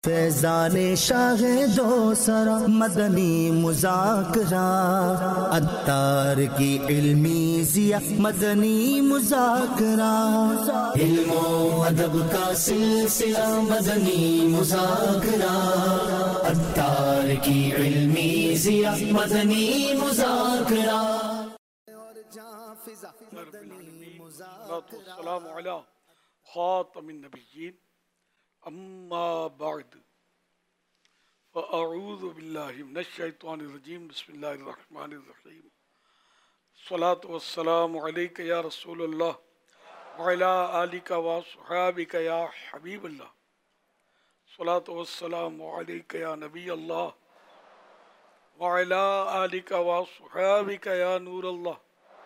فیضان شاہ دو سرا مدنی مذاکرہ، عطار کی علمی ضیاء مدنی مذاکرہ، علم و ادب کا سلسلہ مدنی مذاکرہ، عطار کی علمی ضیاء مدنی مذاکرہ۔ السلام علی خاتم النبیین اما بعد فاعوذ باللہ من الشیطان الرجیم بسم اللہ الرحمن الرحیم الصلاة والسلام علیک یا رسول اللہ وعلی آلک وصحابک یا حبیب اللہ، الصلاة والسلام علیک یا نبی اللہ وعلی آلک وصحابک یا نور اللہ۔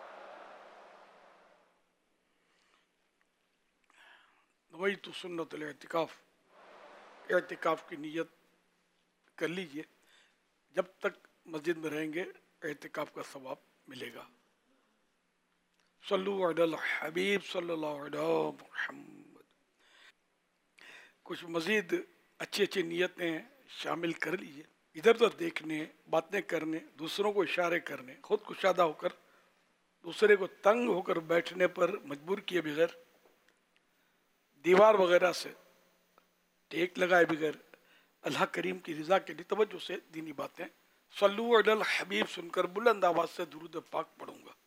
نویت سنت الاعتکاف، اعتکاف کی نیت کر لیجئے، جب تک مسجد میں رہیں گے اعتکاف کا ثواب ملے گا۔ صلو علی الحبیب صلی اللہ علیہ محمد۔ کچھ مزید اچھی اچھی نیتیں شامل کر لیجئے، ادھر ادھر دیکھنے، باتیں کرنے، دوسروں کو اشارے کرنے، خود کشادہ ہو کر دوسرے کو تنگ ہو کر بیٹھنے پر مجبور کیے بغیر، دیوار وغیرہ سے ٹیک لگائے بغیر، اللہ کریم کی رضا کے لیے توجہ سے دینی باتیں صلو علی الحبیب سن کر بلند آواز سے درود پاک پڑھوں گا۔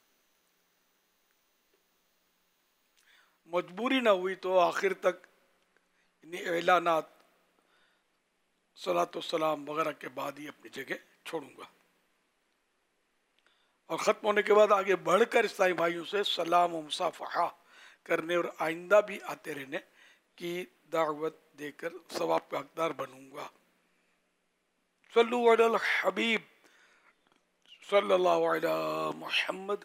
مجبوری نہ ہوئی تو آخر تک انہیں اعلانات صلاۃ والسلام وغیرہ کے بعد ہی اپنی جگہ چھوڑوں گا، اور ختم ہونے کے بعد آگے بڑھ کر اسلامی بھائیوں سے سلام و مصافحہ کرنے اور آئندہ بھی آتے رہنے کی دعوت دے کر ثواب کا حقدار بنوں گا۔ صلو علی الحبیب صلی اللہ علی محمد۔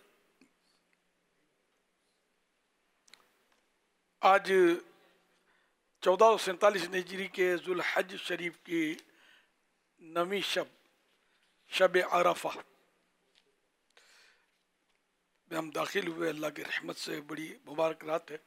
آج 1447 ہجری کے ذوالحج شریف کی 9ویں شب عرفہ میں ہم داخل ہوئے۔ اللہ کی رحمت سے بڑی مبارک رات ہے،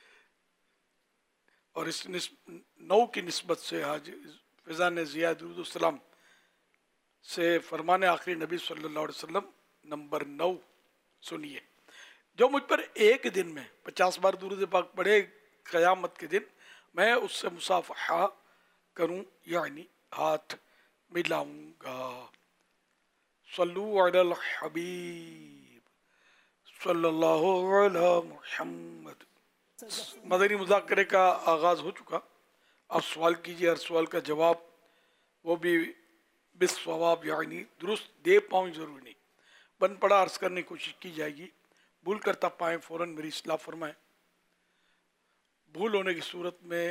اور اس 9 کی نسبت سے آج فیضان ضیاء درود السلام سے فرمان آخری نبی صلی اللہ علیہ وسلم نمبر 9 سنیے، جو مجھ پر ایک دن میں 50 بار درود پاک پڑھے، قیامت کے دن میں اس سے مصافحہ کروں، یعنی ہاتھ ملاؤں گا۔ صلو علی الحبیب صلی اللہ علی محمد۔ مدنی مذاکرے کا آغاز ہو چکا، آپ سوال کیجئے، ہر سوال کا جواب وہ بھی بالصواب یعنی درست دے پاؤں، ضروری نہیں، بن پڑا عرض کرنے کی کوشش کی جائے گی، بھول کرتا پائیں فوراً میری اصلاح فرمائیں، بھول ہونے کی صورت میں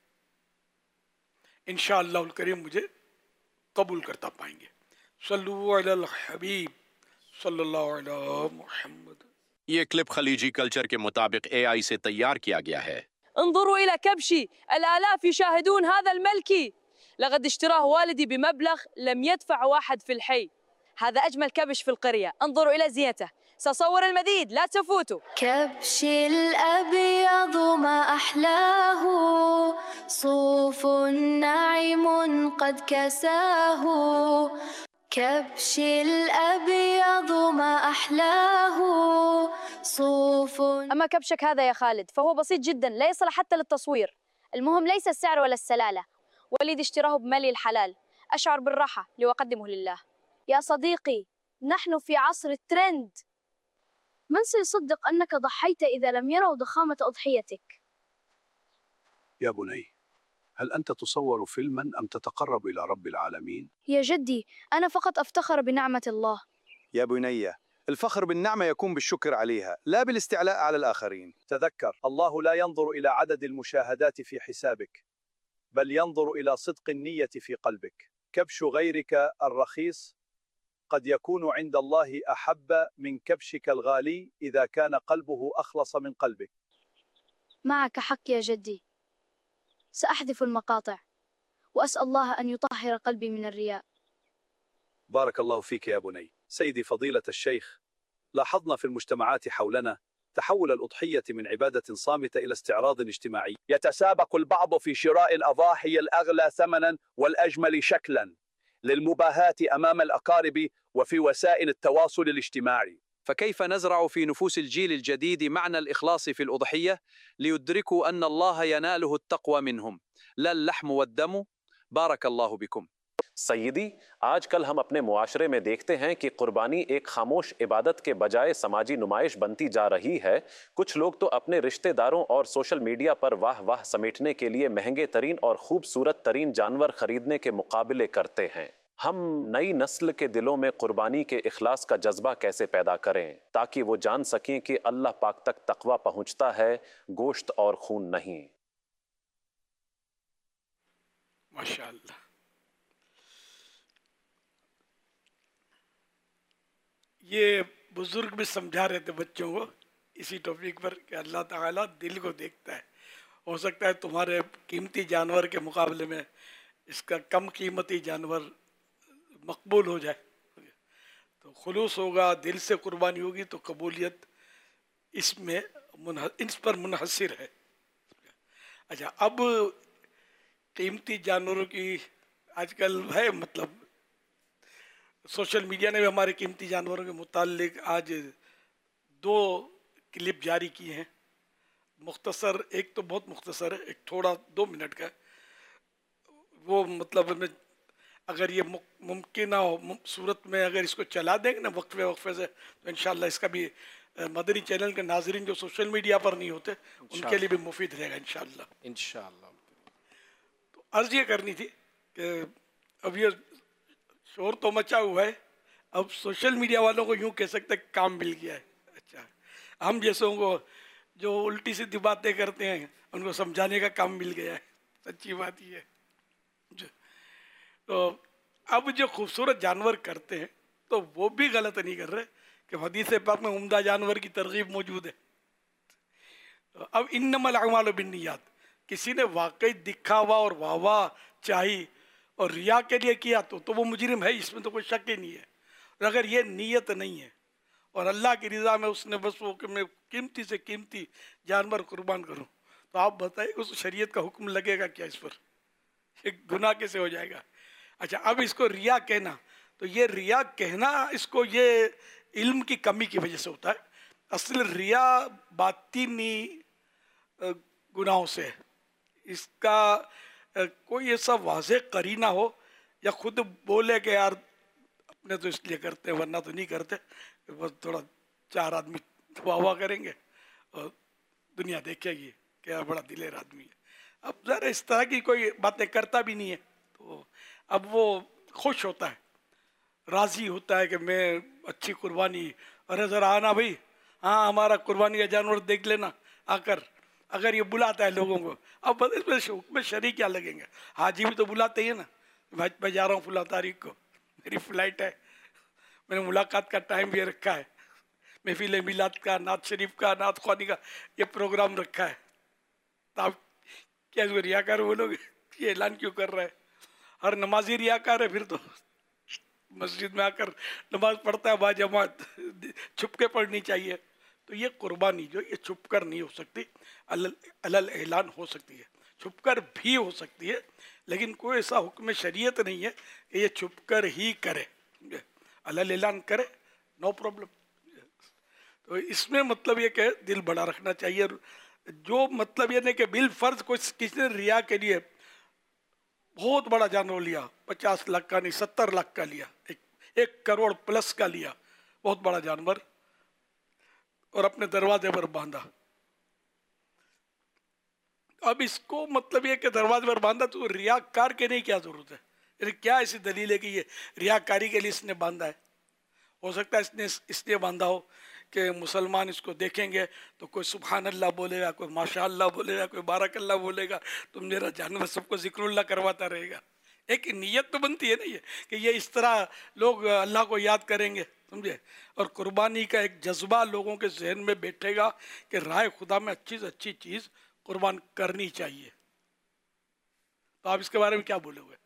انشاءاللہ الکریم مجھے قبول کرتا پائیں گے۔ صلو علی الحبیب صلی اللہ علیہ محمد۔ یہ کلپ خلیجی کلچر کے مطابق اے آئی سے تیار کیا گیا ہے۔ انظروا إلى كبشي، الآلاف يشاهدون هذا الملكي، لقد اشتراه والدي بمبلغ لم يدفع واحد في الحي، هذا أجمل كبش في القرية، انظروا إلى زينته، سأصور المزيد لا تفوتوا. كبشي الأبيض ما أحلاه، صوف ناعم قد كساه، كبشي الأبيض ما أحلاه، صوف. أما كبشك هذا يا خالد فهو بسيط جدا، لا يصلح حتى للتصوير، المهم ليس السعر ولا السلالة، والدي اشتراه بمالي الحلال، أشعر بالراحة لأقدمه لله. يا صديقي، نحن في عصر الترند، من سيصدق أنك ضحيت إذا لم يروا ضخامة أضحيتك؟ يا بني، هل أنت تصور فيلما أم تتقرب إلى رب العالمين؟ يا جدي، أنا فقط أفتخر بنعمة الله. يا بني، الفخر بالنعمة يكون بالشكر عليها لا بالاستعلاء على الآخرين. تذكر، الله لا ينظر إلى عدد المشاهدات في حسابك، بل ينظر إلى صدق النية في قلبك. كبش غيرك الرخيص قد يكون عند الله أحب من كبشك الغالي إذا كان قلبه أخلص من قلبك. معك حق يا جدي، سأحذف المقاطع وأسأل الله أن يطهر قلبي من الرياء. بارك الله فيك يا بني. سيدي فضيلة الشيخ، لاحظنا في المجتمعات حولنا تحول الأضحية من عبادة صامتة إلى استعراض اجتماعي. يتسابق البعض في شراء الأضاحي الأغلى ثمنا والأجمل شكلا للمباهاة أمام الأقارب وفي وسائل التواصل الاجتماعي. فكيف نزرع في نفوس الجيل الجديد معنى الإخلاص في الأضحية ليدركوا أن الله يناله التقوى منهم لا اللحم والدم؟ بارك الله بكم. سیدی، آج کل ہم اپنے معاشرے میں دیکھتے ہیں کہ قربانی ایک خاموش عبادت کے بجائے سماجی نمائش بنتی جا رہی ہے۔ کچھ لوگ تو اپنے رشتہ داروں اور سوشل میڈیا پر واہ واہ سمیٹنے کے لیے مہنگے ترین اور خوبصورت ترین جانور خریدنے کے مقابلے کرتے ہیں۔ ہم نئی نسل کے دلوں میں قربانی کے اخلاص کا جذبہ کیسے پیدا کریں تاکہ وہ جان سکیں کہ اللہ پاک تک تقوی پہنچتا ہے، گوشت اور خون نہیں۔ ماشاءاللہ۔ یہ بزرگ بھی سمجھا رہے تھے بچوں کو اسی ٹاپک پر کہ اللہ تعالیٰ دل کو دیکھتا ہے۔ ہو سکتا ہے تمہارے قیمتی جانور کے مقابلے میں اس کا کم قیمتی جانور مقبول ہو جائے، تو خلوص ہوگا، دل سے قربانی ہوگی تو قبولیت اس پر منحصر ہے۔ اچھا، اب قیمتی جانوروں کی آج کل ہے، مطلب سوشل میڈیا نے بھی ہمارے قیمتی جانوروں کے متعلق آج 2 کلپ جاری کیے ہیں، مختصر، ایک تو بہت مختصر ہے، ایک تھوڑا 2 منٹ کا ہے۔ وہ مطلب اگر یہ ممکنہ صورت میں اگر اس کو چلا دیں گے نا وقفے سے، تو انشاءاللہ اس کا بھی مدنی چینل کے ناظرین جو سوشل میڈیا پر نہیں ہوتے ان کے لیے بھی مفید رہے گا انشاءاللہ۔ تو عرض یہ کرنی تھی کہ اب یہ شور تو مچا ہوا ہے، اب سوشل میڈیا والوں کو یوں کہہ سکتے کام مل گیا ہے۔ اچھا، ہم جیسوں کو جو الٹی سیدھی باتیں کرتے ہیں ان کو سمجھانے کا کام مل گیا ہے، سچی بات یہ ہے۔ تو اب جو خوبصورت جانور کرتے ہیں تو وہ بھی غلط نہیں کر رہے کہ حدیث پاک میں عمدہ جانور کی ترغیب موجود ہے۔ اب انما الاعمال بالنیات، کسی نے واقعی دکھاوا اور واہ واہ چاہی اور ریا کے لیے کیا تو وہ مجرم ہے، اس میں تو کوئی شک ہی نہیں ہے۔ اور اگر یہ نیت نہیں ہے اور اللہ کی رضا میں اس نے بس وہ کہ میں قیمتی سے قیمتی جانور قربان کروں، تو آپ بتائیے اس شریعت کا حکم لگے گا کیا اس پر؟ یہ گناہ کیسے ہو جائے گا؟ اچھا، اب اس کو ریا کہنا، تو یہ ریا کہنا اس کو یہ علم کی کمی کی وجہ سے ہوتا ہے۔ اصل ریا باطنی گناہوں سے ہے، اس کا کوئی ایسا واضح قرینہ ہو یا خود بولے کہ یار اپنے تو اس لیے کرتے ہیں ورنہ تو نہیں کرتے، بس تھوڑا 4 آدمی واہ واہ کریں گے اور دنیا دیکھے گی کہ یار بڑا دلیر آدمی ہے۔ اب ذرا اس طرح کی کوئی باتیں کرتا بھی نہیں ہے، تو اب وہ خوش ہوتا ہے، راضی ہوتا ہے کہ میں اچھی قربانی، ارے ذرا آنا بھائی، ہاں ہمارا قربانی کا جانور دیکھ لینا آ کر، اگر یہ بلاتا ہے لوگوں کو۔ اب اس میں حکم شرعی کیا لگیں گے؟ حاجی بھی تو بلاتے ہی ہے نا، میں جا رہا ہوں فلاں تاریخ کو، میری فلائٹ ہے، میں نے ملاقات کا ٹائم بھی رکھا ہے، محفل میلاد کا، نعت شریف کا، نعت خوانی کا یہ پروگرام رکھا ہے، تو آپ کیا اس کو ریاکار بولو گے؟ یہ اعلان کیوں کر رہا ہے؟ ہر نمازی ریاکار ہے پھر تو، مسجد میں آ کر نماز پڑھتا ہے با جماعت، چھپ کے پڑھنی چاہیے۔ تو یہ قربانی جو یہ چھپ کر نہیں ہو سکتی، علل اعلان ہو سکتی ہے، چھپ کر بھی ہو سکتی ہے، لیکن کوئی ایسا حکم شریعت نہیں ہے کہ یہ چھپ کر ہی کرے، علل اعلان کرے، نو پرابلم۔ تو اس میں مطلب یہ کہ دل بڑا رکھنا چاہیے، جو مطلب یہ نہیں کہ بالفرض کوئی کسی نے ریا کے لیے بہت بڑا جانور لیا، 50 لاکھ کا نہیں 70 لاکھ کا لیا، 1 کروڑ پلس کا لیا بہت بڑا جانور، اور اپنے دروازے پر باندھا۔ اب اس کو مطلب یہ کہ دروازے پر باندھا تو ریاکار کے نہیں کیا ضرورت ہے، یعنی کیا ایسی دلیل ہے کہ یہ ریاکاری کے لیے اس نے باندھا ہے؟ ہو سکتا ہے اس نے اس لیے باندھا ہو کہ مسلمان اس کو دیکھیں گے تو کوئی سبحان اللہ بولے گا، کوئی ماشاء اللہ بولے گا، کوئی بارک اللہ بولے گا، تو میرا جانور سب کو ذکر اللہ کرواتا رہے گا۔ ایک نیت تو بنتی ہے نا یہ کہ یہ اس طرح لوگ اللہ کو یاد کریں گے، سمجھے؟ اور قربانی کا ایک جذبہ لوگوں کے ذہن میں بیٹھے گا کہ راہ خدا میں اچھی سے اچھی چیز قربان کرنی چاہیے۔ تو آپ اس کے بارے میں کیا بولے ہوئے؟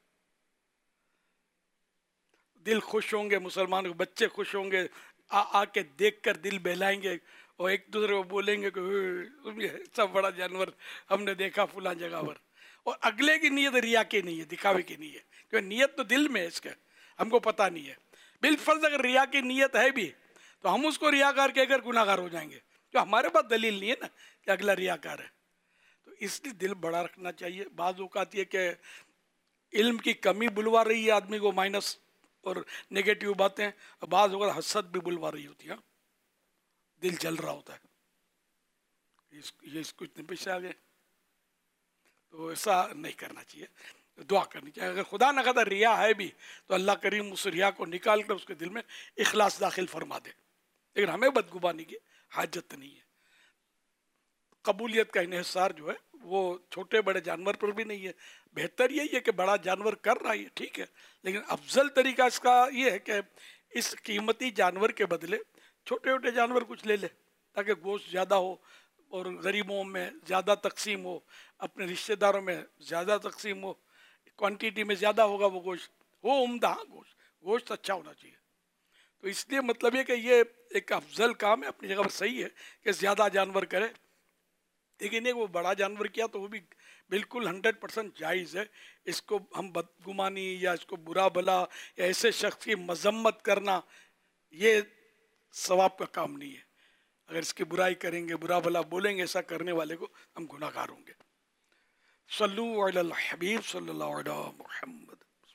دل خوش ہوں گے، مسلمان کے بچے خوش ہوں گے، آ کے دیکھ کر دل بہلائیں گے اور ایک دوسرے کو بولیں گے کہ یہ سب بڑا جانور ہم نے دیکھا فلاں جگہ پر، اور اگلے کی نیت ریا کی نہیں ہے، دکھاوے کی نہیں ہے، کیونکہ نیت تو دل میں ہے اس کا، ہم کو پتہ نہیں ہے۔ بالفرض اگر ریا کی نیت ہے بھی تو ہم اس کو ریاکار کہہ کر گناہ گار ہو جائیں گے، جو ہمارے پاس دلیل نہیں ہے نا کہ اگلا ریاکار ہے۔ تو اس لیے دل بڑا رکھنا چاہیے۔ بعض اوقات یہ کہ علم کی کمی بلوا رہی ہے آدمی کو مائنس اور نیگیٹیو باتیں، بعض اوقات حسد بھی بلوا رہی ہوتی ہے، دل جل رہا ہوتا ہے یہ اس کو اتنے پیچھے آ گئے، تو ایسا نہیں کرنا چاہیے، دعا کرنی چاہیے۔ اگر خدا نہ خدا ریا ہے بھی تو اللہ کریم اس ریا کو نکال کر اس کے دل میں اخلاص داخل فرما دے، لیکن ہمیں بدگمانی کی حاجت نہیں ہے۔ قبولیت کا انحصار جو ہے وہ چھوٹے بڑے جانور پر بھی نہیں ہے، بہتر یہی ہے کہ بڑا جانور کر رہا ہے ٹھیک ہے، لیکن افضل طریقہ اس کا یہ ہے کہ اس قیمتی جانور کے بدلے چھوٹے چھوٹے جانور کچھ لے لے تاکہ گوشت زیادہ ہو اور غریبوں میں زیادہ تقسیم ہو، اپنے رشتہ داروں میں زیادہ تقسیم ہو، کوانٹیٹی میں زیادہ ہوگا وہ گوشت، وہ عمدہ گوشت اچھا ہونا چاہیے۔ تو اس لیے مطلب یہ کہ یہ ایک افضل کام ہے، اپنی جگہ پر صحیح ہے کہ زیادہ جانور کرے، لیکن ایک وہ بڑا جانور کیا تو وہ بھی بالکل 100% جائز ہے۔ اس کو ہم بدگمانی یا اس کو برا بھلا یا ایسے شخص کی مذمت کرنا یہ ثواب کا کام نہیں ہے۔ اگر اس کی برائی کریں گے، برا بھلا بولیں گے ایسا کرنے والے کو، ہم گناہ گار ہوں گے۔ صلو علی الحبیب صلی اللہ علیہ محمد۔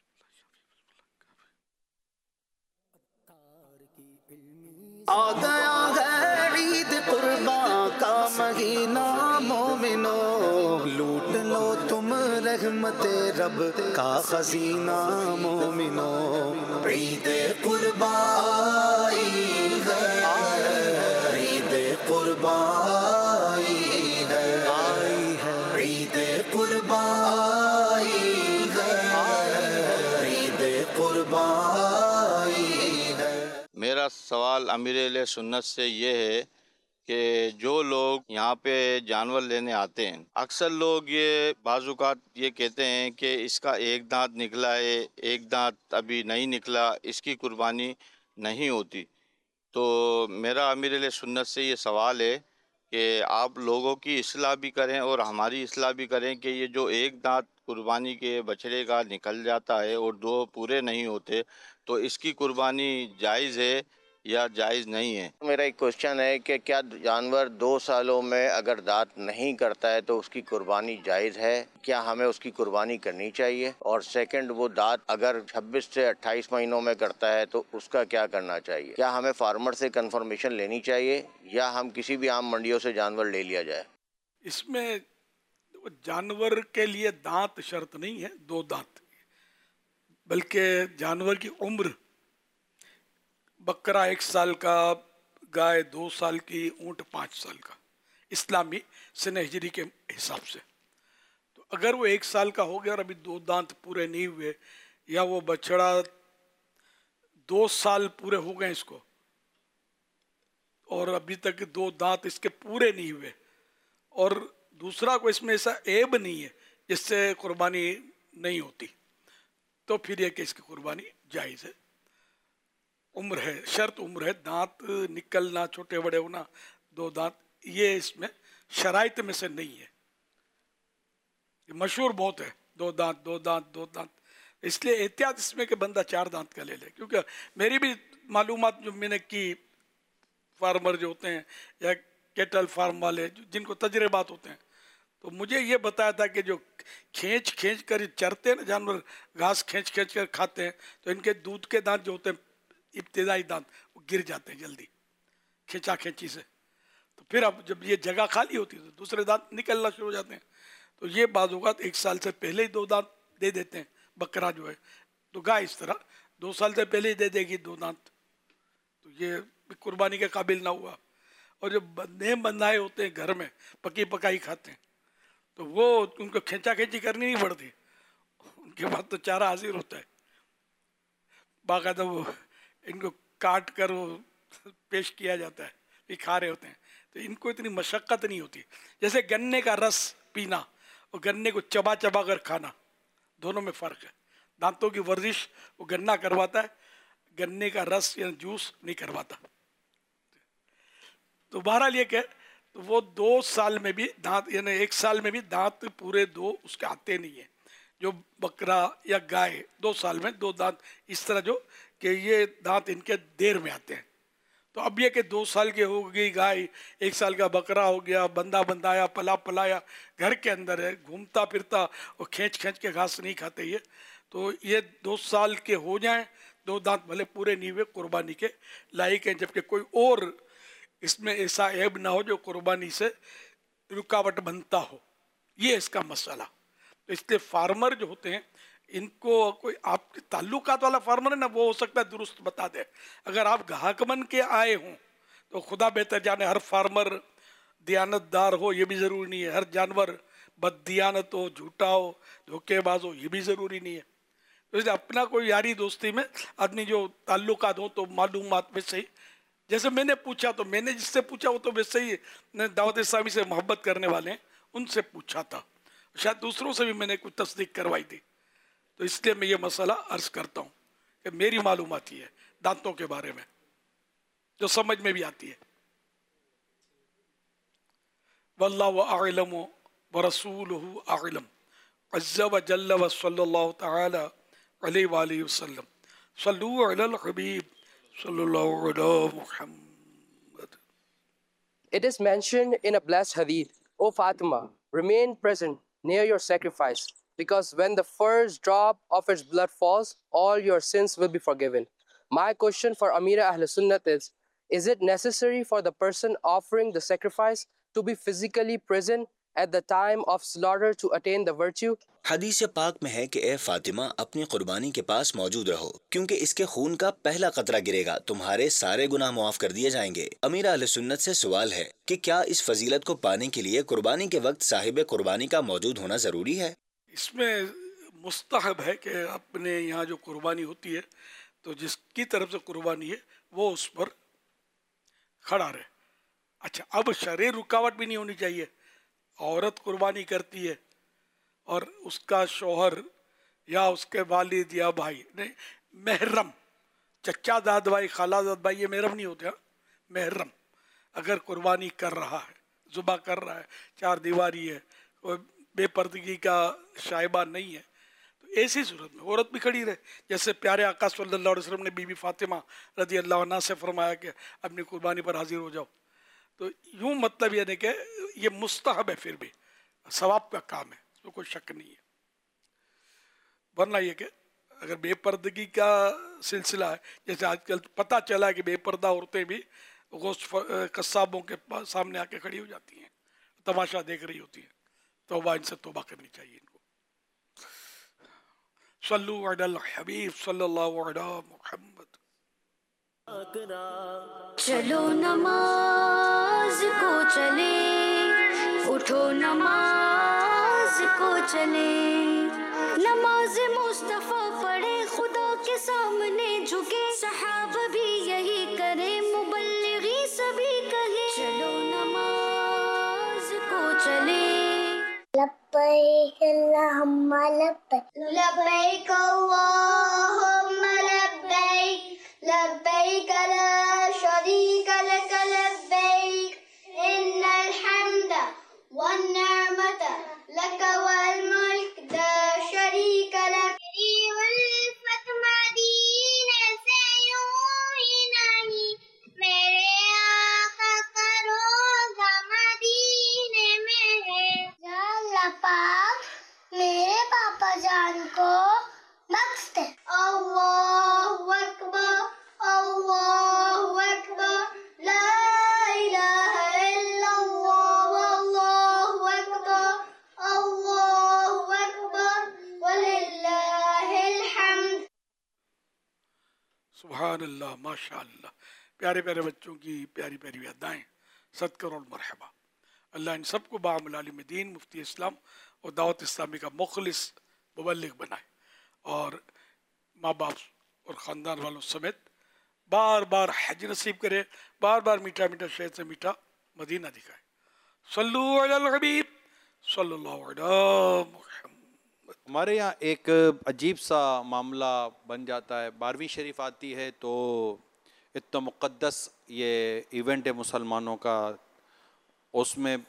آ گیا ہے عید قرباں کا مہینہ مومنو، لوٹ لو تم رحمت رب کا خزینہ مومنو، عید قرباں آئی ہے، عید قرباں آئی ہے، عید قرباں آئی ہے، عید قرباں آئی ہے۔ میرا سوال امیر اہل سنت سے یہ ہے کہ جو لوگ یہاں پہ جانور لینے آتے ہیں، اکثر لوگ یہ بعض اوقات یہ کہتے ہیں کہ اس کا ایک دانت نکلا ہے، ایک دانت ابھی نہیں نکلا، اس کی قربانی نہیں ہوتی۔ تو میرا امیر اہل سنت سے یہ سوال ہے کہ آپ لوگوں کی اصلاح بھی کریں اور ہماری اصلاح بھی کریں کہ یہ جو ایک دانت قربانی کے بچڑے کا نکل جاتا ہے اور دو پورے نہیں ہوتے، تو اس کی قربانی جائز ہے یا جائز نہیں ہے؟ میرا ایک کوشچن ہے کہ کیا جانور 2 سالوں میں اگر دانت نہیں کرتا ہے تو اس کی قربانی جائز ہے؟ کیا ہمیں اس کی قربانی کرنی چاہیے؟ اور سیکنڈ، وہ دانت اگر 26 سے 28 مہینوں میں کرتا ہے تو اس کا کیا کرنا چاہیے؟ کیا ہمیں فارمر سے کنفرمیشن لینی چاہیے یا ہم کسی بھی عام منڈیوں سے جانور لے لیا جائے؟ اس میں جانور کے لیے دانت شرط نہیں ہے، 2 دانت، بلکہ جانور کی عمر، بکرا 1 سال کا، گائے 2 سال کی، اونٹ 5 سال کا، اسلامی سنہ ہجری کے حساب سے۔ تو اگر وہ 1 سال کا ہو گیا اور ابھی 2 دانت پورے نہیں ہوئے، یا وہ بچڑا 2 سال پورے ہو گئے اس کو اور ابھی تک 2 دانت اس کے پورے نہیں ہوئے، اور دوسرا کو اس میں ایسا عیب نہیں ہے جس سے قربانی نہیں ہوتی، تو پھر یہ کہ اس کی قربانی جائز ہے۔ عمر ہے، شرط عمر ہے، دانت نکلنا، چھوٹے بڑے ہونا، 2 دانت یہ اس میں شرائط میں سے نہیں ہے۔ یہ مشہور بہت ہے، 2 دانت 2 دانت 2 دانت، اس لیے احتیاط اس میں کہ بندہ 4 دانت کا لے لے۔ کیونکہ میری بھی معلومات جو میں نے کی، فارمر جو ہوتے ہیں یا کیٹل فارم والے جن کو تجربات ہوتے ہیں، تو مجھے یہ بتایا تھا کہ جو کھینچ کر چرتے ہیں نا جانور، گھاس کھینچ کر کھاتے ہیں، تو ان کے دودھ کے دانت جو ہوتے ہیں، ابتدائی دانت، وہ گر جاتے ہیں جلدی کھینچا کھینچی سے۔ تو پھر اب جب یہ جگہ خالی ہوتی ہے تو دوسرے دانت نکلنا شروع ہو جاتے ہیں۔ تو یہ بعض اوقات 1 سال سے پہلے ہی 2 دانت دے دیتے ہیں، بکرا جو ہے، تو گائے اس طرح 2 سال سے پہلے ہی دے دے گی 2 دانت، تو یہ قربانی کے قابل نہ ہوا۔ اور جو نئے بندھائے ہوتے ہیں گھر میں، پکی پکائی کھاتے ہیں، تو وہ ان کو کھینچا کھینچی کرنی نہیں پڑتی، ان کے بعد تو چارہ حاضر ہوتا ہے، باقاعدہ وہ ان کو کاٹ کر وہ پیش کیا جاتا ہے، یہ کھا رہے ہوتے ہیں، تو ان کو اتنی مشقت نہیں ہوتی۔ جیسے گنے کا رس پینا اور گنے کو چبا کر کھانا، دونوں میں فرق ہے۔ دانتوں کی ورزش وہ گنا کرواتا ہے، گنے کا رس یا جوس نہیں کرواتا۔ تو بہرحال یہ کہ تو وہ 2 سال میں بھی دانت، یعنی 1 سال میں بھی دانت پورے 2 اس کے آتے نہیں ہیں. جو بکرا یا گائے 2 سال میں 2 دانت، اس طرح جو کہ یہ دانت ان کے دیر میں آتے ہیں. تو اب یہ کہ 2 سال کی ہو گئی گائے، 1 سال کا بکرا ہو گیا، بندہ بندایا، پلا پلایا، گھر کے اندر ہے، گھومتا پھرتا اور کھینچ کے گھاس نہیں کھاتے یہ. تو یہ 2 سال کے ہو جائیں، 2 دانت بھلے پورے نہیں ہوئے، قربانی کے لائق ہیں، جبکہ کوئی اور اس میں ایسا عیب نہ ہو جو قربانی سے رکاوٹ بنتا ہو. یہ اس کا مسئلہ. تو اس لیے فارمر جو ہوتے ہیں ان کو کوئی آپ کے تعلقات والا فارمر ہے نا، وہ ہو سکتا ہے درست بتا دے. اگر آپ گاہک بن کے آئے ہوں تو خدا بہتر جانے ہر فارمر دیانت دار ہو یہ بھی ضروری نہیں ہے، ہر جانور بد دیانت ہو، جھوٹا ہو، دھوکے باز ہو یہ بھی ضروری نہیں ہے. تو اس لیے اپنا کوئی یاری دوستی میں آدمی جو تعلقات ہوں تو معلومات میں سے ہی، جیسے میں نے پوچھا تو میں نے جس سے پوچھا وہ تو ویسے ہی دعوت اسلامی سے محبت کرنے والے ہیں ان سے پوچھا تھا، شاید دوسروں سے بھی میں نے کچھ تصدیق کروائی تھی. تو اس لیے میں یہ مسئلہ عرض کرتا ہوں کہ میری معلومات یہ ہے دانتوں کے بارے میں جو سمجھ میں بھی آتی ہے. واللہ اعلم ورسولہ اعلم عز وجل وصلی اللہ تعالی علیہ وآلہ وسلم. صلو علی الحبیب صلی اللہ علی محمد. It is mentioned in a blessed hadith, O Fatima, remain present near your sacrifice, because when the first drop of its blood falls, all your sins will be forgiven. My question for Amira Ahl Sunnat is it necessary for the person offering the sacrifice to be physically present at the time of slaughter to attain the virtue? حدیث پاک میں ہے کہ اے فاطمہ اپنی قربانی کے پاس موجود رہو، کیونکہ اس کے خون کا پہلا قطرہ گرے گا، تمہارے سارے گناہ معاف کر دیے جائیں گے. امیر اہل سنت سے سوال ہے کہ کیا اس فضیلت کو پانے کے لیے قربانی کے وقت صاحب قربانی کا موجود ہونا ضروری ہے؟ اس میں مستحب ہے کہ اپنے یہاں جو قربانی ہوتی ہے تو جس کی طرف سے قربانی ہے وہ اس پر کھڑا رہے. اچھا، اب شرعی رکاوٹ بھی نہیں ہونی چاہیے. عورت قربانی کرتی ہے اور اس کا شوہر یا اس کے والد یا بھائی نہیں، محرم، چچا داد بھائی، خالہ داد بھائی، یہ محرم نہیں ہوتے. محرم اگر قربانی کر رہا ہے، ذبح کر رہا ہے، 4 دیواری ہے، کوئی بے پردگی کا شائبہ نہیں ہے، تو ایسی صورت میں عورت بھی کھڑی رہے. جیسے پیارے آقا صلی اللہ علیہ وسلم نے بی بی فاطمہ رضی اللہ عنہ سے فرمایا کہ اپنی قربانی پر حاضر ہو جاؤ. تو یوں مطلب یہ نہیں کہ یہ مستحب ہے، پھر بھی ثواب کا کام ہے، اس میں کوئی شک نہیں ہے. ورنہ یہ کہ اگر بے پردگی کا سلسلہ ہے، جیسے آج کل پتہ چلا ہے کہ بے پردہ عورتیں بھی گوشت قصابوں کے سامنے آ کے کھڑی ہو جاتی ہیں، تماشا دیکھ رہی ہوتی ہیں. توبہ، ان سے توبہ کرنی چاہیے ان کو. صلو علی الحبیب صلی اللہ علی محمد. چلو نماز کو چلے، اٹھو نماز کو چلے، نماز مصطفیٰ پڑھے، خدا کے سامنے جھکے، صحابہ بھی یہی کرے، مبلغی سبھی کہے، چلو نماز کو چلے. لبیک اللہم لبیک، لبیک اللہم لبیک، لبیک لا شریک لک لبیک، ان الحمد والنعمت لک والملک لا شریک لک. الفت مدینے سے یوں ہی نہیں، میرے آقا کا روضہ مدینے میں ہے. یا اللہ پاک میرے پاپا جان کو بخش دے. اللہ اکبر، اللہ اکبر، لا الہ الا اللہ، واللہ اکبر، اللہ اکبر، وللہ الحمد. سبحان اللہ، ماشاء اللہ. پیارے پیارے بچوں کی پیاری پیاری ادائیں، 100 کروڑ مرحبا. اللہ ان سب کو بعمل عالم دین، مفتی اسلام اور دعوت اسلامی کا مخلص مبلغ بنائے، اور ماں باپ اور خاندان والوں سمیت بار بار حج نصیب کرے، بار بار میٹھا میٹھا شہد سے میٹھا مدینہ دکھائے. صلو علی الحبیب صلی اللہ علیہ محمد. ہمارے یہاں ایک عجیب سا معاملہ بن جاتا ہے. 12ویں شریف آتی ہے تو اتنا مقدس یہ ایونٹ ہے مسلمانوں کا، اس میں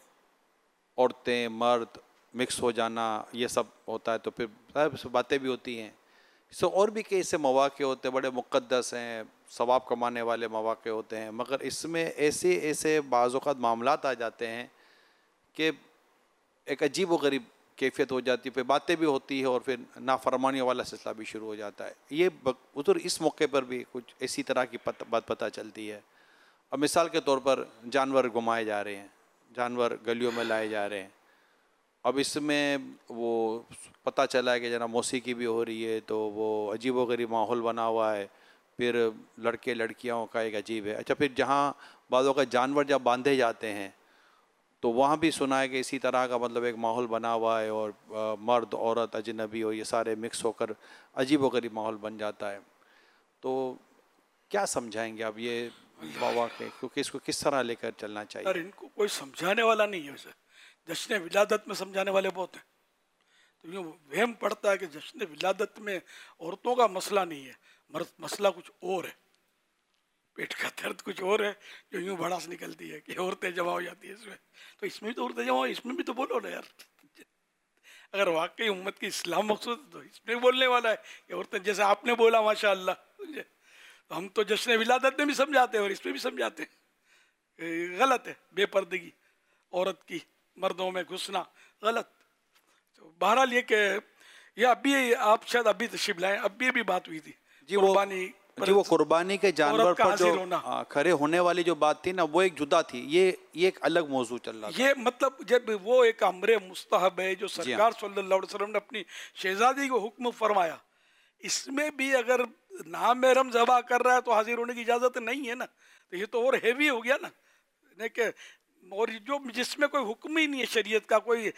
عورتیں مرد مکس ہو جانا یہ سب ہوتا ہے، تو پھر سب باتیں بھی ہوتی ہیں، اور بھی کئی ایسے مواقع ہوتے ہیں بڑے مقدس ہیں، ثواب کمانے والے مواقع ہوتے ہیں، مگر اس میں ایسے بعض اوقات معاملات آ جاتے ہیں کہ ایک عجیب و غریب کیفیت ہو جاتی ہے، پھر باتیں بھی ہوتی ہے اور پھر نافرمانی والا سلسلہ بھی شروع ہو جاتا ہے۔ یہ ادھر اس موقع پر بھی کچھ اسی طرح کی بات پتہ چلتی ہے۔ اب مثال کے طور پر جانور گھمائے جا رہے ہیں، جانور گلیوں میں لائے جا رہے ہیں، اب اس میں وہ پتہ چلا ہے کہ جناب موسیقی بھی ہو رہی ہے، تو وہ عجیب و غریب ماحول بنا ہوا ہے، پھر لڑکے لڑکیوں کا ایک عجیب ہے۔ اچھا، پھر جہاں بعضوں کا جانور جب باندھے جاتے ہیں تو وہاں بھی سنا ہے کہ اسی طرح کا مطلب ایک ماحول بنا ہوا ہے، اور مرد عورت اجنبی ہو یہ سارے مکس ہو کر عجیب و غریب ماحول بن جاتا ہے۔ تو کیا سمجھائیں گے آپ یہ واقعہ، کیونکہ اس کو کس طرح لے کر چلنا چاہیے؟ یار ان کو کوئی سمجھانے والا نہیں ہے، ویسے جشن ولادت میں سمجھانے والے بہت ہیں، تو یوں وہم پڑتا ہے کہ جشن ولادت میں عورتوں کا مسئلہ نہیں ہے، مسئلہ کچھ اور ہے، پیٹ کا درد کچھ اور ہے جو یوں بھڑاس نکلتی ہے کہ عورتیں جمع ہو جاتی ہے اس میں، تو اس میں بھی تو عورتیں جمع ہو، اس میں بھی تو بولو نا یار، اگر واقعی امت کی اسلام مقصود تو اس میں بولنے والا ہے کہ عورتیں، جیسے آپ نے بولا ماشاء اللہ، ہم تو جشن ولادت میں بھی سمجھاتے ہیں اور اس میں بھی سمجھاتے ہیں، غلط ہے بے پردگی عورت کی مردوں میں گھسنا غلط۔ بہرحال یہ کہ یہ ابھی آپ شاید ابھی تشریف لائیں، ابھی بھی بات ہوئی تھی قربانی، وہ قربانی کے جانور پر جو کھڑے ہونے والی جو بات تھی نا وہ ایک جدا تھی، یہ ایک الگ موضوع چل رہا تھا۔ یہ مطلب جب وہ ایک امر مستحب ہے جو سرکار صلی اللہ علیہ وسلم نے اپنی شہزادی کو حکم فرمایا، اس میں بھی اگر نامحرم ذبح کر رہا ہے تو حاضر ہونے کی اجازت نہیں ہے نا، تو یہ تو اور ہیوی ہو گیا نا، کہ اور جو جس میں کوئی حکم ہی نہیں ہے شریعت کا، کوئی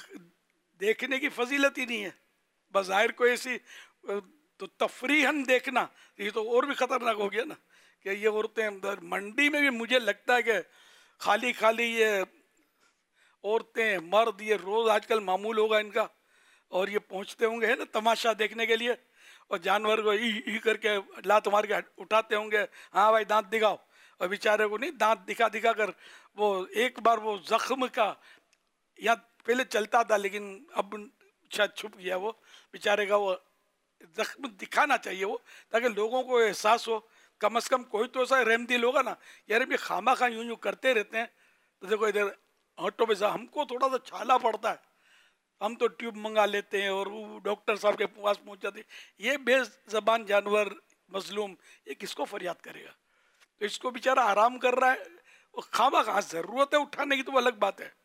دیکھنے کی فضیلت ہی نہیں ہے، بظاہر کوئی ایسی تو تفریحاً دیکھنا، یہ تو اور بھی خطرناک ہو گیا نا، کہ یہ عورتیں منڈی میں بھی مجھے لگتا ہے کہ خالی یہ عورتیں مرد یہ روز آج کل معمول ہوگا ان کا، اور یہ پہنچتے ہوں گے ہے نا تماشا دیکھنے کے لیے، اور جانور کو ای کر کے لات مار کے اٹھاتے ہوں گے، ہاں بھائی دانت دکھاؤ، اور بیچارے کو نہیں دانت دکھا کر وہ ایک بار وہ زخم کا، یا پہلے چلتا تھا لیکن اب شاید چھپ گیا، وہ بیچارے کا وہ زخم دکھانا چاہیے وہ، تاکہ لوگوں کو احساس ہو، کم از کم کوئی تو ایسا رحم دل ہوگا نا، یار بھی خامہ خواہ یوں کرتے رہتے ہیں، تو دیکھو ادھر آٹو پہ ہم کو تھوڑا سا چھالا پڑتا ہے، ہم تو ٹیوب منگا لیتے ہیں اور وہ ڈاکٹر صاحب کے پاس پہنچ جاتے ہیں، یہ بے زبان جانور مظلوم یہ کس کو فریاد کرے گا؟ تو اس کو بیچارہ آرام کر رہا ہے، خامہ خواہ ضرورت ہے اٹھانے کی تو الگ بات ہے،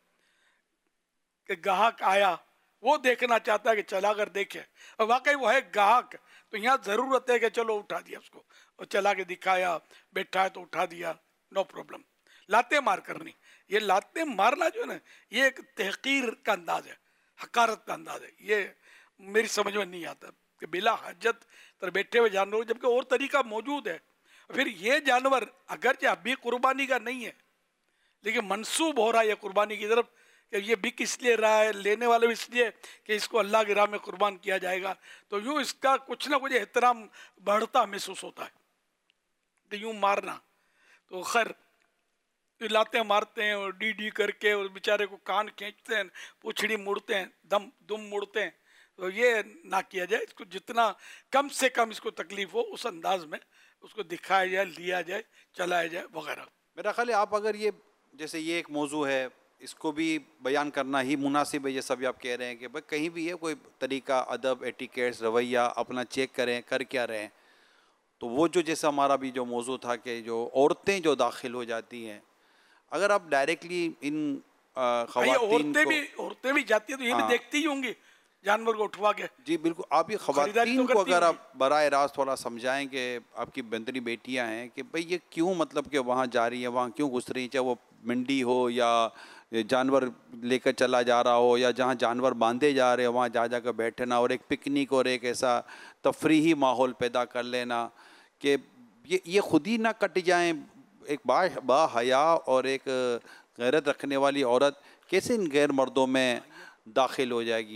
کہ گاہک آیا وہ دیکھنا چاہتا ہے کہ چلا کر دیکھے، اور واقعی وہ ہے گاہک، تو یہاں ضرورت ہے کہ چلو اٹھا دیا اس کو، اور چلا کے دکھایا، بیٹھا ہے تو اٹھا دیا، نو پرابلم۔ لاتے مار کرنی، یہ لاتے مارنا جو ہے نا یہ ایک تحقیر کا انداز ہے، حقارت کا انداز ہے، یہ میری سمجھ میں نہیں آتا کہ بلا حاجت تر بیٹھے ہوئے جانور، جبکہ اور طریقہ موجود ہے۔ پھر یہ جانور اگرچہ ابھی قربانی کا نہیں ہے لیکن منسوب ہو رہا ہے یہ قربانی کی طرف، کہ یہ بک اس لیے رہا ہے، لینے والے بھی اس لیے کہ اس کو اللہ کی راہ میں قربان کیا جائے گا، تو یوں اس کا کچھ نہ کچھ احترام بڑھتا محسوس ہوتا ہے، کہ یوں مارنا تو خیر لاتے مارتے ہیں اور ڈی کر کے، اور بیچارے کو کان کھینچتے ہیں، پوچھڑی موڑتے ہیں، دم موڑتے ہیں، تو یہ نہ کیا جائے، اس کو جتنا کم سے کم اس کو تکلیف ہو اس انداز میں اس کو دکھایا جائے، لیا جائے، چلایا جائے وغیرہ۔ میرا خیال ہے آپ اگر یہ جیسے یہ ایک موضوع ہے اس کو بھی بیان کرنا ہی مناسب ہے، یہ سب آپ کہہ رہے ہیں کہ بھائی کہیں بھی ہے کوئی طریقہ ادب ایٹیکیٹس رویہ اپنا چیک کریں، کر کیا رہے ہیں، تو وہ جو جیسا ہمارا بھی جو موضوع تھا کہ جو عورتیں جو داخل ہو جاتی ہیں، اگر آپ ڈائریکٹلی ان خواتین کو عورتیں بھی جاتی ہیں تو یہ بھی دیکھتی ہی ہوں گی جانور کو اٹھوا کے، جی بالکل، آپ یہ خواتین کو اگر آپ براہ راست تھوڑا سمجھائیں کہ آپ کی بہتری بیٹیاں ہیں کہ بھئی یہ کیوں مطلب کہ وہاں جا رہی ہیں، وہاں کیوں گھس رہی ہیں، چاہے وہ منڈی ہو یا جانور لے کر چلا جا رہا ہو، یا جہاں جانور باندھے جا رہے ہیں وہاں جا کر بیٹھنا، اور ایک پکنک اور ایک ایسا تفریحی ماحول پیدا کر لینا کہ یہ خود ہی نہ کٹ جائیں۔ ایک با حیا اور ایک غیرت رکھنے والی عورت کیسے ان غیر مردوں میں داخل ہو جائے گی؟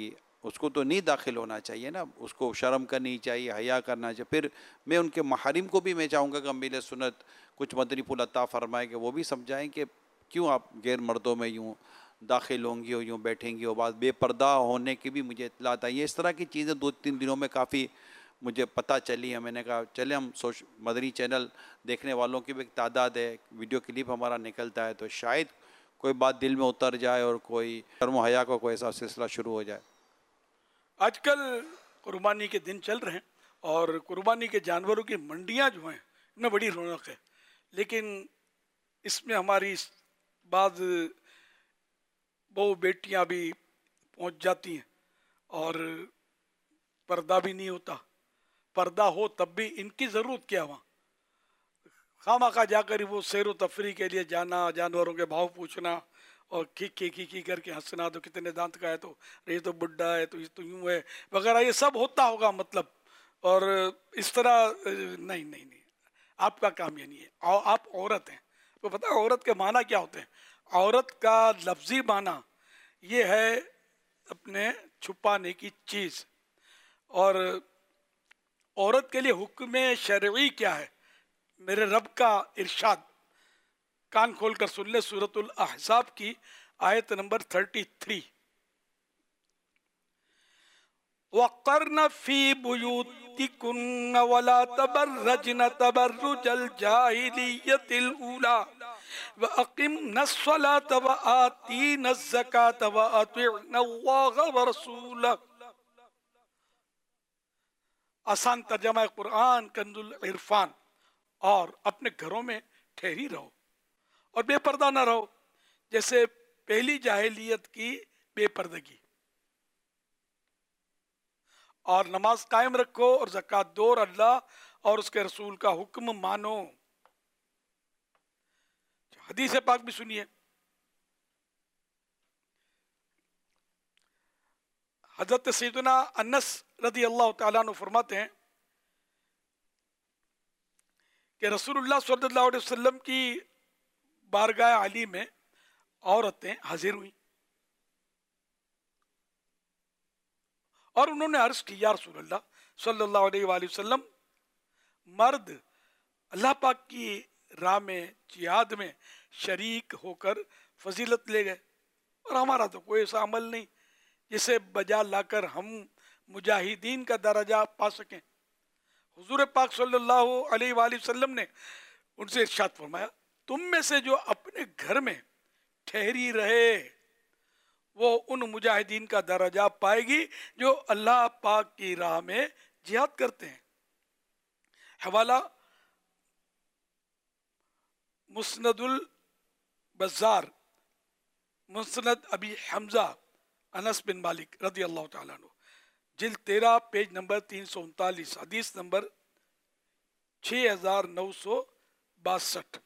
اس کو تو نہیں داخل ہونا چاہیے نا، اس کو شرم کرنی چاہیے، حیا کرنا چاہیے. پھر میں ان کے محارم کو بھی میں چاہوں گا کہ امیل سنت کچھ مدنی پھول عطا فرمائے کہ وہ بھی سمجھائیں کہ کیوں آپ غیر مردوں میں یوں داخل ہوں گی اور یوں بیٹھیں گی، اور بعد بے پردہ ہونے کی بھی مجھے اطلاعات آئی ہیں. اس طرح کی چیزیں 2-3 دنوں میں کافی مجھے پتہ چلی ہے. میں نے کہا چلے ہم مدنی چینل دیکھنے والوں کی بھی ایک تعداد ہے، ویڈیو کلپ ہمارا نکلتا ہے، تو شاید کوئی بات دل میں اتر جائے اور کوئی شرم و حیا کو کوئی ایسا سلسلہ شروع ہو جائے. آج کل قربانی کے دن چل رہے ہیں اور قربانی کے جانوروں کی منڈیاں جو ہیں ان میں بڑی رونق ہے، لیکن اس میں ہماری بعض بہو بیٹیاں بھی پہنچ جاتی ہیں اور پردہ بھی نہیں ہوتا. پردہ ہو تب بھی ان کی ضرورت کیا وہاں، خواہ جا کر وہ سیر و تفریح کے لیے جانا، جانوروں کے بھاؤ پوچھنا اور کی کر کے ہنسنا، تو کتنے دانت کا ہے، تو یہ تو بڈھا ہے، تو یہ تو یوں ہے وغیرہ، یہ سب ہوتا ہوگا مطلب. اور اس طرح نہیں آپ کا کام یہ نہیں ہے. آپ عورت ہیں، تو پتہ ہے عورت کے معنی کیا ہوتے ہیں؟ عورت کا لفظی معنی یہ ہے اپنے چھپانے کی چیز. اور عورت کے لیے حکم شرعی کیا ہے؟ میرے رب کا ارشاد کان کھول کر سن لے، سورۃ الاحزاب کی آیت نمبر 33، وَقَرْنَ فِي بُيُوتِكُنَّ وَلَا تَبَرَّجْنَ تَبَرُّجَ الْجَاهِلِيَّةِ الْأُولَى وَأَقِمْنَ الصَّلَاةَ وَآتِينَ الزَّكَاةَ وَأَطِعْنَ اللَّهَ وَرَسُولَهُ. آسان ترجمہ قرآن کنز العرفان. اور اپنے گھروں میں ٹھہری رہو اور بے پردہ نہ رہو جیسے پہلی جاہلیت کی بے پردگی، اور نماز قائم رکھو اور زکوٰۃ دو اور اللہ اور اس کے رسول کا حکم مانو. حدیث پاک بھی سنیے. حضرت سیدنا انس رضی اللہ تعالیٰ عنہ فرماتے ہیں کہ رسول اللہ صلی اللہ علیہ وسلم کی بارگاہ علی میں عورتیں حاضر ہوئیں اور انہوں نے عرض کی، یا رسول اللہ صلی اللہ علیہ وآلہ وسلم، مرد اللہ پاک کی راہ میں جہاد میں شریک ہو کر فضیلت لے گئے اور ہمارا تو کوئی ایسا عمل نہیں جسے بجا لا کر ہم مجاہدین کا درجہ پا سکیں. حضور پاک صلی اللہ علیہ وآلہ وسلم نے ان سے ارشاد فرمایا، تم میں سے جو اپنے گھر میں ٹھہری رہے وہ ان مجاہدین کا درجہ پائے گی جو اللہ پاک کی راہ میں جہاد کرتے ہیں. حوالہ مسند البزار، مسند ابی حمزہ انس بن مالک رضی اللہ تعالیٰ عنہ، جلد 13 پیج نمبر 339، حدیث نمبر 6962.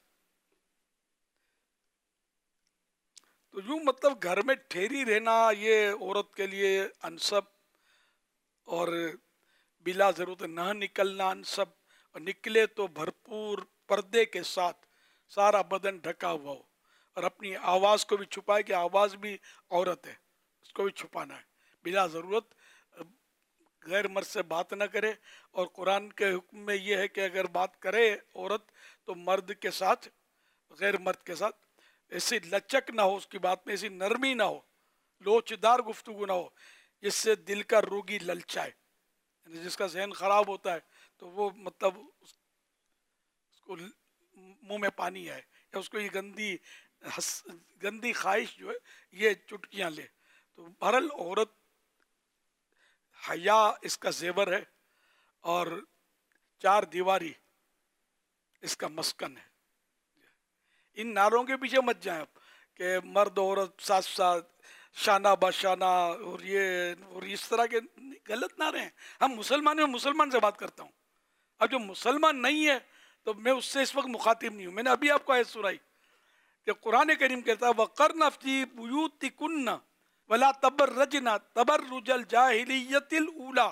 تو یوں مطلب گھر میں ٹھہری رہنا یہ عورت کے لیے انصب، اور بلا ضرورت نہ نکلنا انصب، اور نکلے تو بھرپور پردے کے ساتھ سارا بدن ڈھکا ہوا ہو، اور اپنی آواز کو بھی چھپائے کہ آواز بھی عورت ہے، اس کو بھی چھپانا ہے. بلا ضرورت غیر مرد سے بات نہ کرے. اور قرآن کے حکم میں یہ ہے کہ اگر بات کرے عورت تو مرد کے ساتھ، غیر مرد کے ساتھ ایسی لچک نہ ہو، اس کی بات میں ایسی نرمی نہ ہو، لوچدار گفتگو نہ ہو جس سے دل کا روگی للچائے. یعنی جس کا ذہن خراب ہوتا ہے تو وہ مطلب اس کو منہ میں پانی آئے، یا اس کو یہ گندی خواہش جو ہے یہ چٹکیاں لے. تو بہرحال عورت حیا اس کا زیور ہے اور چار دیواری اس کا مسکن ہے. ان نعروں کے پیچھے مت جائیں آپ کہ مرد عورت ساتھ ساتھ، شانہ باشانہ، اور یہ اور اس طرح کے غلط نعرے ہیں. ہم مسلمان سے بات کرتا ہوں. اب جو مسلمان نہیں ہے تو میں اس سے اس وقت مخاطب نہیں ہوں. میں نے ابھی آپ کو آیت سنائی کہ قرآن کریم کہتا ہے وَقَرْنَ فِي بُيُوتِكُنَّ وَلَا تَبَرَّجْنَ تَبَرُّجَ الْجَاهِلِيَّةِ الْأُولَى،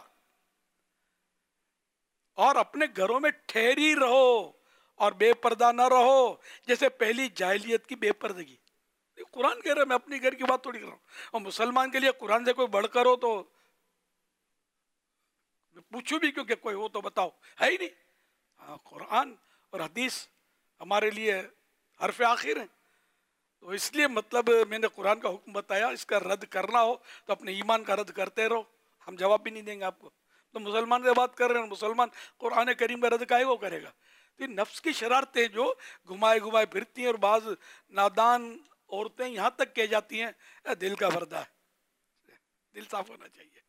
اور اپنے گھروں میں ٹھہری رہو اور بے پردہ نہ رہو جیسے پہلی جاہلیت کی بے پردگی. قرآن کہہ رہا ہے، میں اپنی گھر کی بات تھوڑی کر رہا ہوں. اور مسلمان کے لیے قرآن سے کوئی بڑھ کر ہو تو पूछूं भी क्योंकि कोई हो तो बताओ, है ही नहीं। हाँ, कुरान और हदीस हमारे लिए हरफ आखिर है। तो इसलिए मतलब मैंने कुरान का हुक्म बताया, इसका रद्द करना हो तो अपने ईमान का रद्द करते रहो, हम जवाब भी नहीं देंगे आपको। तो मुसलमान से बात कर रहे हैं, मुसलमान कुरान करीम का रद्द काहे वो करेगा? तो ये नफ्स की शरारतें जो घुमाए घुमाए फिरती हैं, और बाज नादान औरतें यहाँ तक कह जाती हैं दिल का पर्दा है, दिल साफ होना चाहिए।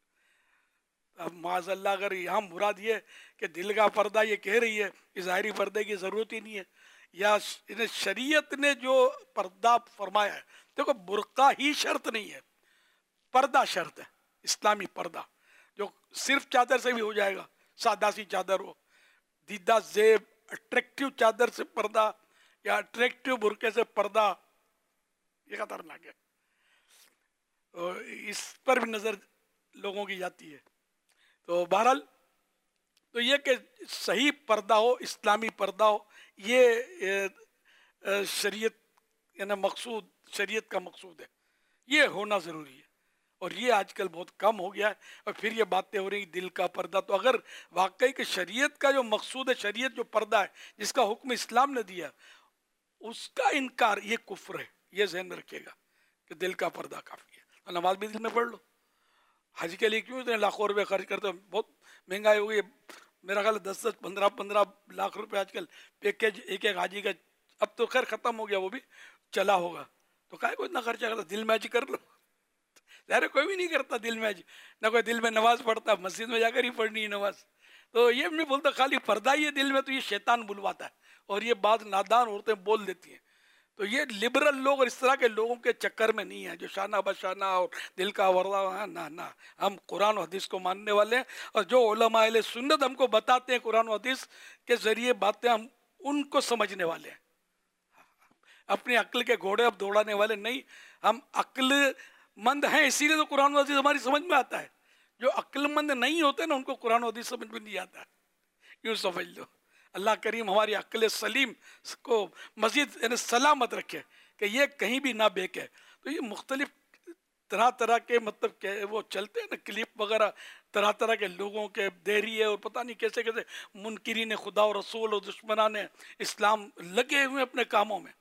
अब माज़अल्लाह अगर यहाँ मुराद ये कि दिल का पर्दा ये कह रही है कि ज़ाहिरी पर्दे की ज़रूरत ही नहीं है, या इन्हें शरीयत ने जो पर्दा फरमाया है, देखो बुर्का ही शर्त नहीं है, पर्दा शर्त है, इस्लामी पर्दा जो सिर्फ चादर से भी हो जाएगा, सादा सी चादर हो, दीदा जेब अट्रैक्टिव चादर से पर्दा या अट्रैक्टिव बुर्के से पर्दा, ये खतरनाक है। तो इस पर भी नज़र लोगों की जाती है। तो बहरहाल तो ये कि सही पर्दा हो, इस्लामी पर्दा हो, ये शरीयत यानी मकसूद, शरीयत का मकसूद है, ये होना ज़रूरी है। और ये आजकल बहुत कम हो गया है। और फिर ये बातें हो रही दिल का पर्दा, तो अगर वाकई कि शरीयत का जो मकसूद है, शरीयत जो पर्दा है जिसका हुक्म इस्लाम ने दिया, उसका इनकार ये कुफ्र है, ये ज़हन में रखिएगा कि दिल का पर्दा काफ़ी है। तो नमाज भी दिल में पढ़ लो। हज के लिए क्यों इतने लाखों रुपए खर्च करते हो? बहुत महंगाई हो गई, मेरा ख्याल 10-10, 15-15 लाख रुपए आजकल पैकेज एक एक हाजी का। अब तो खैर ख़त्म हो गया, वो भी चला होगा, तो काहे को इतना खर्चा करता? दिल में हज कर लो। ज़ाहिर कोई भी नहीं करता दिल में हज, ना कोई दिल में नमाज पढ़ता, मस्जिद में जाकर ही पढ़नी है नमाज। तो ये नहीं बोलता खाली पर्दा ही है दिल में, तो ये शैतान बुलवाता है और ये बात नादान औरतें बोल देती हैं। तो ये लिबरल लोग और इस तरह के लोगों के चक्कर में नहीं है जो शाना बशाना और दिल का वर्दा, ना ना, हम कुरान और हदीस को मानने वाले हैं। और जो उलमा अहले सुन्नत हमको बताते हैं कुरान और हदीस के ज़रिए बातें, हम उनको समझने वाले हैं। अपनी अक्ल के घोड़े अब दौड़ाने वाले नहीं, हम अक्लमंद हैं, इसीलिए तो कुरान और हदीस हमारी समझ में आता है। जो अक्लमंद नहीं होते ना, उनको कुरान और हदीस समझ में नहीं आता, यूँ समझ लो। अल्लाह करीम हमारी अक्ल सलीम को मज़ीद यानी सलामत रखे कि ये कहीं भी ना बेके। तो ये मुख्तलिफ तरह तरह के मतलब के वो चलते हैं ना क्लिप वगैरह, तरह तरह के लोगों के देरी है और पता नहीं कैसे कैसे मुनकिरीन खुदा और रसूल और दुश्मनान इस्लाम लगे हुए अपने कामों में।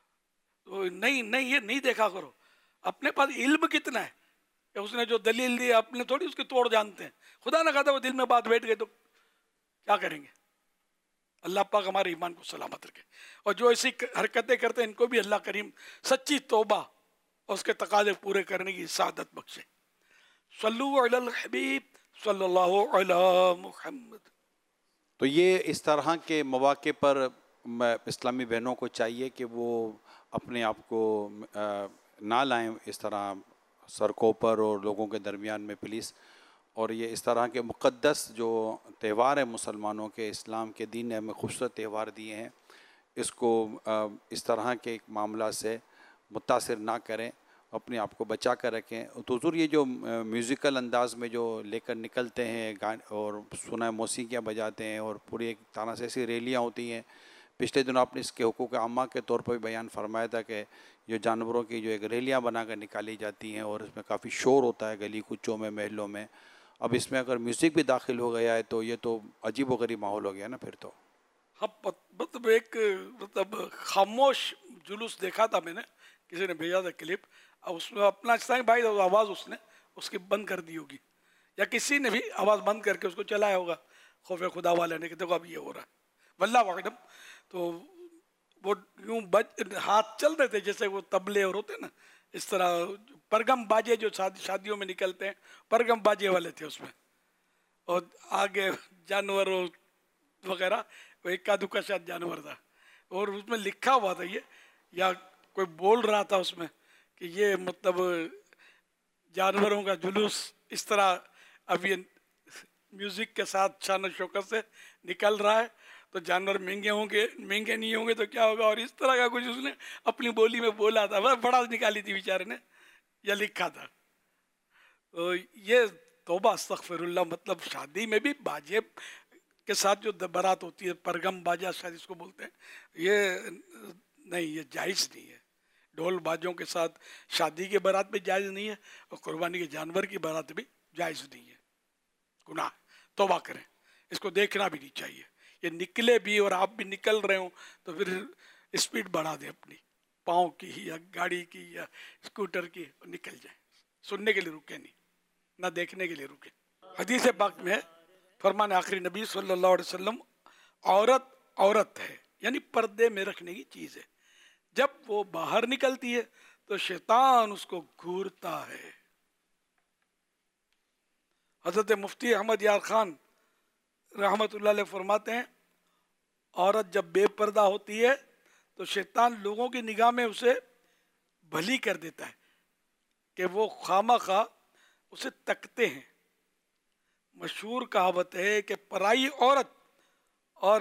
तो नहीं नहीं, ये नहीं देखा करो। अपने पास इल्म कितना है कि उसने जो दलील दी अपने थोड़ी उसकी तोड़ जानते हैं। खुदा ना खाता वो दिल में बात बैठ गई तो क्या करेंगे? अल्लाह पाक हमारे ईमान को सलामत रखे। और जो ऐसी हरकतें करते हैं इनको भी अल्लाह करीम सच्ची तौबा और उसके तकाज़े पूरे करने की सादत बख्शे। सल्लु अलल हबीब सल्लल्लाहु अला मुहम्मद। तो ये इस तरह के मौके पर इस्लामी बहनों को चाहिए कि वो अपने आप को ना लाएं इस तरह सड़कों पर और लोगों के दरमियान में प्लीज़। और ये इस तरह के मुक़द्दस जो त्यौहार है मुसलमानों के, इस्लाम के दीन ने हमें खूबसूरत त्यौहार दिए हैं, इसको इस तरह के एक मामला से मुतासिर ना करें, अपने आप को बचा कर रखें। तो हुज़ूर ये जो म्यूज़िकल अंदाज में जो लेकर निकलते हैं गान और सुना मौसीकियाँ बजाते हैं और पूरी एक तरह से ऐसी रैलियाँ होती हैं। पिछले दिनों आपने इसके हुकूक आमा के तौर पर भी बयान फरमाया था कि जो जानवरों की जो एक रैलियाँ बना कर निकाली जाती हैं और इसमें काफ़ी शोर होता है गली कुचों में, महलों में। अब इसमें अगर म्यूज़िक भी दाखिल हो गया है तो ये तो अजीब व गरीब माहौल हो गया ना फिर तो। हाँ, मतलब एक मतलब खामोश जुलूस देखा था मैंने, किसी ने भेजा था क्लिप, उसमें अपना भाई आवाज़ उसने उसकी बंद कर दी होगी या किसी ने भी आवाज़ बंद करके उसको चलाया होगा खौफ खुदा वाले ने कि देखो अब ये हो रहा है, वल्लाह वाकदम। तो वो यूँ हाथ चल रहे थे जैसे वो तबले और होते ना, इस तरह परगम बाजे जो शादियों में निकलते हैं, परगम बाजे वाले थे उसमें। और आगे जानवर वगैरह, वो इक्का दुक्का शायद जानवर था और उसमें लिखा हुआ था ये, या कोई बोल रहा था उसमें कि ये मतलब जानवरों का जुलूस इस तरह अब ये म्यूज़िक के साथ शान शौकत से निकल रहा है, तो जानवर महंगे होंगे, महंगे नहीं होंगे तो क्या होगा, और इस तरह का कुछ उसने अपनी बोली में बोला था, बस बड़ा निकाली थी बेचारे ने, या लिखा था। तो ये तौबा अस्तगफिरुल्लाह, मतलब शादी में भी बाजे के साथ जो बारात होती है, परगम बाजा शायद इसको बोलते हैं, ये नहीं, ये जायज़ नहीं है। ढोल बाजों के साथ शादी के बारात भी जायज़ नहीं है और कुर्बानी के जानवर की बारात भी जायज़ नहीं है, गुनाह। توبہ کریں، اس کو دیکھنا بھی نہیں چاہیے. یہ نکلے بھی اور آپ بھی نکل رہے ہوں تو پھر اسپیڈ بڑھا دیں اپنی، پاؤں کی یا گاڑی کی یا اسکوٹر کی، اور نکل جائیں. سننے کے لیے رکے نہیں، نہ دیکھنے کے لیے رکے. حدیث پاک میں فرمان آخری نبی صلی اللہ علیہ وسلم، عورت عورت ہے یعنی پردے میں رکھنے کی چیز ہے، جب وہ باہر نکلتی ہے تو شیطان اس کو گھورتا ہے. حضرت مفتی احمد یار خان رحمت اللہ علیہ فرماتے ہیں عورت جب بے پردہ ہوتی ہے تو شیطان لوگوں کی نگاہ میں اسے بھلی کر دیتا ہے کہ وہ خواہ خواہ اسے تکتے ہیں. مشہور کہاوت ہے کہ پرائی عورت اور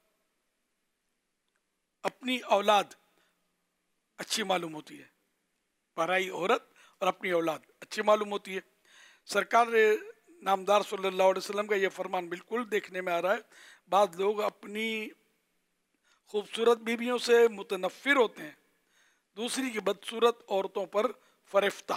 اپنی اولاد اچھی معلوم ہوتی ہے. پرائی عورت اور اپنی اولاد اچھی معلوم ہوتی ہے. سرکار نامدار صلی اللہ علیہ وسلم کا یہ فرمان بالکل دیکھنے میں آ رہا ہے. بعض لوگ اپنی خوبصورت بیویوں سے متنفر ہوتے ہیں، دوسری کی بدصورت عورتوں پر فرفتہ،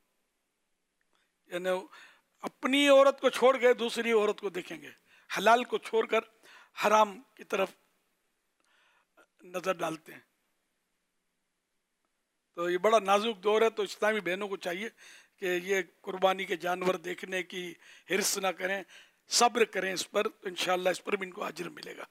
یعنی اپنی عورت کو چھوڑ کے دوسری عورت کو دیکھیں گے، حلال کو چھوڑ کر حرام کی طرف نظر ڈالتے ہیں. تو یہ بڑا نازک دور ہے، تو اسلامی بہنوں کو چاہیے کہ یہ قربانی کے جانور دیکھنے کی حرص نہ کریں، صبر کریں اس پر، تو انشاءاللہ اس پر بھی ان کو اجر ملے گا.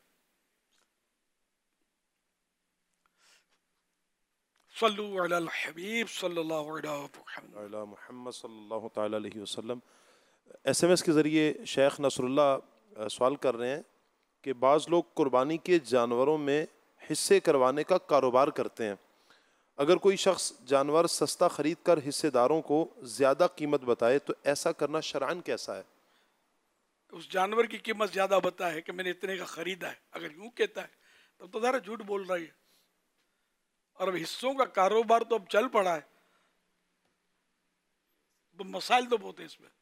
صلو علی الحبیب صلی اللہ علیہ محمد صلی اللہ تعالی علیہ وسلم. ایس ایم ایس کے ذریعے شیخ نصر اللہ سوال کر رہے ہیں کہ بعض لوگ قربانی کے جانوروں میں حصے کروانے کا کاروبار کرتے ہیں. اگر کوئی شخص جانور سستا خرید کر حصے داروں کو زیادہ قیمت بتائے تو ایسا کرنا شرعاً کیسا ہے؟ اس جانور کی قیمت زیادہ بتائے کہ میں نے اتنے کا خریدا ہے، اگر یوں کہتا ہے تب تو ذرا جھوٹ بول رہا ہے. اور اب حصوں کا کاروبار تو اب چل پڑا ہے، مسائل تو بہت ہیں اس میں.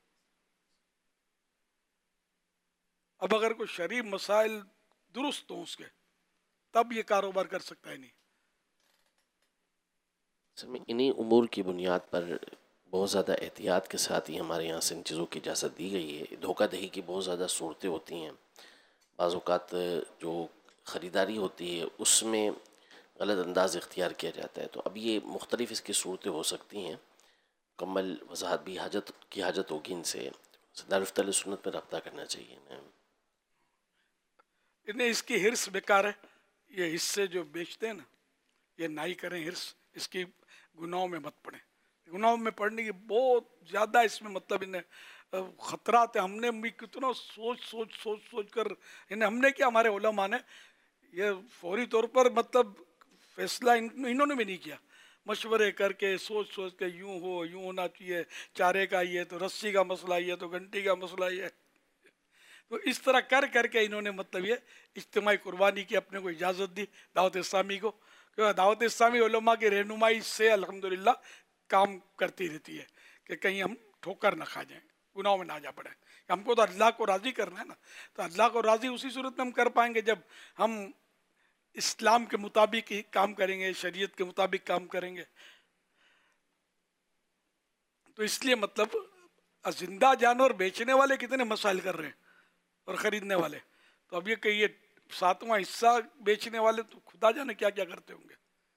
اب اگر کوئی شرعی مسائل درست ہوں اس کے تب یہ کاروبار کر سکتا ہے. نہیں، انہی امور کی بنیاد پر بہت زیادہ احتیاط کے ساتھ ہی ہمارے یہاں سے ان چیزوں کی اجازت دی گئی ہے. دھوکہ دہی کی بہت زیادہ صورتیں ہوتی ہیں، بعض اوقات جو خریداری ہوتی ہے اس میں غلط انداز اختیار کیا جاتا ہے. تو اب یہ مختلف اس کی صورتیں ہو سکتی ہیں، مکمل وضاحت بھی حاجت ہوگی ان سے. دارالفتہ اہل سنت میں رابطہ کرنا چاہیے. انہیں اس کی حرص بیکار ہے. یہ حصے جو بیچتے ہیں نا، یہ نہ ہی کریں حرص، اس کی گناہوں میں مت پڑیں. گناہوں میں پڑنے کی بہت زیادہ اس میں مطلب انہیں خطرات ہیں. ہم نے بھی کتنا سوچ کر ہم نے کیا، ہمارے علماء نے یہ فوری طور پر مطلب فیصلہ انہوں نے بھی نہیں کیا، مشورے کر کے سوچ کے یوں ہونا چاہیے، چارے کا یہ تو رسی کا مسئلہ، یہ تو گھنٹی کا مسئلہ، یہ تو اس طرح کر کے انہوں نے مطلب یہ اجتماعی قربانی کی اپنے کو اجازت دی دعوت اسلامی کو. دعوت اسلامی علماء کی رہنمائی سے الحمدللہ کام کرتی رہتی ہے کہ کہیں ہم ٹھوکر نہ کھا جائیں، گناہوں میں نہ جا پڑیں. ہم کو تو اللہ کو راضی کرنا ہے نا، تو اللہ کو راضی اسی صورت میں ہم کر پائیں گے جب ہم اسلام کے مطابق ہی کام کریں گے، شریعت کے مطابق کام کریں گے. تو اس لیے مطلب زندہ جانور بیچنے والے کتنے مسائل کر رہے ہیں اور خریدنے والے. تو اب یہ کہ یہ 7واں حصہ بیچنے والے تو خدا جانے کیا کرتے ہوں گے.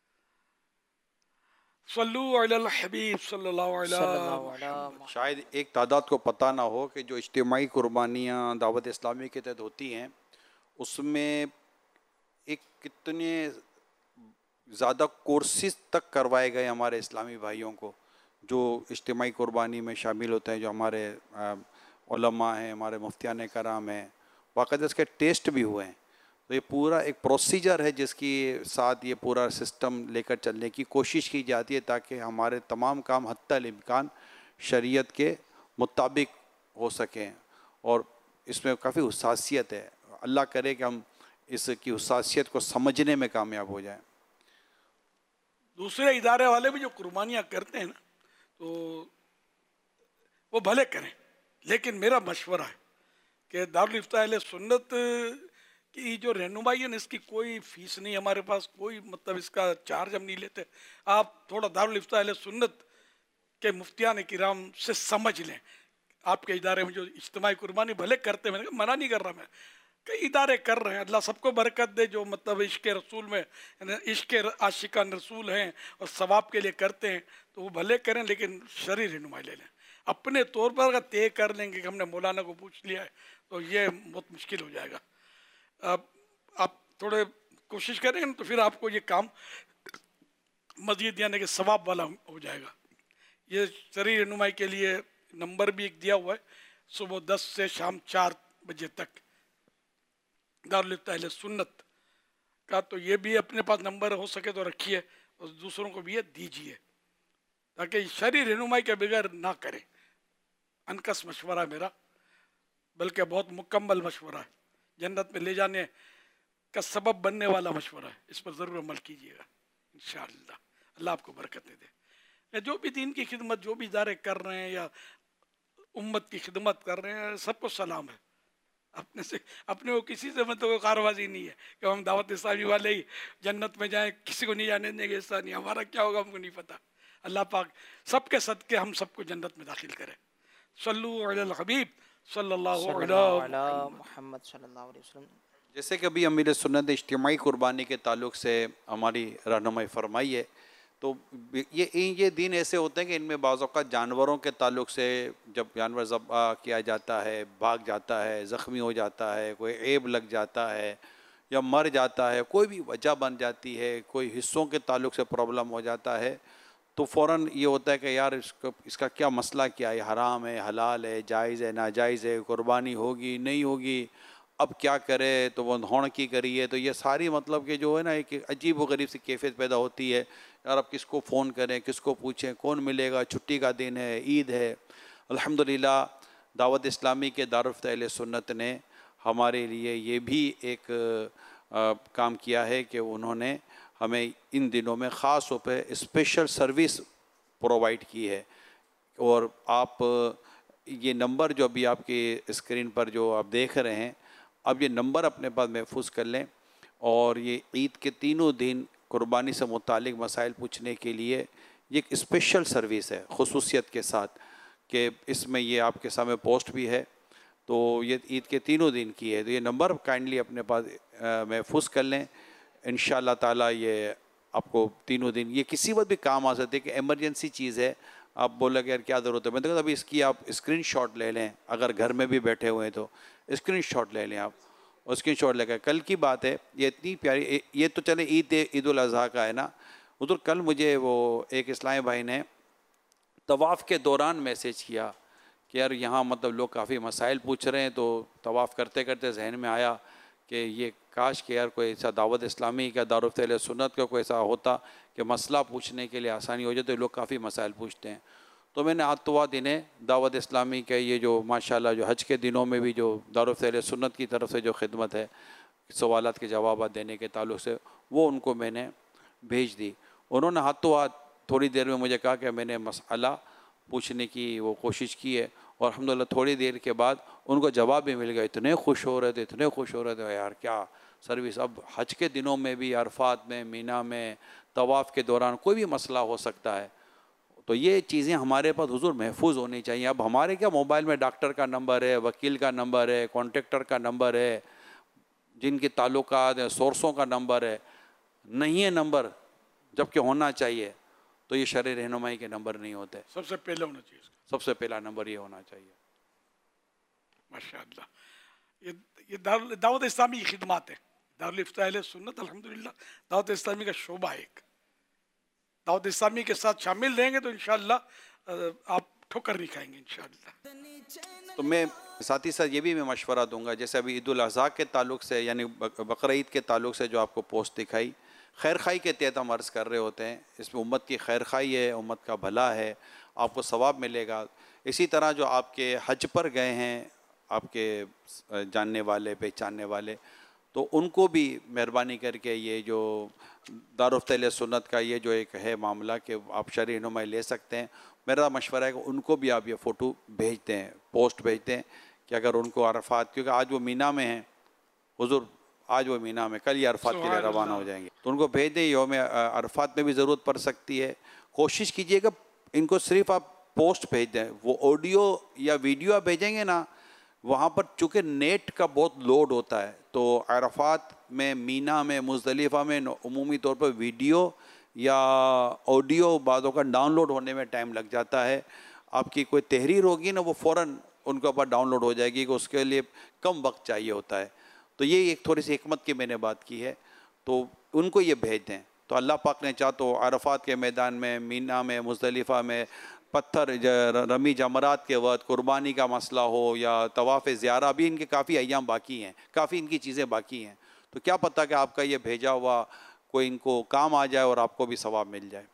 صلو علی الحبیب صلی اللہ علیہ وسلم. شاید ایک تعداد کو پتہ نہ ہو کہ جو اجتماعی قربانیاں دعوت اسلامی کے تحت ہوتی ہیں اس میں ایک کتنے زیادہ کورسز تک کروائے گئے ہمارے اسلامی بھائیوں کو جو اجتماعی قربانی میں شامل ہوتے ہیں. جو ہمارے علماء ہیں، ہمارے مفتیان کرام ہیں، باقاعدہ اس کے ٹیسٹ بھی ہوئے ہیں. تو یہ پورا ایک پروسیجر ہے جس کی ساتھ یہ پورا سسٹم لے کر چلنے کی کوشش کی جاتی ہے تاکہ ہمارے تمام کام حتی الامکان شریعت کے مطابق ہو سکیں. اور اس میں کافی حساسیت ہے. اللہ کرے کہ ہم اس کی حساسیت کو سمجھنے میں کامیاب ہو جائیں. دوسرے ادارے والے بھی جو قربانیاں کرتے ہیں نا تو وہ بھلے کریں، لیکن میرا مشورہ ہے کہ دارالفتہ اہل سنت کی جو رہنمائی ہے نا، اس کی کوئی فیس نہیں ہمارے پاس، کوئی مطلب اس کا چارج ہم نہیں لیتے. آپ تھوڑا دارالفتہ اہل سنت کے مفتیان کرام سے سمجھ لیں. آپ کے ادارے میں جو اجتماعی قربانی بھلے کرتے ہیں، میں نے کہا منع نہیں کر رہا، میں کئی ادارے کر رہے ہیں، اللہ سب کو برکت دے، جو مطلب عشق رسول میں عشق عاشقان رسول ہیں اور ثواب کے لیے کرتے ہیں تو وہ بھلے کریں، لیکن شرعی رہنمائی لے لیں۔ اپنے طور پر اگر طے کر لیں گے کہ ہم نے مولانا کو پوچھ لیا ہے تو یہ بہت مشکل ہو جائے گا۔ اب آپ تھوڑے کوشش کریں گے تو پھر آپ کو یہ کام مزید یعنی کہ ثواب والا ہو جائے گا۔ یہ شرعی رہنمائی کے لیے نمبر بھی ایک دیا ہوا ہے، صبح 10 سے شام 4 بجے تک دارالفتہ اہل سنت کا، تو یہ بھی اپنے پاس نمبر ہو سکے تو رکھیے اور دوسروں کو بھی یہ دیجیے تاکہ شرعی رہنمائی کے بغیر نہ کریں۔ انکس مشورہ میرا، بلکہ بہت مکمل مشورہ ہے، جنت میں لے جانے کا سبب بننے والا مشورہ ہے، اس پر ضرور عمل کیجیے گا انشاءاللہ۔ اللہ آپ کو برکتیں دے۔ جو بھی دین کی خدمت، جو بھی ادارے کر رہے ہیں یا امت کی خدمت کر رہے ہیں، سب کو سلام ہے۔ اپنے کو کسی سے مطلب کاروازی نہیں ہے کہ ہم دعوت اسلامی والے ہی جنت میں جائیں، کسی کو نہیں جانے دیں گے، ایسا نہیں، ہمارا کیا ہوگا ہم کو نہیں پتہ۔ اللہ پاک سب کے صدقے ہم سب کو جنت میں داخل کرے۔ صلو علی الحبیب صلی اللہ علیہ محمد صلی اللہ علیہ وسلم۔ جیسے کہ ابھی امیر سنت اجتماعی قربانی کے تعلق سے ہماری رہنمائی فرمائی ہے، تو یہ دین ایسے ہوتے ہیں کہ ان میں بعض اوقات جانوروں کے تعلق سے جب جانور ذبح کیا جاتا ہے، بھاگ جاتا ہے، زخمی ہو جاتا ہے، کوئی عیب لگ جاتا ہے یا مر جاتا ہے، کوئی بھی وجہ بن جاتی ہے، کوئی حصوں کے تعلق سے پرابلم ہو جاتا ہے، تو فوراً یہ ہوتا ہے کہ یار اس کا کیا مسئلہ کیا ہے، حرام ہے، حلال ہے، جائز ہے، ناجائز ہے، قربانی ہوگی نہیں ہوگی، اب کیا کرے، تو وہ ہون کی کریے، تو یہ ساری مطلب کہ جو ہے نا ایک عجیب و غریب سی کیفیت پیدا ہوتی ہے، یار اب کس کو فون کریں، کس کو پوچھیں، کون ملے گا، چھٹی کا دن ہے، عید ہے۔ الحمدللہ دعوت اسلامی کے دارالفتہ اہل سنت نے ہمارے لیے یہ بھی ایک کام کیا ہے کہ انہوں نے ہمیں ان دنوں میں خاص طور پہ اسپیشل سروس پرووائڈ کی ہے، اور آپ یہ نمبر جو ابھی آپ کی اسکرین پر جو آپ دیکھ رہے ہیں، اب یہ نمبر اپنے پاس محفوظ کر لیں، اور یہ عید کے تینوں دن قربانی سے متعلق مسائل پوچھنے کے لیے یہ ایک اسپیشل سروس ہے خصوصیت کے ساتھ، کہ اس میں یہ آپ کے سامنے پوسٹ بھی ہے، تو یہ عید کے تینوں دن کی ہے، تو یہ نمبر کائنڈلی اپنے پاس محفوظ کر لیں، انشاءاللہ تعالیٰ یہ آپ کو تینوں دن یہ کسی وقت بھی کام آ سکتے کہ ایمرجنسی چیز ہے، آپ بولے کہ یار کیا ضرورت ہے، میں تو ابھی اس کی آپ اسکرین شاٹ لے لیں، اگر گھر میں بھی بیٹھے ہوئے ہیں تو اسکرین شاٹ لے لیں، آپ اسکرین شاٹ لے کر، کل کی بات ہے، یہ اتنی پیاری، یہ تو چلے عید الاضحیٰ کا ہے نا، ادھر کل مجھے وہ ایک اسلامی بھائی نے طواف کے دوران میسیج کیا کہ یار یہاں مطلب لوگ کافی مسائل پوچھ رہے ہیں، تو طواف کرتے کرتے ذہن میں آیا کہ یہ کاش کہ یار کوئی ایسا دعوت اسلامی کا دارالفتہ اہل سنت کا کوئی ایسا ہوتا کہ مسئلہ پوچھنے کے لیے آسانی ہو جائے، تو لوگ کافی مسائل پوچھتے ہیں، تو میں نے آتواد انہیں دعوت اسلامی کے یہ جو ماشاءاللہ جو حج کے دنوں میں بھی جو دارالفتہ اہل سنت کی طرف سے جو خدمت ہے سوالات کے جوابات دینے کے تعلق سے، وہ ان کو میں نے بھیج دی، انہوں نے ہاتھوں ہاتھ تھوڑی دیر میں مجھے کہا کہ میں نے مسئلہ پوچھنے کی وہ کوشش کی ہے، اور الحمدللہ تھوڑی دیر کے بعد ان کو جواب بھی مل گیا، اتنے خوش ہو رہے تھے یار کیا سروس، اب حج کے دنوں میں بھی عرفات میں، مینا میں، طواف کے دوران کوئی بھی مسئلہ ہو سکتا ہے، تو یہ چیزیں ہمارے پاس حضور محفوظ ہونی چاہیے۔ اب ہمارے کیا موبائل میں ڈاکٹر کا نمبر ہے، وکیل کا نمبر ہے، کانٹریکٹر کا نمبر ہے، جن کے تعلقات ہیں، سورسوں کا نمبر ہے، نہیں ہے نمبر جبکہ ہونا چاہیے، تو یہ شرعی رہنمائی کے نمبر نہیں ہوتے، سب سے پہلے ہونا چاہیے، سب سے پہلا نمبر یہ ہونا چاہیے۔ ماشاءاللہ، یہ دعوت اسلامی کی خدمات ہے، دارالفتہ اہل سنت الحمدللہ دعوت اسلامی کا شعبہ ہے، ایک دعوت اسلامی کے ساتھ شامل رہیں گے تو انشاءاللہ آپ ٹھوکر نہیں کھائیں گے انشاءاللہ۔ تو میں ساتھ ہی ساتھ یہ بھی میں مشورہ دوں گا، جیسے ابھی عید الاضحیٰ کے تعلق سے یعنی بقرہ عید کے تعلق سے جو آپ کو پوسٹ دکھائی، خیر خواہی کے تحت ہم عرض کر رہے ہوتے ہیں، اس میں امت کی خیر خواہی ہے، امت کا بھلا ہے، آپ کو ثواب ملے گا۔ اسی طرح جو آپ کے حج پر گئے ہیں، آپ کے جاننے والے پہچاننے والے، تو ان کو بھی مہربانی کر کے یہ جو دارالفتہ اہل سنت کا یہ جو ایک ہے معاملہ کہ آپ شرعی رہنمائی لے سکتے ہیں، میرا مشورہ ہے کہ ان کو بھی آپ یہ فوٹو بھیجتے ہیں، پوسٹ بھیجتے ہیں کہ اگر ان کو عرفات، کیونکہ آج وہ مینا میں ہیں حضور، آج وہ مینا میں، کل یہ عرفات کے لیے روانہ ہو جائیں گے، تو ان کو بھیج دیں، یوم عرفات میں بھی ضرورت پڑ سکتی ہے، کوشش کیجئے گا ان کو صرف آپ پوسٹ بھیج دیں. وہ آڈیو یا ویڈیو آپ بھیجیں گے نا, وہاں پر چونکہ نیٹ کا بہت لوڈ ہوتا ہے, تو عرفات میں, مینا میں, مزدلفہ میں عمومی طور پر ویڈیو یا آڈیو بعضوں کا ڈاؤن لوڈ ہونے میں ٹائم لگ جاتا ہے. آپ کی کوئی تحریر ہوگی نا, وہ فوراً ان کے اوپر ڈاؤن لوڈ ہو جائے گی, کہ اس کے لیے کم وقت چاہیے ہوتا ہے. تو یہ ایک تھوڑی سی حکمت کی میں نے بات کی ہے, تو ان کو یہ بھیج دیں. تو اللہ پاک نے چاہ تو عرفات کے میدان میں, مینا میں, مزدلفہ میں پتھر رمی جمرات کے وقت قربانی کا مسئلہ ہو یا طواف زیارہ, بھی ان کے کافی ایام باقی ہیں, کافی ان کی چیزیں باقی ہیں. تو کیا پتہ کہ آپ کا یہ بھیجا ہوا کوئی ان کو کام آ جائے اور آپ کو بھی ثواب مل جائے.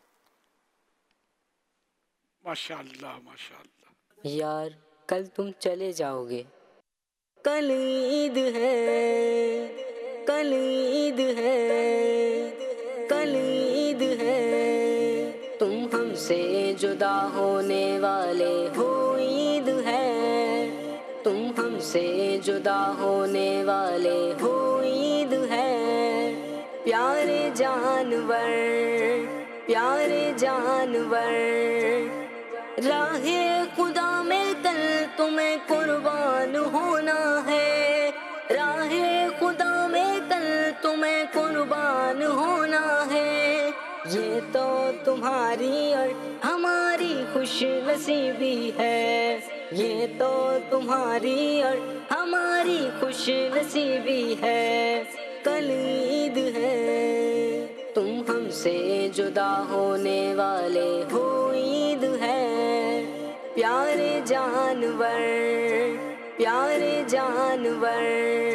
ماشاءاللہ ماشاءاللہ. یار کل تم چلے جاؤ گے, کل عید ہے, کل عید ہے, کل عید ہے, تم ہم سے جدا ہونے والے ہو, عید ہے, تم ہم سے جدا ہونے والے ہو, عید ہے. پیارے جانور, پیارے جانور, راہ خدا میں کل تمہیں قربان ہونا ہے, راہ خدا میں کل تمہیں قربان ہونا ہے. یہ تو تمہاری اور ہماری خوش نصیبی ہے, یہ تو تمہاری اور ہماری خوش نصیبی ہے. کل عید ہے, تم ہم سے جدا ہونے والے ہو, عید ہے. پیارے جانور, پیارے جانور,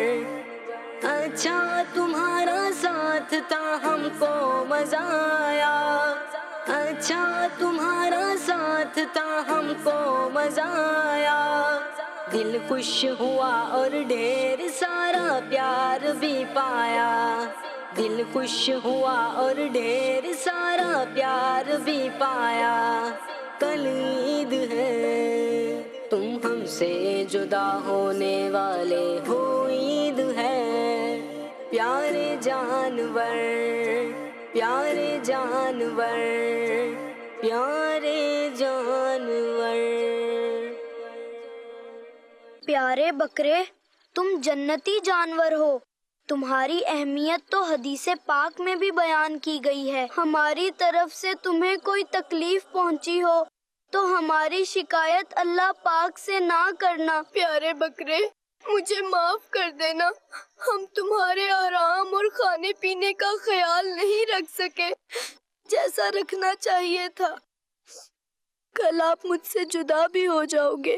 اچھا تمہارا ساتھ تھا ہم کو مزہ آیا, اچھا تمہارا ساتھ تھا ہم کو مزہ آیا. دل خوش ہوا اور ڈھیر سارا پیار بھی پایا, دل خوش ہوا اور ڈھیر سارا پیار بھی پایا. کل عید ہے, تم ہم سے جدا ہونے والے ہو, عید ہے. پیارے جانور, پیارے جانور, پیارے جانور. پیارے بکرے, تم جنتی جانور ہو, تمہاری اہمیت تو حدیث پاک میں بھی بیان کی گئی ہے. ہماری طرف سے تمہیں کوئی تکلیف پہنچی ہو تو ہماری شکایت اللہ پاک سے نہ کرنا. پیارے بکرے, مجھے معاف کر دینا, ہم تمہارے آرام اور کھانے پینے کا خیال نہیں رکھ سکے جیسا رکھنا چاہیے تھا. کل آپ مجھ سے جدا بھی ہو جاؤ گے.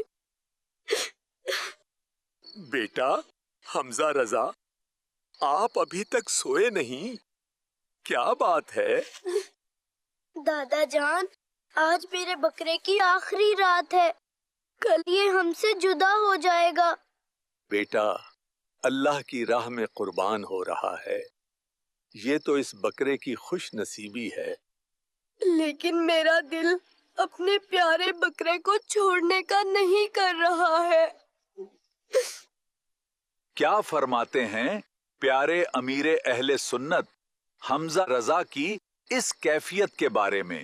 بیٹا حمزہ رضا, آپ ابھی تک سوئے نہیں, کیا بات ہے؟ دادا جان, آج میرے بکرے کی آخری رات ہے, کل یہ ہم سے جدا ہو جائے گا. بیٹا اللہ کی راہ میں قربان ہو رہا ہے, یہ تو اس بکرے کی خوش نصیبی ہے. لیکن میرا دل اپنے پیارے بکرے کو چھوڑنے کا نہیں کر رہا ہے. کیا فرماتے ہیں پیارے امیر اہل سنت حمزہ رضا کی اس کیفیت کے بارے میں؟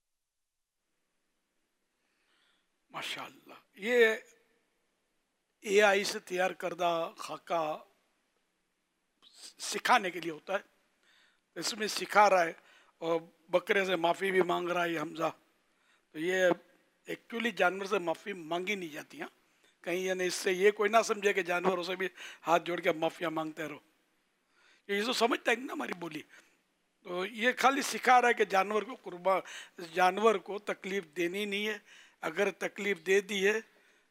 ماشاءاللہ, یہ اے آئی سے تیار کردہ خاکہ سکھانے کے لیے ہوتا ہے. اس میں سکھا رہا ہے اور بکرے سے معافی بھی مانگ رہا ہے یہ حمزہ. تو یہ ایکچولی جانور سے معافی مانگی نہیں جاتی. ہاں, کہیں یعنی اس سے یہ کوئی نہ سمجھے کہ جانوروں سے بھی ہاتھ جوڑ کے معافیاں مانگتے رہو, یہ تو سمجھتا ہے نا ہماری بولی. تو یہ خالی سکھا رہا ہے کہ جانور کو تکلیف دینی نہیں ہے. اگر تکلیف دے دی ہے,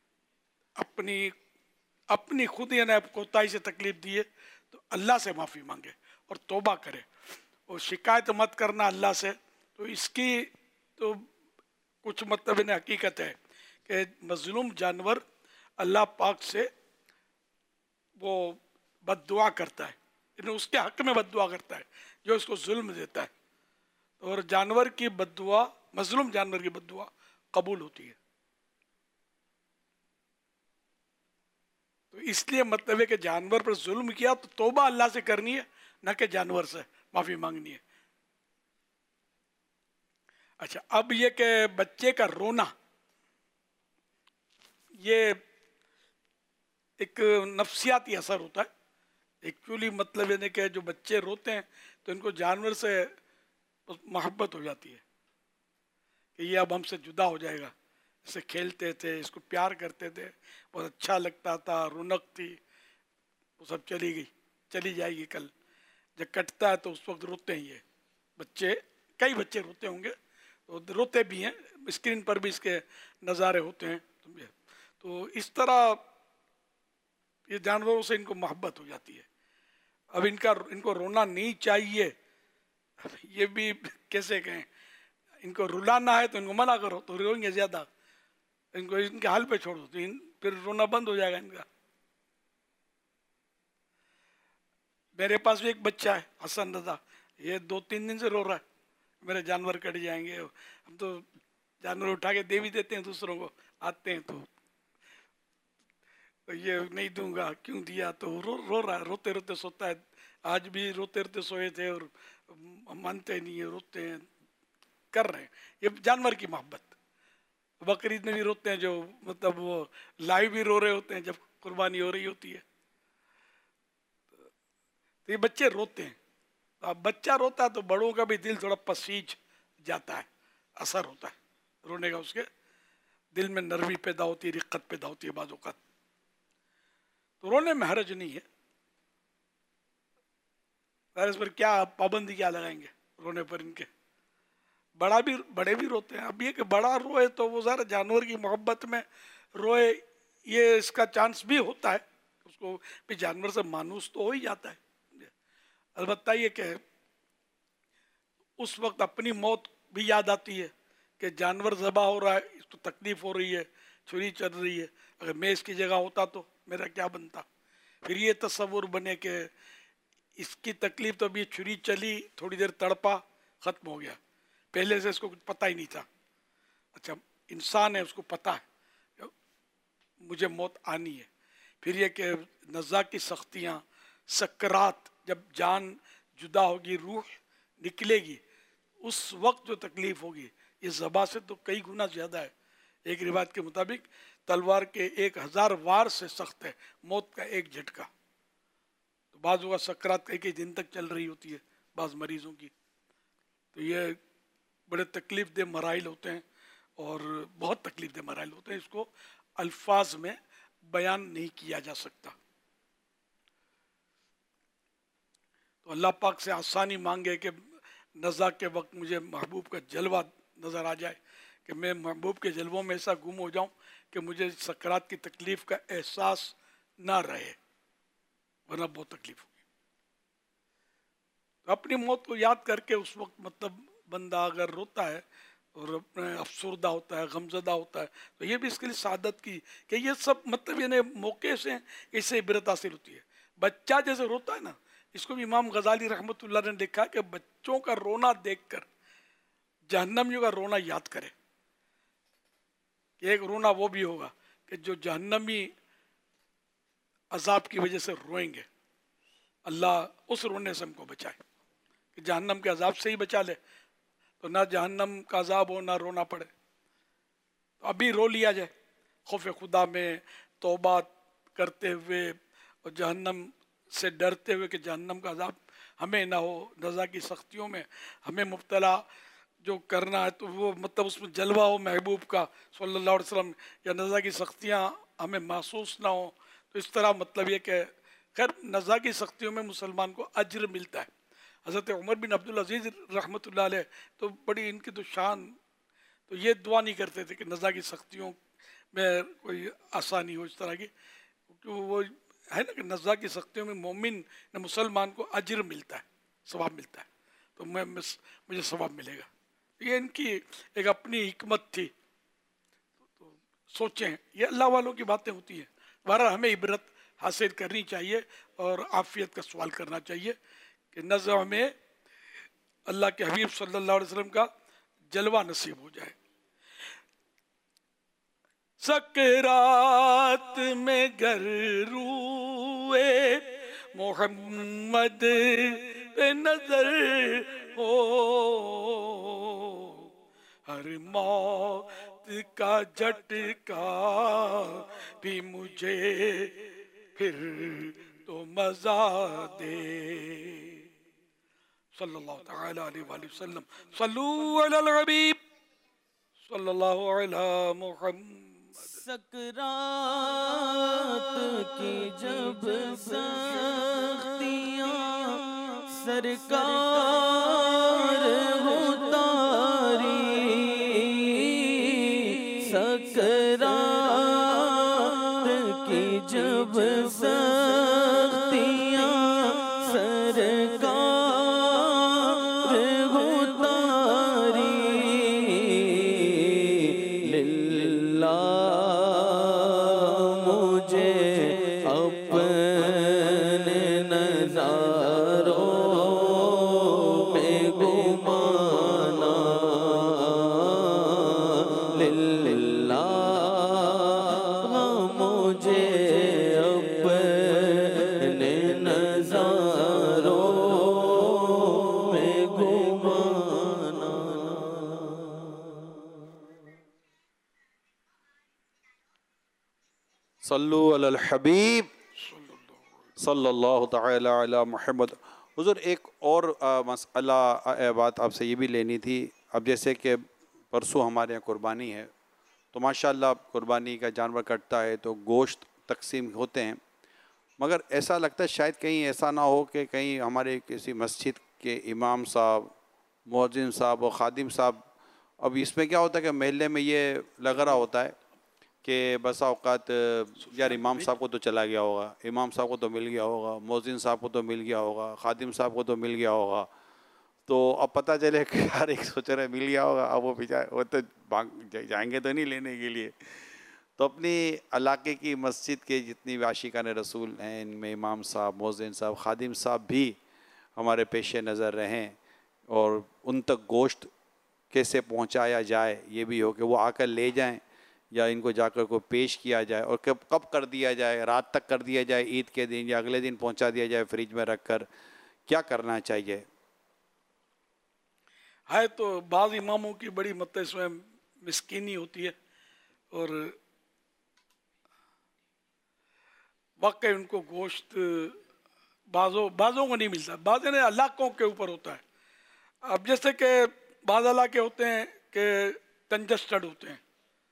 اپنی خود یعنی کوتاہی سے تکلیف دی ہے, تو اللہ سے معافی مانگے اور توبہ کرے, اور شکایت مت کرنا اللہ سے. تو اس کی تو کچھ مطلب انہیں حقیقت ہے کہ مظلوم جانور اللہ پاک سے وہ بد دعا کرتا ہے, یعنی اس کے حق میں بد دعا کرتا ہے جو اس کو ظلم دیتا ہے. اور جانور کی بد دعا, مظلوم جانور کی بد دعا قبول ہوتی ہے. تو اس لیے مطلب ہے کہ جانور پر ظلم کیا تو توبہ اللہ سے کرنی ہے, نہ کہ جانور سے معافی مانگنی ہے. اچھا, اب یہ کہ بچے کا رونا, یہ ایک نفسیاتی اثر ہوتا ہے. ایکچولی مطلب یہ کہ جو بچے روتے ہیں تو ان کو جانور سے محبت ہو جاتی ہے کہ یہ اب ہم سے جدا ہو جائے گا. اس سے کھیلتے تھے, اس کو پیار کرتے تھے, بہت اچھا لگتا تھا, رونق تھی, وہ سب چلی گئی, چلی جائے گی کل. جب کٹتا ہے تو اس وقت روتے ہیں یہ بچے. کئی بچے روتے ہوں گے, روتے بھی ہیں, اسکرین پر بھی اس کے نظارے ہوتے ہیں. تو اس طرح یہ جانوروں سے ان کو محبت ہو جاتی ہے. اب ان کو رونا نہیں چاہیے, یہ بھی کیسے کہیں. ان کو رلانا ہے تو ان کو منع کرو تو روئیں گے زیادہ. ان کو ان کے حال پہ چھوڑو تو پھر رونا بند ہو جائے گا ان کا. میرے پاس بھی ایک بچہ ہے حسن رضا, یہ 2-3 دن سے رو رہا ہے میرے جانور کٹ جائیں گے. ہم تو جانور اٹھا کے دے بھی دیتے ہیں دوسروں کو, آتے ہیں تو یہ نہیں دوں گا, کیوں دیا, تو رو رہا ہے, روتے روتے سوتا ہے. آج بھی روتے روتے سوئے تھے اور مانتے نہیں ہیں, روتے ہیں, کر رہے ہیں. یہ جانور کی محبت. بقرعید میں بھی روتے ہیں, جو مطلب وہ لائیو بھی رو رہے ہوتے ہیں جب قربانی ہو رہی ہوتی ہے. تو یہ بچے روتے ہیں. اب بچہ روتا ہے تو بڑوں کا بھی دل تھوڑا پسیج جاتا ہے, اثر ہوتا ہے رونے کا. اس کے دل میں نرمی پیدا ہوتی ہے, رقت پیدا ہوتی ہے بعض اوقات. تو رونے میں حرج نہیں ہے. اس پر کیا پابندی کیا لگائیں گے رونے پر ان کے. بڑے بھی روتے ہیں. اب یہ کہ بڑا روئے تو وہ ذرا جانور کی محبت میں روئے, یہ اس کا چانس بھی ہوتا ہے. اس کو بھی جانور سے مانوس تو ہو ہی جاتا ہے. البتہ یہ کہ اس وقت اپنی موت بھی یاد آتی ہے کہ جانور ذبح ہو رہا ہے, اس کو تکلیف ہو رہی ہے, چھری چل رہی ہے. اگر میں اس کی جگہ ہوتا تو میرا کیا بنتا. پھر یہ تصور بنے کہ اس کی تکلیف تو ابھی چھری چلی, تھوڑی دیر تڑپا, ختم ہو گیا. پہلے سے اس کو کچھ پتہ ہی نہیں تھا. اچھا انسان ہے, اس کو پتہ ہے مجھے موت آنی ہے. پھر یہ کہ نزا کی سختیاں, سکرات, جب جان جدا ہوگی, روح نکلے گی, اس وقت جو تکلیف ہوگی یہ ذبح سے تو کئی گنا زیادہ ہے. ایک روایت کے مطابق تلوار کے 1000 وار سے سخت ہے موت کا ایک جھٹکا. تو بعضوں کا سکرات کئی دن تک چل رہی ہوتی ہے بعض مریضوں کی. تو یہ بڑے تکلیف دہ مراحل ہوتے ہیں, اور بہت تکلیف دہ مراحل ہوتے ہیں. اس کو الفاظ میں بیان نہیں کیا جا سکتا. تو اللہ پاک سے آسانی مانگے کہ نزا کے وقت مجھے محبوب کا جلوہ نظر آ جائے, کہ میں محبوب کے جلووں میں ایسا گم ہو جاؤں کہ مجھے سکرات کی تکلیف کا احساس نہ رہے, ورنہ بہت تکلیف ہوگی. تو اپنی موت کو یاد کر کے اس وقت مطلب بندہ اگر روتا ہے اور اپنے افسردہ ہوتا ہے, غمزدہ ہوتا ہے, تو یہ بھی اس کے لیے سعادت کی کہ یہ سب مطلب یعنی موقع سے اس سے عبرت حاصل ہوتی ہے. بچہ جیسے روتا ہے نا, اس کو بھی امام غزالی رحمۃ اللہ نے لکھا کہ بچوں کا رونا دیکھ کر جہنمیوں کا رونا یاد کرے. کہ ایک رونا وہ بھی ہوگا کہ جو جہنمی عذاب کی وجہ سے روئیں گے, اللہ اس رونے سے ہم کو بچائے کہ جہنم کے عذاب سے ہی بچا لے, تو نہ جہنم کا عذاب ہو نہ رونا پڑے. تو ابھی رو لیا جائے خوف خدا میں, توبہ کرتے ہوئے اور جہنم سے ڈرتے ہوئے کہ جہنم کا عذاب ہمیں نہ ہو. نزا کی سختیوں میں ہمیں مبتلا جو کرنا ہے تو وہ مطلب اس میں جلوہ ہو محبوب کا صلی اللہ علیہ وسلم, یا نزا کی سختیاں ہمیں محسوس نہ ہو. تو اس طرح مطلب یہ کہ خیر نزا کی سختیوں میں مسلمان کو اجر ملتا ہے. حضرت عمر بن عبدالعزیز رحمۃ اللہ علیہ تو بڑی ان کی تو شان, تو یہ دعا نہیں کرتے تھے کہ نزا کی سختیوں میں کوئی آسانی ہو اس طرح کی, کیونکہ وہ ہے نا کہ نزا کی سختیوں میں مومن مسلمان کو اجر ملتا ہے, ثواب ملتا ہے. تو مجھے ثواب ملے گا. یہ ان کی ایک اپنی حکمت تھی. تو سوچیں, یہ اللہ والوں کی باتیں ہوتی ہیں. بہرحال ہمیں عبرت حاصل کرنی چاہیے اور عافیت کا سوال کرنا چاہیے کہ نزا میں اللہ کے حبیب صلی اللہ علیہ وسلم کا جلوہ نصیب ہو جائے. سکرات میں گر روئے محمد پہ نظر ہو, ہر موت کا جھٹکا بھی مجھے پھر تو مزہ دے. صلی اللہ تعالی علیہ وآلہ وسلم. صلو علی الحبیب صلی اللہ علی محمد. سکرات کی جب سختیاں سرکار اتاری، سکرات کی جب سختیاں سرکار اتاری، للہ مجھے اپنے نظاروں میں گمانا، للہ مجھے اپنے نظاروں میں گمانا. صلو علی الحبیب صلی اللہ تعالی علی محمد. حضور ایک اور مسئلہ بات آپ سے یہ بھی لینی تھی. اب جیسے کہ پرسوں ہمارے یہاں قربانی ہے تو ماشاءاللہ قربانی کا جانور کٹتا ہے تو گوشت تقسیم ہوتے ہیں، مگر ایسا لگتا ہے شاید کہیں ایسا نہ ہو کہ کہیں ہمارے کسی مسجد کے امام صاحب، مؤذن صاحب اور خادم صاحب، اب اس میں کیا ہوتا ہے کہ محلے میں یہ لگ رہا ہوتا ہے کہ بسا اوقات یار امام صاحب کو تو چلا گیا ہوگا، امام صاحب کو تو مل گیا ہوگا، مؤذن صاحب کو تو مل گیا ہوگا، خادم صاحب کو تو مل گیا ہوگا، تو اب پتہ چلے کہ ہر ایک سوچ رہے مل گیا ہوگا، اب وہ تو جائیں گے تو نہیں لینے کے لیے. تو اپنی علاقے کی مسجد کے جتنی بھی عاشقان رسول ہیں ان میں امام صاحب، مؤذن صاحب، خادم صاحب بھی ہمارے پیش نظر رہیں اور ان تک گوشت کیسے پہنچایا جائے یہ بھی ہو کہ وہ آ کر لے جائیں یا ان کو جا کر کو پیش کیا جائے، اور کب کر دیا جائے، رات تک کر دیا جائے عید کے دن یا اگلے دن پہنچا دیا جائے فریج میں رکھ کر، کیا کرنا چاہیے؟ ہے تو بعض اماموں کی بڑی مطلب اس میں مسکینی ہوتی ہے اور واقعی ان کو گوشت بعضوں کو نہیں ملتا، بعض علاقوں کے اوپر ہوتا ہے. اب جیسے کہ بعض علاقے ہوتے ہیں کہ کنجسٹڈ ہوتے ہیں،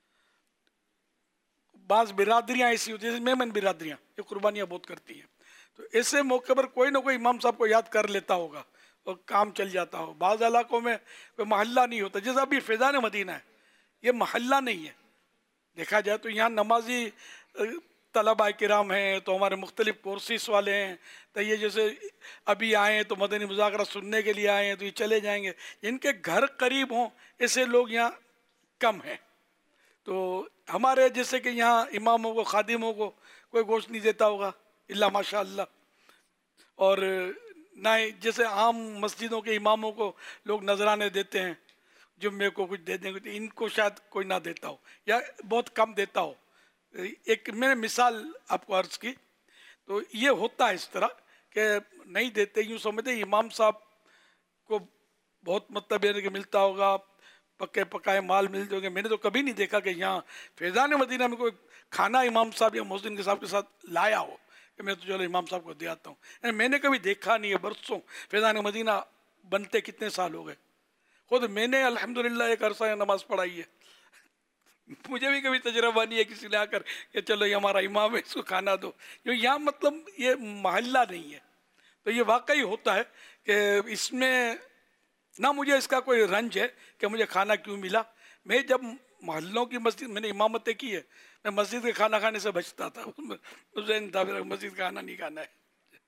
بعض برادریاں ایسی ہوتی ہیں جیسے میمن برادریاں یہ قربانیاں بہت کرتی ہیں، تو ایسے موقع پر کوئی نہ کوئی امام صاحب کو یاد کر لیتا ہوگا اور کام چل جاتا ہو. بعض علاقوں میں کوئی محلہ نہیں ہوتا، جیسا ابھی فیضان مدینہ ہے یہ محلہ نہیں ہے. دیکھا جائے تو یہاں نمازی طلباء کرام ہیں تو ہمارے مختلف کورسز والے ہیں، تو یہ جیسے ابھی آئے ہیں تو مدنی مذاکرہ سننے کے لیے آئے ہیں تو یہ چلے جائیں گے، جن کے گھر قریب ہوں ایسے لوگ یہاں کم ہیں. تو ہمارے جیسے کہ یہاں اماموں کو، خادموں کو کوئی گوشت نہیں دیتا ہوگا الا ماشاء اللہ، اور نہ جیسے عام مسجدوں کے اماموں کو لوگ نذرانے دیتے ہیں، جمعے کو کچھ دے دیں گے، ان کو شاید کوئی نہ دیتا ہو یا بہت کم دیتا ہو. ایک میں نے مثال آپ کو عرض کی، تو یہ ہوتا ہے اس طرح کہ نہیں دیتے، یوں سمجھتے امام صاحب کو بہت مطلب ہے کہ ملتا ہوگا، پکے پکائے مال مل جائے گے. میں نے تو کبھی نہیں دیکھا کہ یہاں فیضان مدینہ میں کوئی کھانا امام صاحب یا مؤذن کے صاحب کے ساتھ لایا ہو کہ میں تو چلو امام صاحب کو دے آتا ہوں. میں نے کبھی دیکھا نہیں ہے. برسوں فیضان مدینہ بنتے کتنے سال ہو گئے، خود میں نے الحمدللہ ایک عرصہ نماز پڑھائی ہے، مجھے بھی کبھی تجربہ نہیں ہے کسی نے آ کر کہ چلو یہ ہمارا امام ہے اس کو کھانا دو. یہاں مطلب یہ محلہ نہیں ہے. تو یہ واقعی ہوتا ہے کہ اس میں نہ مجھے اس کا کوئی رنج ہے کہ مجھے کھانا کیوں ملا. میں جب محلوں کی مسجد میں نے امامتیں کی ہے، میں مسجد کے کھانا کھانے سے بچتا تھا، مسجد کا کھانا نہیں کھانا ہے.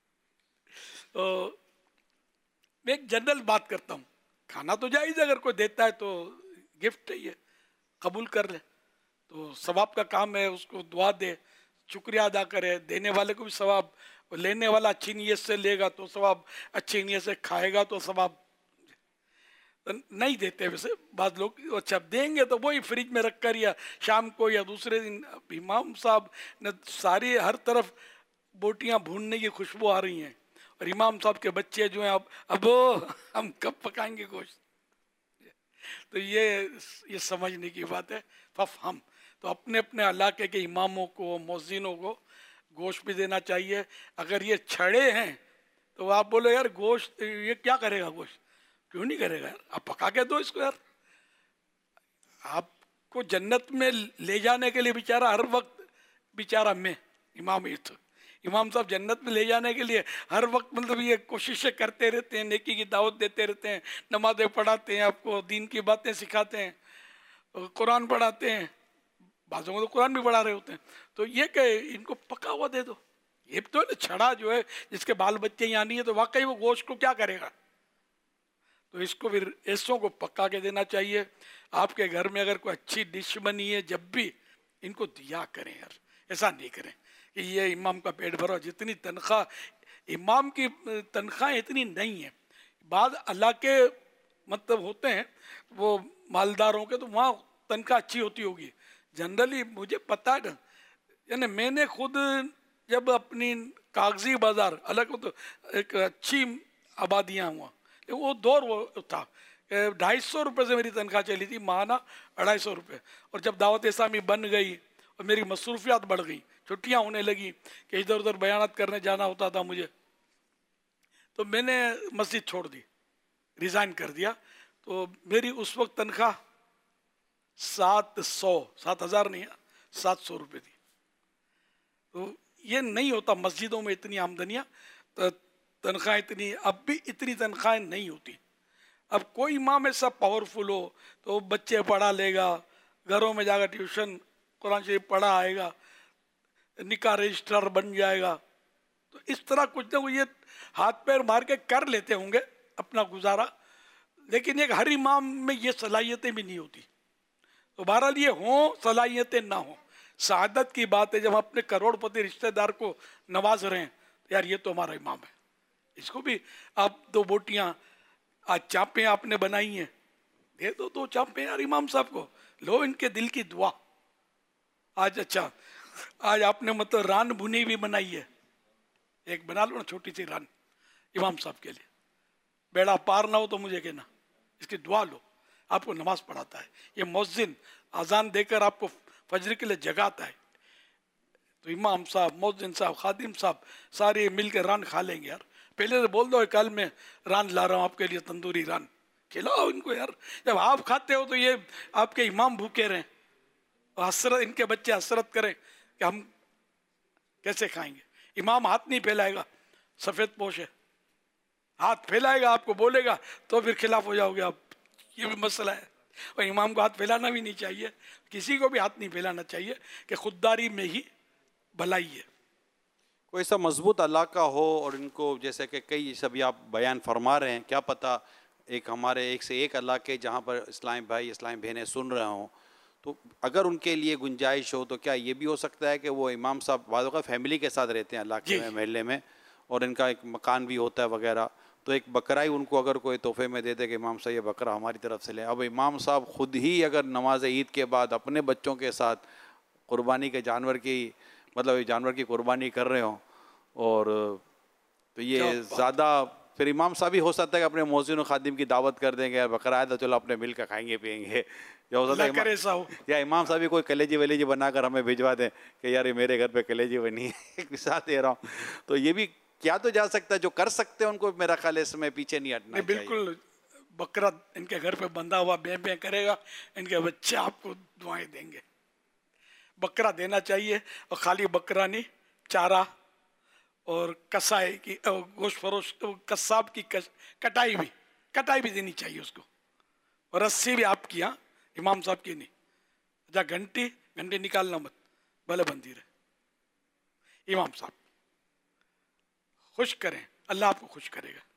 تو میں ایک جنرل بات کرتا ہوں، کھانا تو جائز ہے، اگر کوئی دیتا ہے تو گفٹ ہے یہ قبول کر لے، تو ثواب کا کام ہے، اس کو دعا دے، شکریہ ادا کرے، دینے والے کو بھی ثواب، لینے والا اچھی نیت سے لے گا تو ثواب، اچھی نیت سے کھائے گا تو ثواب. نہیں دیتے ویسے بعض لوگ، اچھا دیں گے تو وہی فریج میں رکھ کر یا شام کو یا دوسرے دن. امام صاحب نے ساری ہر طرف بوٹیاں بھوننے کی خوشبو آ رہی ہیں، اور امام صاحب کے بچے جو ہیں اب ہم کب پکائیں گے گوشت. تو یہ سمجھنے کی بات ہے. ففہم. تو اپنے اپنے علاقے کے اماموں کو مؤذنوں کو گوشت بھی دینا چاہیے. اگر یہ چھڑے ہیں تو آپ بولے یار گوشت یہ کیا کرے گا, گوشت کیوں نہیں کرے گا یار, آپ پکا کے دو اس کو یار. آپ کو جنت میں لے جانے کے لیے بیچارہ ہر وقت بیچارہ میں امام صاحب جنت میں لے جانے کے لیے ہر وقت مطلب یہ کوششیں کرتے رہتے ہیں, نیکی کی دعوت دیتے رہتے ہیں, نمازیں پڑھاتے ہیں, آپ کو دین کی باتیں سکھاتے ہیں, قرآن پڑھاتے ہیں, بعضوں کو تو قرآن بھی پڑھا رہے ہوتے ہیں. تو یہ کہ ان کو پکا ہوا دے دو. یہ تو چھڑا جو ہے جس کے بال بچے یہاں نہیں ہے تو واقعی وہ گوشت کو کیا کرے گا. تو اس کو پھر ایسوں کو پکا کے دینا چاہیے. آپ کے گھر میں اگر کوئی اچھی ڈش بنی ہے جب بھی ان کو دیا کریں یار. ایسا نہیں کریں کہ یہ امام کا پیٹ بھرو. جتنی تنخواہ امام کی تنخواہیں اتنی نہیں ہیں. بعض علاقے مطلب ہوتے ہیں وہ مالداروں کے تو وہاں تنخواہ اچھی ہوتی ہوگی. جنرلی مجھے پتہ ہے نا, یعنی میں نے خود جب اپنی کاغذی بازار الگ تو ایک اچھی آبادیاں ہوا, وہ دور وہ تھا 250 روپے سے میری تنخواہ چلی تھی ماہانہ 250 روپے. اور جب دعوت اسلامی بن گئی اور میری مصروفیات بڑھ گئی, چھٹیاں ہونے لگی کہ ادھر ادھر بیانات کرنے جانا ہوتا تھا مجھے, تو میں نے مسجد چھوڑ دی, ریزائن کر دیا. تو میری اس وقت تنخواہ 7,000 نہیں 700 روپے تھی. تو یہ نہیں ہوتا مسجدوں میں اتنی آمدنیاں, تنخواہ اتنی, اب بھی اتنی تنخواہیں نہیں ہوتی. اب کوئی امام ایسا پاورفل ہو تو بچے پڑھا لے گا, گھروں میں جا کر ٹیوشن قرآن شریف پڑھا آئے گا, نکاح رجسٹرار بن جائے گا. تو اس طرح کچھ نہ کچھ یہ ہاتھ پیر مار کے کر لیتے ہوں گے اپنا گزارا, لیکن ایک ہر امام میں یہ صلاحیتیں بھی نہیں ہوتی. تو بہرحال یہ ہوں صلاحیتیں نہ ہوں, سعادت کی بات ہے. جب ہم اپنے کروڑ پتی رشتہ دار کو نواز رہے ہیں تو یار یہ تو ہمارا امام ہے, اس کو بھی آپ 2 بوٹیاں آج چاپیں آپ نے بنائی ہیں, دے دو 2 چاپیں یار امام صاحب کو, لو ان کے دل کی دعا. آج اچھا آج آپ نے مطلب ران بھنی بھی بنائی ہے, ایک بنا لو نا چھوٹی سی ران امام صاحب کے لیے. بیڑا پار نہ ہو تو مجھے کہنا, اس کی دعا لو, آپ کو نماز پڑھاتا ہے. یہ مؤذن اذان دے کر آپ کو فجر کے لیے جگاتا ہے. تو امام صاحب, مؤذن صاحب, خادم صاحب سارے مل کے ران کھا لیں گے یار. پہلے سے بول دو کل میں ران لا رہا ہوں آپ کے لیے, تندوری ران کھلاؤ ان کو یار. جب آپ کھاتے ہو تو یہ آپ کے امام بھوکے رہیں, حسرت ان کے بچے حسرت کریں کہ ہم کیسے کھائیں گے. امام ہاتھ نہیں پھیلائے گا, سفید پوش ہے, ہاتھ پھیلائے گا آپ کو بولے گا تو پھر خلاف ہو جاؤ گے آپ. یہ بھی مسئلہ ہے. اور امام کو ہاتھ پھیلانا بھی نہیں چاہیے, کسی کو بھی ہاتھ نہیں پھیلانا چاہیے کہ خودداری میں ہی بھلائی ہے. کوئی ایسا مضبوط علاقہ ہو اور ان کو جیسے کہ کئی سبھی آپ بیان فرما رہے ہیں, کیا پتہ ایک ہمارے ایک سے ایک علاقے جہاں پر اسلامی بھائی اسلامی بہنیں سن رہے ہوں, تو اگر ان کے لیے گنجائش ہو تو کیا یہ بھی ہو سکتا ہے کہ وہ امام صاحب بعض کا فیملی کے ساتھ رہتے ہیں علاقے میں, محلے میں, اور ان کا ایک مکان بھی ہوتا ہے وغیرہ, تو ایک بکرا ہی ان کو اگر کوئی تحفے میں دے دے کہ امام صاحب یہ بکرا ہماری طرف سے لیں. اب امام صاحب خود ہی اگر نماز عید کے بعد اپنے بچوں کے ساتھ قربانی کے جانور کی مطلب جانور کی قربانی کر رہے ہوں, اور تو یہ زیادہ پھر امام صاحب ہی ہو سکتا ہے کہ اپنے مؤذن و خادم کی دعوت کر دیں گے, یار بکرا ہے تو چلو اپنے مل کر کھائیں گے پیئیں گے, یا ہو سکتا ہے یا امام صاحب ہی کوئی کلیجی ولیجی بنا کر ہمیں بھجوا دیں کہ یار یہ میرے گھر پہ کلیجی بنی ہے, ایک مثال دے رہا ہوں. تو یہ بھی کیا تو جا سکتا ہے, جو کر سکتے ہیں ان کو میرا خیال ہے اس میں پیچھے نہیں ہٹنا چاہیے. بالکل بکرا ان کے گھر پہ بندھا ہوا بے بے کرے گا, ان کے بچے آپ کو دعائیں دیں گے. بکرا دینا چاہیے, اور خالی بکرا نہیں, چارہ اور کسائی کی گوشت فروش قصاب کی کٹائی بھی دینی چاہیے اس کو, اور رسی بھی آپ کی, ہاں امام صاحب کی نہیں. اچھا گھنٹی نکالنا مت, بھلے بندی رہے. امام صاحب خوش کریں, اللہ آپ کو خوش کرے گا.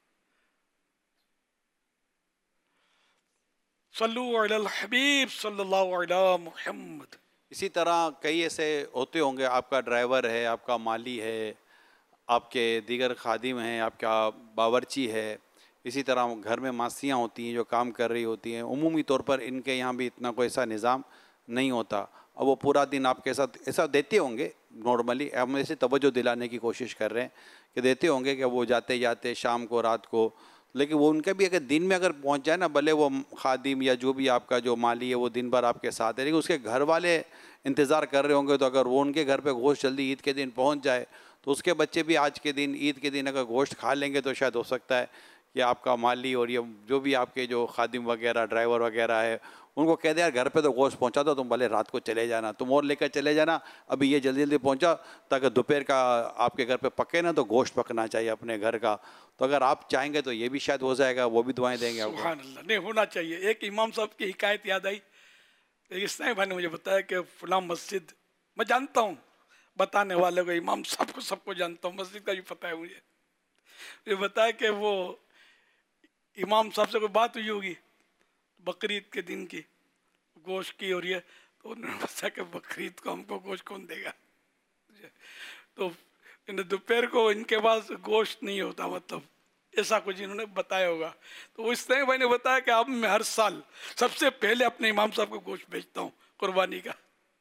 صلو علی الحبیب صلی اللہ علیہ محمد. اسی طرح کئی ایسے ہوتے ہوں گے, آپ کا ڈرائیور ہے, آپ کا مالی ہے, آپ کے دیگر خادم ہیں, آپ کا باورچی ہے, اسی طرح گھر میں ماسیاں ہوتی ہیں جو کام کر رہی ہوتی ہیں. عمومی طور پر ان کے یہاں بھی اتنا کوئی ایسا نظام نہیں ہوتا, اور وہ پورا دن آپ کے ساتھ ایسا دیتے ہوں گے. نارملی ہم ایسے توجہ دلانے کی کوشش کر رہے ہیں کہ دیتے ہوں گے کہ وہ جاتے جاتے شام کو رات کو لیکن وہ ان کے بھی اگر دن میں اگر پہنچ جائے نا، بھلے وہ خادم یا جو بھی آپ کا جو مالی ہے وہ دن بھر آپ کے ساتھ ہے، لیکن اس کے گھر والے انتظار کر رہے ہوں گے، تو اگر وہ ان کے گھر پہ گوشت جلدی عید کے دن پہنچ جائے تو اس کے بچے بھی آج کے دن عید کے دن اگر گوشت کھا لیں گے تو شاید ہو سکتا ہے کہ آپ کا مالی اور یہ جو بھی آپ کے جو خادم وغیرہ ڈرائیور وغیرہ ہے ان کو کہہ دیں یار گھر پہ تو گوشت پہنچا دو، تم بھلے رات کو چلے جانا، تم اور لے کر چلے جانا، ابھی یہ جلدی جلدی پہنچا تاکہ دوپہر کا آپ کے گھر پہ پکے نا، تو گوشت پکنا چاہیے اپنے گھر کا. تو اگر آپ چاہیں گے تو یہ بھی شاید ہو جائے گا، وہ بھی دعائیں دیں گے آپ کو. سبحان اللہ، نہیں ہونا چاہیے. ایک امام صاحب کی حکایت یاد آئی. اس طرح بھائی نے مجھے بتایا کہ فلاں مسجد، میں جانتا ہوں بتانے والے کو، امام صاحب کو سب کو جانتا ہوں، مسجد کا بھی پتہ ہے مجھے بتایا کہ وہ امام صاحب سے کوئی بات ہوئی ہوگی بقرعید کے دن کی گوشت کی، اور یہ تو انہوں نے بتایا کہ بقرعید کو ہم کو گوشت کون دے گا. تو دوپہر کو ان کے پاس گوشت نہیں ہوتا، مطلب ایسا کچھ انہوں نے بتایا ہوگا. تو اس طرح بھائی نے بتایا کہ اب میں ہر سال سب سے پہلے اپنے امام صاحب کو گوشت بھیجتا ہوں قربانی کا.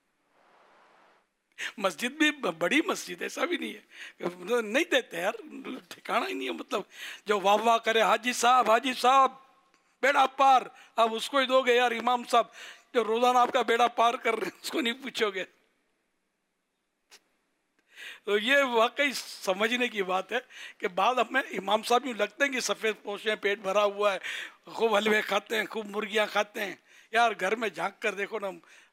مسجد بھی بڑی مسجد، ایسا بھی نہیں ہے نہیں دیتے یار، ٹھکانا ہی نہیں ہے. مطلب جو واہ واہ کرے حاجی صاحب بیڑا پار، اب اس کو ہی دو گے یار. امام صاحب جو روزانہ آپ کا بیڑا پار کر رہے ہیں اس کو نہیں پوچھو گے. تو یہ واقعی سمجھنے کی بات ہے کہ بعد ہمیں امام صاحب یوں لگتے ہیں کہ سفید پوشے، پیٹ بھرا ہوا ہے، خوب حلوے کھاتے ہیں، خوب مرغیاں کھاتے ہیں. یار گھر میں جھانک کر دیکھو نا.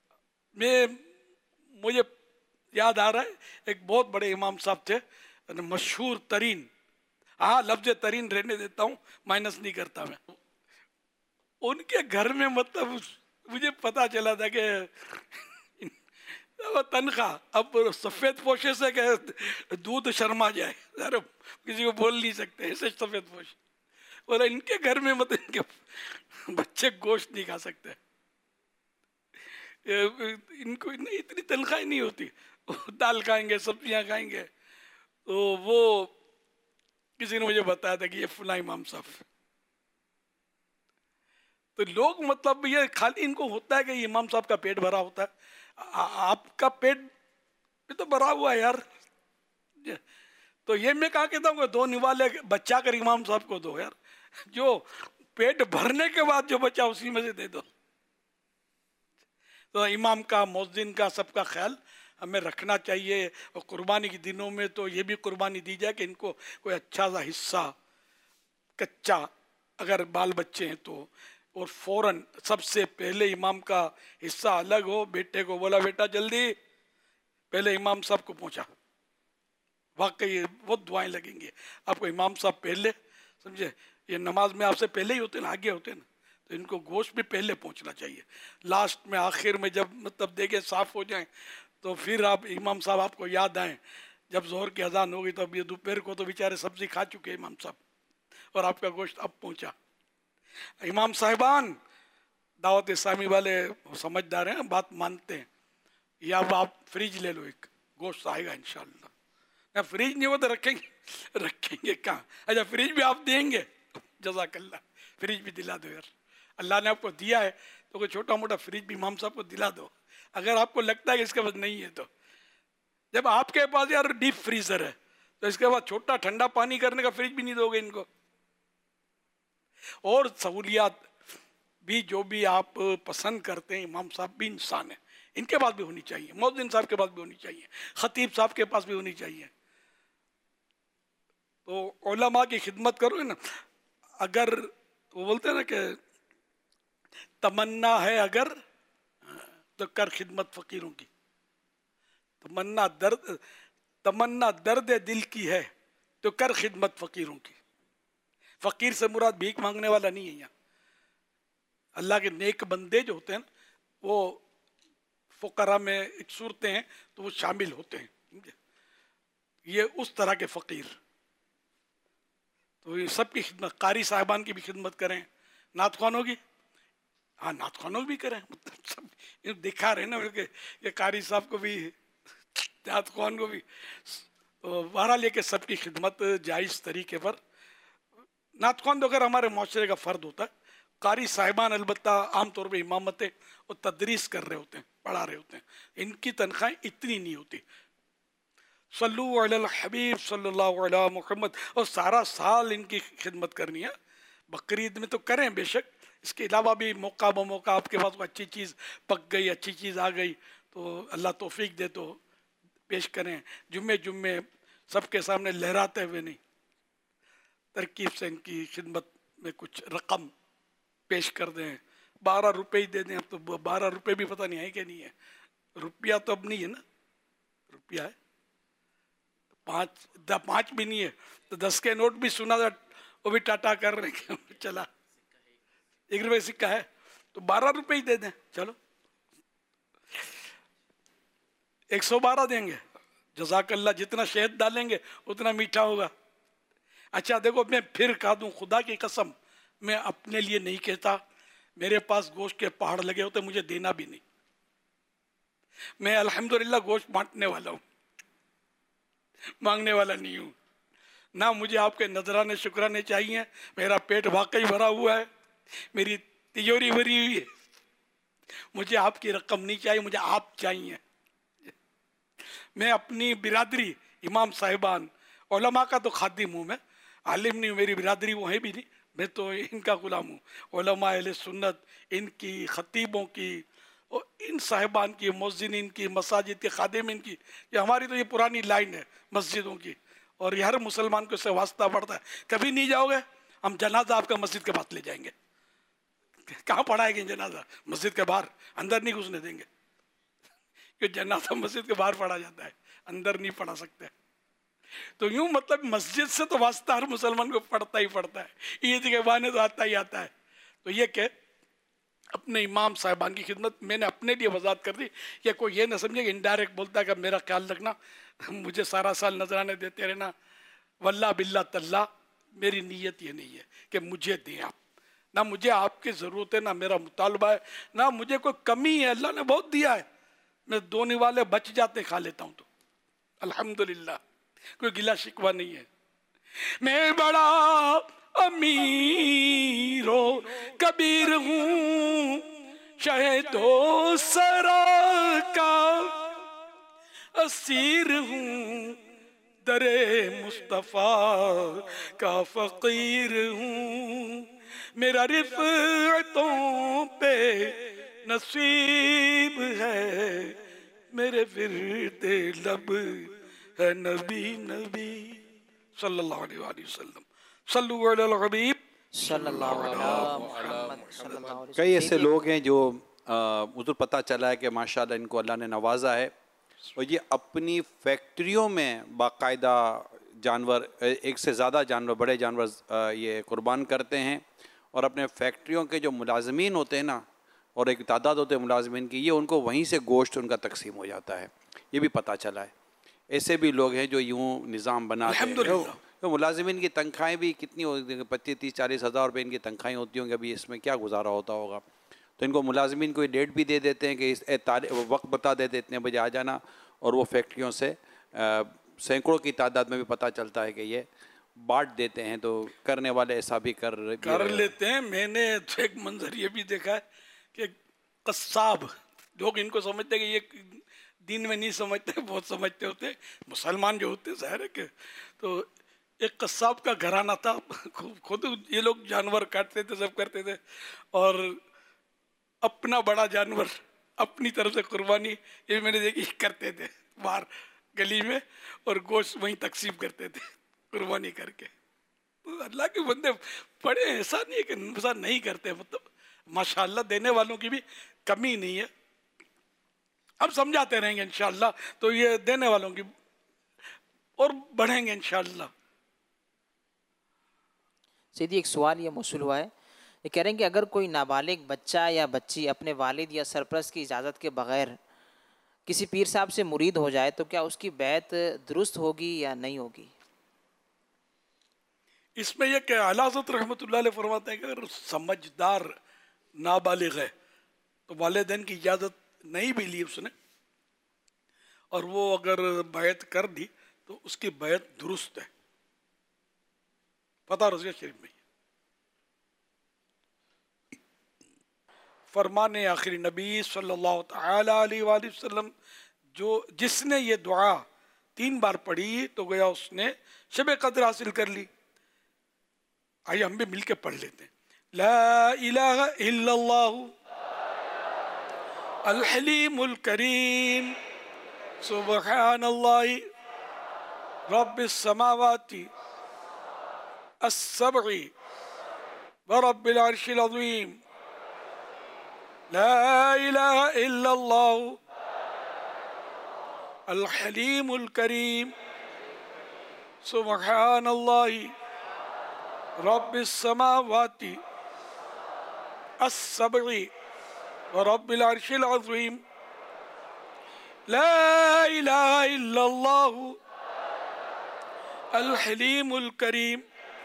مجھے یاد آ رہا ہے ایک بہت بڑے امام صاحب تھے، مشہور ترین، ہاں لفظ ترین رہنے دیتا ہوں، مائنس نہیں کرتا میں. ان کے گھر میں مطلب مجھے پتا چلا تھا کہ تنخواہ اب سفید پوشے سے کہ دودھ شرما جائے، کسی کو بول نہیں سکتے ایسے سفید پوش. اور ان کے گھر میں مطلب ان کے بچے گوشت نہیں کھا سکتے، ان کو اتنی تنخواہ نہیں ہوتی. دال کھائیں گے، سبزیاں کھائیں گے. تو وہ کسی نے مجھے بتایا تھا کہ یہ فلاں امام صاحب. تو لوگ مطلب یہ خالی ان کو ہوتا ہے کہ یہ امام صاحب کا پیٹ بھرا ہوتا ہے. آپ کا پیٹ بھی تو بھرا ہوا ہے یار. تو یہ میں کہا کہتا ہوں کہ دو نوالے بچا کر امام صاحب کو دو یار، جو پیٹ بھرنے کے بعد جو بچا اسی میں سے دے دو. تو امام کا، مؤذن کا، سب کا خیال ہمیں رکھنا چاہیے. اور قربانی کے دنوں میں تو یہ بھی قربانی دی جائے کہ ان کو کوئی اچھا سا حصہ کچا اگر بال بچے ہیں تو، اور فوراً سب سے پہلے امام کا حصہ الگ ہو. بیٹے کو بولا بیٹا جلدی پہلے امام صاحب کو پہنچا. واقعی بہت دعائیں لگیں گے آپ کو. امام صاحب پہلے سمجھے، یہ نماز میں آپ سے پہلے ہی ہوتے ہیں، آگے ہوتے ہیں نا، تو ان کو گوشت بھی پہلے پہنچنا چاہیے. لاسٹ میں آخر میں جب مطلب دیگے صاف ہو جائیں تو پھر آپ امام صاحب آپ کو یاد آئیں. جب ظہر کی اذان ہوگی تو اب یہ دوپہر کو تو بیچارے سبزی کھا چکے امام صاحب، اور آپ کا گوشت اب پہنچا. امام صاحبان دعوت اسلامی والے سمجھدار ہیں، بات مانتے ہیں. یا اب آپ فریج لے لو، ایک گوشت آئے گا انشاءاللہ. نہ فریج نہیں ہو تو رکھیں گے کہاں؟ اچھا فریج بھی آپ دیں گے، جزاک اللہ. فریج بھی دلا دو یار، اللہ نے آپ کو دیا ہے تو کوئی چھوٹا موٹا فریج بھی امام صاحب کو دلا دو. اگر آپ کو لگتا ہے کہ اس کے پاس نہیں ہے تو. جب آپ کے پاس یار ڈیپ فریزر ہے تو اس کے بعد چھوٹا ٹھنڈا پانی کرنے کا فریج بھی نہیں دو گے ان کو. اور سہولیات بھی جو بھی آپ پسند کرتے ہیں، امام صاحب بھی انسان ہیں، ان کے پاس بھی ہونی چاہیے، مؤذن صاحب کے پاس بھی ہونی چاہیے، خطیب صاحب کے پاس بھی ہونی چاہیے. تو علماء کی خدمت کرو نا. اگر وہ بولتے ہیں نا کہ تمنا ہے اگر تو کر خدمت فقیروں کی. تمنا درد دل کی ہے تو کر خدمت فقیروں کی. فقیر سے مراد بھیک مانگنے والا نہیں ہے یہاں. اللہ کے نیک بندے جو ہوتے ہیں وہ فقراء میں ایک صورتیں ہیں تو وہ شامل ہوتے ہیں. یہ اس طرح کے فقیر. تو یہ سب کی خدمت، قاری صاحبان کی بھی خدمت کریں، نعت خوانوں کی، ہاں نعت خوانوں بھی کریں. مطلب سب دکھا رہے نا کہ یہ قاری صاحب کو بھی، نعت خوان کو بھی. تو بہرحال یہ کہ سب کی خدمت جائز طریقے پر. نعت خوان تو اگر ہمارے معاشرے کا فرد ہوتا ہے. قاری صاحبان البتہ عام طور پہ امامتیں اور تدریس کر رہے ہوتے ہیں، پڑھا رہے ہوتے ہیں، ان کی تنخواہیں اتنی نہیں ہوتی. صلو علی الحبیب صلی اللہ علیہ محمد، اور سارا سال ان کی خدمت کرنی ہے. बकरीद में तो करें बेशक, इसके अलावा भी मौका ब मौका आपके पास कोई अच्छी चीज़ पक गई, अच्छी चीज़ आ गई तो अल्लाह तौफीक दे तो पेश करें। जुम्मे जुम्मे सबके सामने लहराते हुए नहीं, तरकीब से इनकी खिदमत में कुछ रकम पेश कर दें। 12 रुपये ही दे दें। अब तो 12 रुपये भी पता नहीं है कि नहीं है, रुपया तो अब नहीं है ना, रुपया है 5 भी नहीं है तो 10 के नोट भी सुना था, वो भी टाटा कर रहे हैं चला, 1 रुपये सिक्का है तो 12 रुपये ही दे दें। चलो 112 देंगे, जज़ाकल्लाह, जितना शहद डालेंगे उतना मीठा होगा। अच्छा देखो, मैं फिर कहा दूं, खुदा की कसम मैं अपने लिए नहीं कहता, मेरे पास गोश्त के पहाड़ लगे होते मुझे देना भी नहीं। मैं अल्हम्दुलिल्लाह गोश्त बांटने वाला हूँ, मांगने वाला नहीं हूँ। ना मुझे आपके नजराने शुक्राने चाहिए, मेरा पेट वाकई भरा हुआ है, मेरी तिजोरी भरी हुई है, मुझे आपकी रकम नहीं चाहिए, मुझे आप चाहिए। मैं अपनी बिरादरी, इमाम साहिबान, उलमा का तो खादिम हूँ, मैं आलिम नहीं हूँ, मेरी बिरादरी वो है भी नहीं, मैं तो इनका गुलाम हूँ। उलमा अहले सुन्नत, इनकी खतीबों की और इन साहिबान की, मुअज्जिनीन की, मसाजिद के खादिमीन की, ये हमारी तो ये पुरानी लाइन है मस्जिदों की, और ये हर मुसलमान को इससे वास्ता पड़ता है। कभी नहीं जाओगे, हम जनाजा आपका मस्जिद के पास ले जाएंगे। कहाँ पढ़ाएंगे जनाजा? मस्जिद के बाहर, अंदर नहीं घुसने देंगे, क्योंकि जनाजा मस्जिद के बाहर पढ़ा जाता है, अंदर नहीं पढ़ा सकते। तो यूं मतलब मस्जिद से तो वास्ता हर मुसलमान को पड़ता ही पड़ता है, ईद के बहाने तो आता ही आता है। तो ये कि अपने इमाम साहिबान की खिदमत मैंने अपने लिए वजाहत कर दी, या कोई ये ना समझे कि इनडायरेक्ट बोलता है कि मेरा ख्याल रखना, मुझे सारा साल नजराने देते रहना। वल्लाह बिल्ला तल्ला मेरी नीयत ये नहीं है कि मुझे दें आप, ना मुझे आपकी ज़रूरत है, ना मेरा मुतालबा है, ना मुझे कोई कमी है। अल्लाह ने बहुत दिया है, मैं दोने वाले बच जाते खा लेता हूँ तो अल्हम्दुलिल्लाह, कोई गिला शिकवा नहीं है। मैं बड़ा अमीरो कबीर हूँ, शहीदो सरा का असीर हूँ, दरे मुस्तफ़ा का फ़कीर हूँ। मेरा रिफ़तों पे नसीब है, मेरे विर्दे लब है नबी नबी सल्लल्लाहु अलैहि वसल्लम। सल्लु अलल हबीब सल्लल्लाहु अलैहि वसल्लम। कई ऐसे लोग हैं जो उधर पता चला है कि माशाल्लाह इनको अल्लाह ने नवाजा है, और ये अपनी फैक्ट्रियों में बाकायदा जानवर, एक से ज़्यादा जानवर, बड़े जानवर ये कुर्बान करते हैं, और अपने फैक्ट्रियों के जो मुलाजमीन होते हैं ना, और एक तादाद होते हैं मुलाजमीन की, ये उनको वहीं से गोश्त उनका तकसीम हो जाता है, ये भी पता चला है। ऐसे भी लोग हैं जो यूँ निज़ाम बनाते हैं। तो मुलाजमीन की तनख्वाहें भी कितनी होती हैं, 25-30-40 हज़ार रुपये इनकी तनख्वाहें होती होंगी, अभी इसमें क्या गुजारा होता होगा। तो इनको मुलाजमीन को डेट भी दे देते हैं कि इस वक्त बता देते इतने बजे आ जाना, और वो फैक्ट्रियों से सैकड़ों की तादाद में भी पता चलता है कि ये बांट देते हैं। तो करने वाले ऐसा भी कर लेते हैं। मैंने तो एक मंजर ये भी देखा है कि कस्साब, लोग इनको समझते हैं कि ये दिन में नहीं समझते, बहुत समझते होते मुसलमान जो होते ज़ाहिर है कि। तो एक कस्साब का घराना था, खुद ये लोग जानवर काटते थे, सब करते थे, और अपना बड़ा जानवर अपनी तरफ से कुर्बानी, ये मैंने देखी करते थे बाहर गली में, और गोश्त वहीं तकसीम करते थे कुर्बानी करके। तो अल्लाह के बंदे पड़े, ऐसा नहीं है कि ऐसा नहीं करते, मतलब माशाल्लाह देने वालों की भी कमी नहीं है। हम समझाते रहेंगे इंशाअल्लाह, तो ये देने वालों की और बढ़ेंगे इंशाअल्लाह। सीधी एक सवाल ये मौसूल हुआ है, ये कह रहे हैं कि अगर कोई नाबालिग बच्चा या बच्ची अपने वालिद या सरपरस्त की इजाज़त के बग़ैर किसी पीर साहब से मुरीद हो जाए तो क्या उसकी बैत दुरुस्त होगी या नहीं होगी? इसमें यह कि आला हज़रत रहमतुल्लाह अलैह फरमाते हैं कि अगर समझदार नाबालिग है तो वालिदैन की इजाज़त नहीं भी ली उसने, और वो अगर बैत कर दी तो उसकी बैत दुरुस्त है। पता रज़िया शरीफ में फरमाने आखिरी नबी सल्लल्लाहु तआला अलैहि वसल्लम, जो जिसने ये दुआ 3 बार पढ़ी तो गया उसने शब कद्र हासिल कर ली। آئیے ہم بھی مل کے پڑھ لیتے ہیں. لا الہ الا اللہ الحلیم الکریم سبحان اللہ رب السماوات السبع ورب العرش العظیم. لا الہ الا اللہ الحلیم الکریم سبحان اللہ رب السماوات السبع ورب العرش العظیم. لا الہ الا اللہ الحلیم الکریم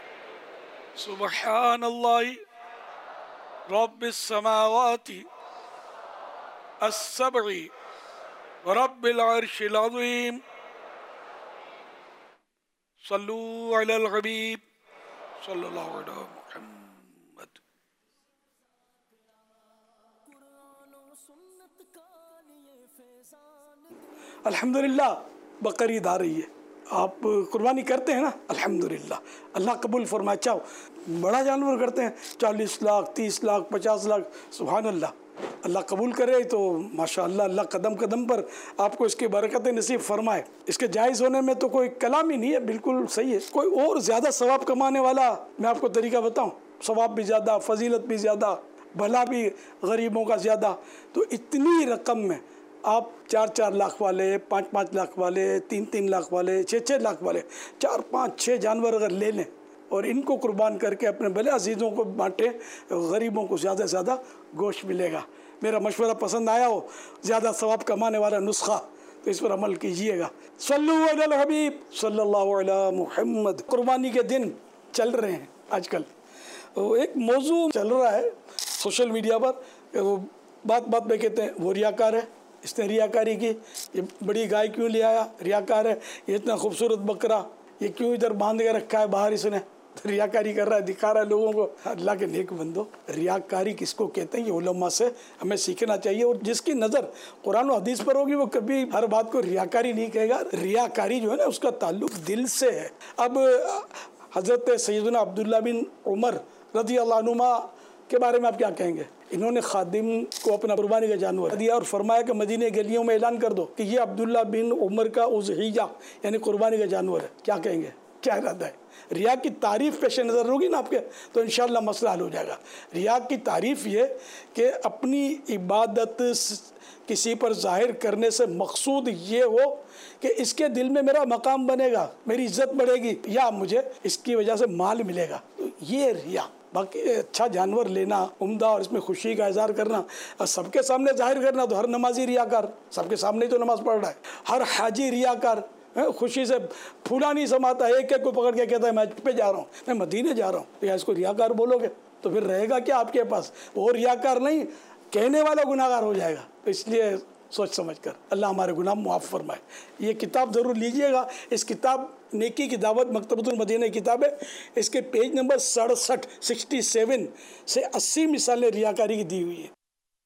سبحان اللہ رب السماوات السبع ورب العرش العظیم. صلو علی الحبیب صلی اللہ علیہ محمد. الحمدللہ بقرعید آ رہی ہے، آپ قربانی کرتے ہیں نا؟ الحمدللہ اللہ قبول فرمائے. اچھا بڑا جانور کرتے ہیں 40 لاکھ 30 لاکھ 50 لاکھ، سبحان اللہ، اللہ قبول کرے تو ماشاءاللہ اللہ قدم قدم پر آپ کو اس کی برکت نصیب فرمائے. اس کے جائز ہونے میں تو کوئی کلام ہی نہیں ہے، بالکل صحیح ہے. کوئی اور زیادہ ثواب کمانے والا میں آپ کو طریقہ بتاؤں، ثواب بھی زیادہ، فضیلت بھی زیادہ، بھلا بھی غریبوں کا زیادہ. تو اتنی رقم میں آپ 4 لاکھ والے، 5 لاکھ والے، 3 لاکھ والے، 6 لاکھ والے 4 5 6 جانور اگر لے لیں اور ان کو قربان کر کے اپنے بھلے عزیزوں کو بانٹیں، غریبوں کو زیادہ سے زیادہ گوشت ملے گا. میرا مشورہ پسند آیا ہو، زیادہ ثواب کمانے والا نسخہ، تو اس پر عمل کیجئے گا. صلو علی الحبیب صلی اللہ علی محمد. قربانی کے دن چل رہے ہیں آج کل، ایک موضوع چل رہا ہے سوشل میڈیا پر، وہ بات پہ کہتے ہیں وہ ریاکار ہے، اس نے ریاکاری کی، یہ بڑی گائے کیوں لے آیا، ریاکار ہے، یہ اتنا خوبصورت بکرا یہ کیوں ادھر باندھ کے رکھا ہے باہر، اس نے ریاکاری کر رہا ہے، دکھا رہا ہے لوگوں کو. اللہ کے نیک بندو، ریاکاری کس کو کہتے ہیں؟ یہ علماء سے ہمیں سیکھنا چاہیے، اور جس کی نظر قرآن و حدیث پر ہوگی وہ کبھی ہر بات کو ریاکاری نہیں کہے گا. ریاکاری جو ہے نا اس کا تعلق دل سے ہے. اب حضرت سیدنا عبداللہ بن عمر رضی اللہ عنہما کے بارے میں آپ کیا کہیں گے؟ انہوں نے خادم کو اپنا قربانی کا جانور دیا اور فرمایا کہ مدینہ گلیوں میں اعلان کر دو کہ یہ عبداللہ بن عمر کا اضحیہ یعنی قربانی کا جانور ہے. کیا کہیں گے؟ کیا ارادہ ہے؟ ریا کی تعریف پیش نظر ہوگی نا آپ کے تو انشاءاللہ مسئلہ حل ہو جائے گا. ریا کی تعریف یہ کہ اپنی عبادت کسی پر ظاہر کرنے سے مقصود یہ ہو کہ اس کے دل میں میرا مقام بنے گا، میری عزت بڑھے گی، یا مجھے اس کی وجہ سے مال ملے گا. تو یہ ریا. باقی اچھا جانور لینا عمدہ اور اس میں خوشی کا اظہار کرنا، سب کے سامنے ظاہر کرنا، تو ہر نمازی ریاکار، سب کے سامنے تو نماز پڑھ رہا ہے. ہر حاجی ریاکار، خوشی سے پھولا نہیں سماتا، ایک کو پکڑ کے کہتا ہے میں پہ جا رہا ہوں، میں مدینے جا رہا ہوں. تو یا اس کو ریاکار بولو گے تو پھر رہے گا کیا آپ کے پاس؟ وہ ریاکار نہیں، کہنے والا گناہ گار ہو جائے گا. تو اس لیے سوچ سمجھ کر اللہ ہمارے گناہ معاف فرمائے. یہ کتاب ضرور لیجئے گا. اس کتاب نیکی کی دعوت مکتبۃ المدینہ کتاب ہے، اس کے پیج نمبر 67 سے 80 مثالیں ریاکاری کی دی ہوئی ہیں.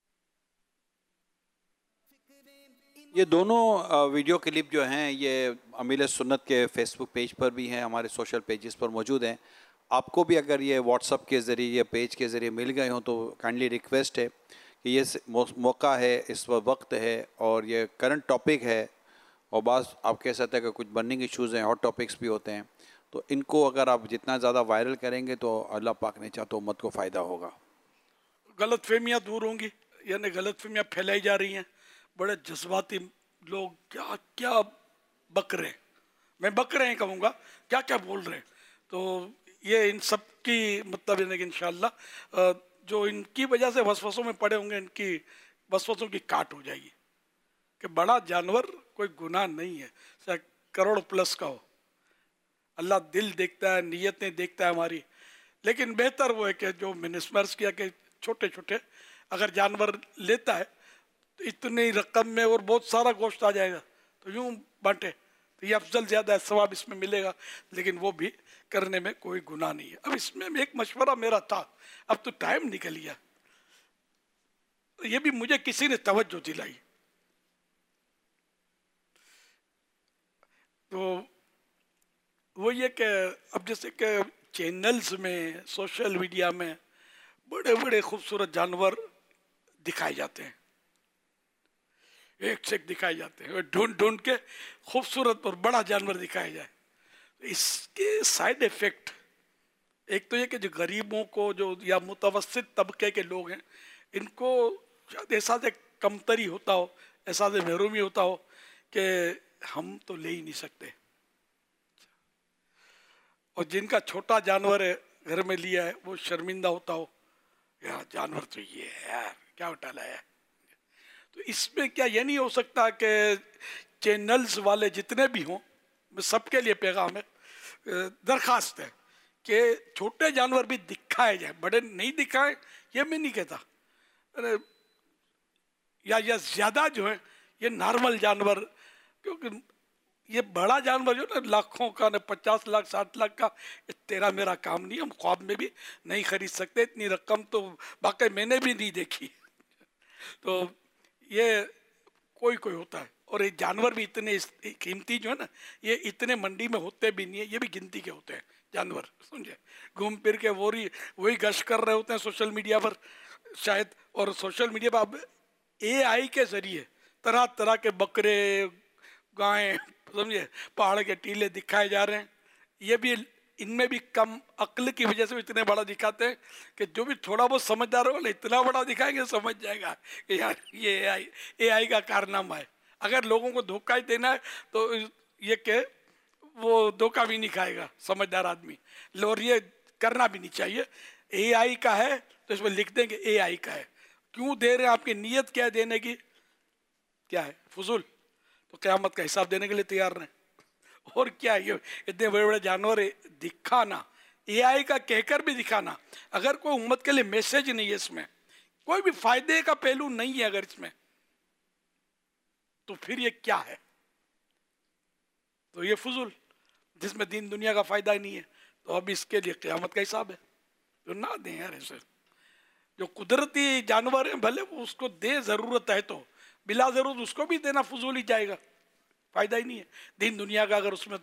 یہ دونوں ویڈیو کلپ جو ہیں یہ امیل سنت کے فیس بک پیج پر بھی ہیں، ہمارے سوشل پیجز پر موجود ہیں. آپ کو بھی اگر یہ واٹس اپ کے ذریعے یا پیج کے ذریعے مل گئے ہوں تو کائنڈلی ریکویسٹ ہے کہ یہ موقع ہے، اس وقت ہے، اور یہ کرنٹ ٹاپک ہے، اور بعض آپ کہہ سکتے ہیں کہ کچھ برننگ ایشوز ہیں، ہاٹ ٹاپکس بھی ہوتے ہیں. تو ان کو اگر آپ جتنا زیادہ وائرل کریں گے تو اللہ پاک نے چاہا تو امت کو فائدہ ہوگا. غلط فہمیاں دور ہوں گی، یعنی غلط فہمیاں پھیلائی جا رہی ہیں. بڑے جذباتی لوگ کیا کیا بک رہے ہیں، میں بک رہے ہیں کہوں گا، کیا کیا بول رہے ہیں. تو یہ ان سب کی مطلب ہے کہ انشاءاللہ جو ان کی وجہ سے وسوسوں میں پڑے ہوں گے، ان کی وسوسوں کی کاٹ ہو جائے گی. کہ بڑا جانور کوئی گناہ نہیں ہے، چاہے کروڑ پلس کا ہو. اللہ دل دیکھتا ہے، نیتیں دیکھتا ہے ہماری. لیکن بہتر وہ ہے کہ جو میں نے عرض کیا کہ چھوٹے چھوٹے اگر جانور لیتا ہے تو اتنی رقم میں اور بہت سارا گوشت آ جائے گا تو یوں بانٹے تو یہ افضل زیادہ ہے، ثواب اس میں ملے گا. لیکن وہ بھی کرنے میں کوئی گناہ نہیں ہے. اب اس میں ایک مشورہ میرا تھا، اب تو ٹائم نکل گیا، یہ بھی مجھے کسی نے توجہ دلائی. تو وہ یہ کہ اب جیسے کہ चैनल्स में, सोशल मीडिया में बड़े बड़े खूबसूरत जानवर दिखाए जाते हैं, एक से एक दिखाए जाते हैं, ढूंढ ढूंढ के खूबसूरत और बड़ा जानवर दिखाया जाए। इसके साइड इफेक्ट एक तो ये कि जो गरीबों को, जो या मुतवस्सित तबके के लोग हैं, इनको शायद एहसास कमतरी होता हो, एहसास महरूमी होता हो कि हम तो ले ही नहीं सकते, और जिनका छोटा जानवर है घर में लिया है वो शर्मिंदा होता हो, यार जानवर तो ये है यार, क्या उठा लाया है। तो इसमें क्या ये नहीं हो सकता कि चैनल्स वाले जितने भी हों, सबके लिए पैगाम है, दरखास्त है कि छोटे जानवर भी दिखाए जाए, बड़े नहीं दिखाए ये मैं नहीं कहता, अरे या ज्यादा जो है ये नॉर्मल जानवर, क्योंकि ये बड़ा जानवर जो ना लाखों का, ना 50 लाख 60 लाख का, तेरा मेरा काम नहीं, हम ख्वाब में भी नहीं खरीद सकते, इतनी रकम तो वाकई मैंने भी नहीं देखी। तो ये कोई कोई होता है, और ये जानवर भी इतने कीमती जो है ना, ये इतने मंडी में होते भी नहीं है, ये भी गिनती के होते हैं जानवर, समझे, घूम फिर के वही गश्त कर रहे होते हैं सोशल मीडिया पर शायद। और सोशल मीडिया पर अब AI के जरिए तरह तरह के बकरे, गायें, समझे, पहाड़ के टीले दिखाए जा रहे हैं। ये भी इनमें भी कम अक्ल की वजह से इतने बड़ा दिखाते हैं कि जो भी थोड़ा बहुत समझदार होगा इतना बड़ा दिखाएंगे, समझ जाएगा कि यार ये AI का कारनामा है। अगर लोगों को धोखा ही देना है तो ये कि वो धोखा भी नहीं खाएगा समझदार आदमी, और ये करना भी नहीं चाहिए। AI का है तो इसमें लिख देंगे AI का है, क्यों दे रहे हैं, आपकी नीयत क्या है देने की, क्या है, फजूल, तो क़यामत का हिसाब देने के लिए तैयार रहें। और क्या है, ये इतने बड़े बड़े जानवर दिखाना, AI का कहकर भी दिखाना, अगर कोई उम्मत के लिए मैसेज नहीं है, इसमें कोई भी फायदे का पहलू नहीं है अगर इसमें, तो फिर ये क्या है, तो ये फजूल जिसमें दीन दुनिया का फायदा ही नहीं है, तो अब इसके लिए क़यामत का हिसाब है, तो ना दें यार ऐसे। जो कुदरती जानवर है भले वो उसको दे, जरूरत है तो, बिला जरूरत उसको भी देना फजूल ही जाएगा, फायदा ही नहीं है दीन दुनिया का अगर उसमें।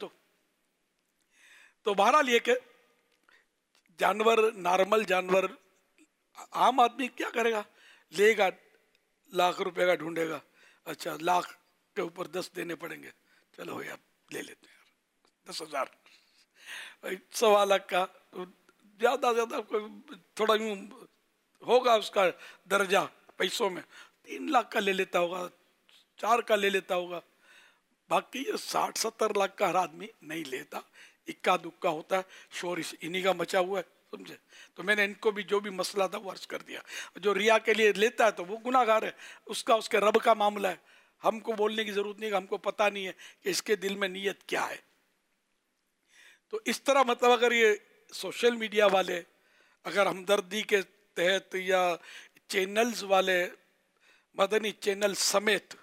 तो बहरहाल ये कि जानवर, नॉर्मल जानवर, आम आदमी क्या करेगा, लेगा लाख रुपए का ढूंढेगा, अच्छा लाख के ऊपर 10 देने पड़ेंगे, चलो यार ले लेते हैं यार 10,000, 1.25 लाख का ज्यादा ज्यादा थोड़ा यूं होगा उसका दर्जा पैसों में, 3 लाख का ले लेता होगा, 4 का ले लेता होगा, बाकी ये 60-70 लाख का हर आदमी नहीं लेता, इक्का दुक्का होता है, शोर इन्हीं का मचा हुआ है, समझे। तो मैंने इनको भी जो भी मसला था वो अर्ज कर दिया। जो रिया के लिए लेता है तो वो गुनाहगार है, उसका उसके रब का मामला है, हमको बोलने की जरूरत नहीं, हमको पता नहीं है कि इसके दिल में नीयत क्या है। तो इस तरह मतलब अगर ये सोशल मीडिया वाले अगर हमदर्दी के तहत या चैनल्स वाले, मदनी चैनल समेत,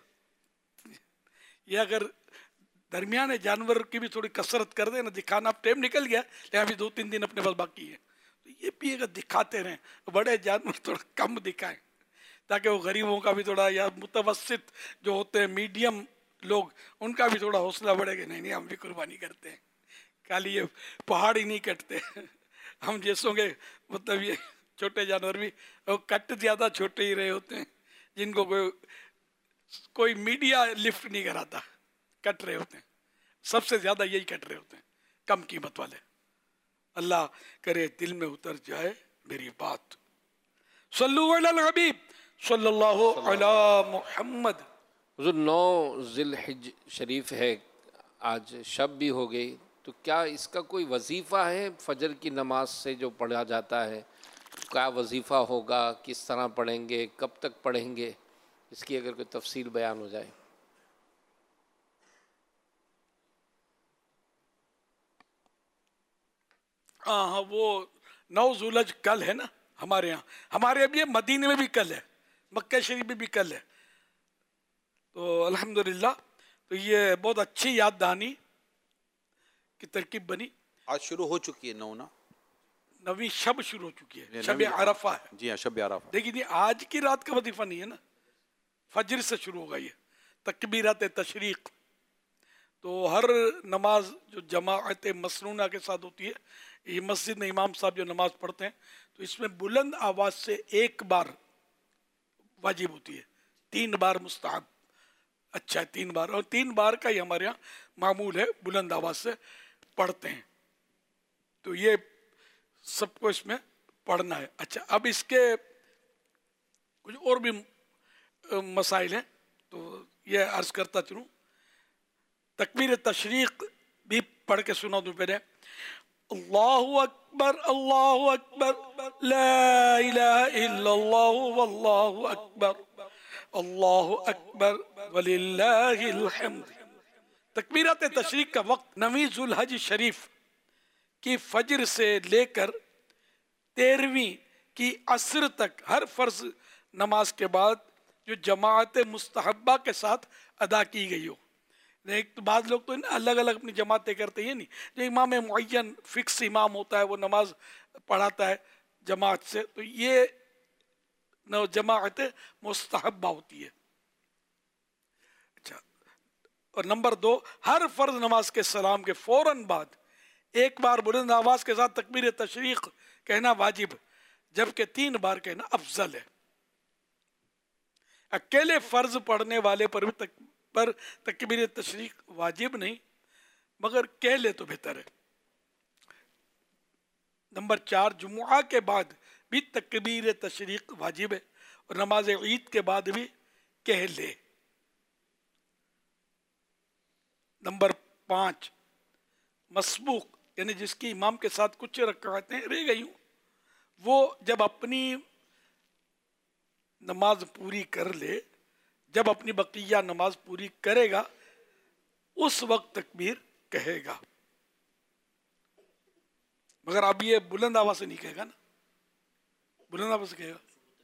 ये अगर दरमियान जानवर की भी थोड़ी कसरत कर देना, दिखाना, अब टाइम निकल गया लेकिन अभी 2-3 दिन अपने पास बाकी है, तो ये भी अगर दिखाते रहें, बड़े जानवर थोड़ा कम दिखाएं ताकि वो गरीबों का भी थोड़ा, या मुतवस्सित जो होते हैं मीडियम लोग, उनका भी थोड़ा हौसला बढ़ेगा, नहीं हम भी कुर्बानी करते हैं, खाली ये पहाड़ ही नहीं कटते हम जैसों के, मतलब ये छोटे जानवर भी वो कट ज़्यादा छोटे ही रहे होते हैं, जिनको कोई मीडिया लिफ्ट नहीं कराता, कट रहे होते हैं, सबसे ज़्यादा यही कट रहे होते हैं, कम कीमत वाले। अल्लाह करे दिल में उतर जाए मेरी बात। सल्लु अलल हबीब सल्लल्लाहु अला मुहम्मद। हुज़ूर 9 ज़िलहिज शरीफ है, आज शब भी हो गई, तो क्या इसका कोई वजीफ़ा है फजर की नमाज से जो पढ़ा जाता है, क्या वजीफ़ा होगा, किस तरह पढ़ेंगे, कब तक पढ़ेंगे, इसकी अगर कोई तफसील बयान हो जाए। हाँ, वो 9 ज़ुलहज कल है ना हमारे यहाँ, हमारे अभी मदीने में भी कल है, मक्का शरीफ में भी कल है, तो अल्हम्दुलिल्लाह। तो ये बहुत अच्छी याद दहानी की तरकीब बनी। आज शुरू हो चुकी है 9 ना, 9वीं शब शुरू हो चुकी है, शब अरफा है। जी हाँ, शब अरफा। देखिए आज की रात का वजीफा नहीं है ना, फजर से शुरू होगा ये तकबीरत तशरीक। तो हर नमाज जो जमाअत मसनूना के साथ होती है, یہ مسجد میں امام صاحب جو نماز پڑھتے ہیں تو اس میں بلند آواز سے ایک بار واجب ہوتی ہے، 3 بار مستحب. اچھا ہے 3 بار، اور 3 بار کا ہی ہمارے یہاں معمول ہے، بلند آواز سے پڑھتے ہیں. تو یہ سب کو اس میں پڑھنا ہے. اچھا اب اس کے کچھ اور بھی مسائل ہیں تو یہ عرض کرتا چلوں. تکبیر تشریق بھی پڑھ کے سنا دوں پہلے. اللہ اکبر اللہ اکبر لا الہ الا اللہ واللہ اکبر اللہ اکبر وللہ الحمد. تکبیرات تشریق کا وقت 9 ذوالحج شریف کی فجر سے لے کر 13ویں کی عصر تک ہر فرض نماز کے بعد جو جماعت مستحبہ کے ساتھ ادا کی گئی ہو. ایک تو بعض لوگ تو الگ الگ اپنی جماعتیں کرتے ہیں، نہیں جو امام معین فکس امام ہوتا ہے وہ نماز پڑھاتا ہے جماعت سے، تو یہ جماعت مستحبہ ہوتی ہے. اچھا، اور نمبر 2، ہر فرض نماز کے سلام کے فوراً بعد ایک بار بلند آواز کے ساتھ تکبیر تشریق کہنا واجب، جبکہ 3 بار کہنا افضل ہے. اکیلے فرض پڑھنے والے پر بھی تکبیر تشریق واجب نہیں، مگر کہہ لے تو بہتر ہے. نمبر 4، جمعہ کے بعد بھی تکبیر تشریق واجب ہے اور نماز عید کے بعد بھی کہہ لے. نمبر 5، مسبوق یعنی جس کی امام کے ساتھ کچھ رکعتیں رہ گئی ہوں، وہ جب اپنی نماز پوری کر لے، جب اپنی بقیہ نماز پوری کرے گا اس وقت تکبیر کہے گا. مگر اب یہ بلند آواز سے نہیں کہے گا نا، بلند آواز سے کہے گا.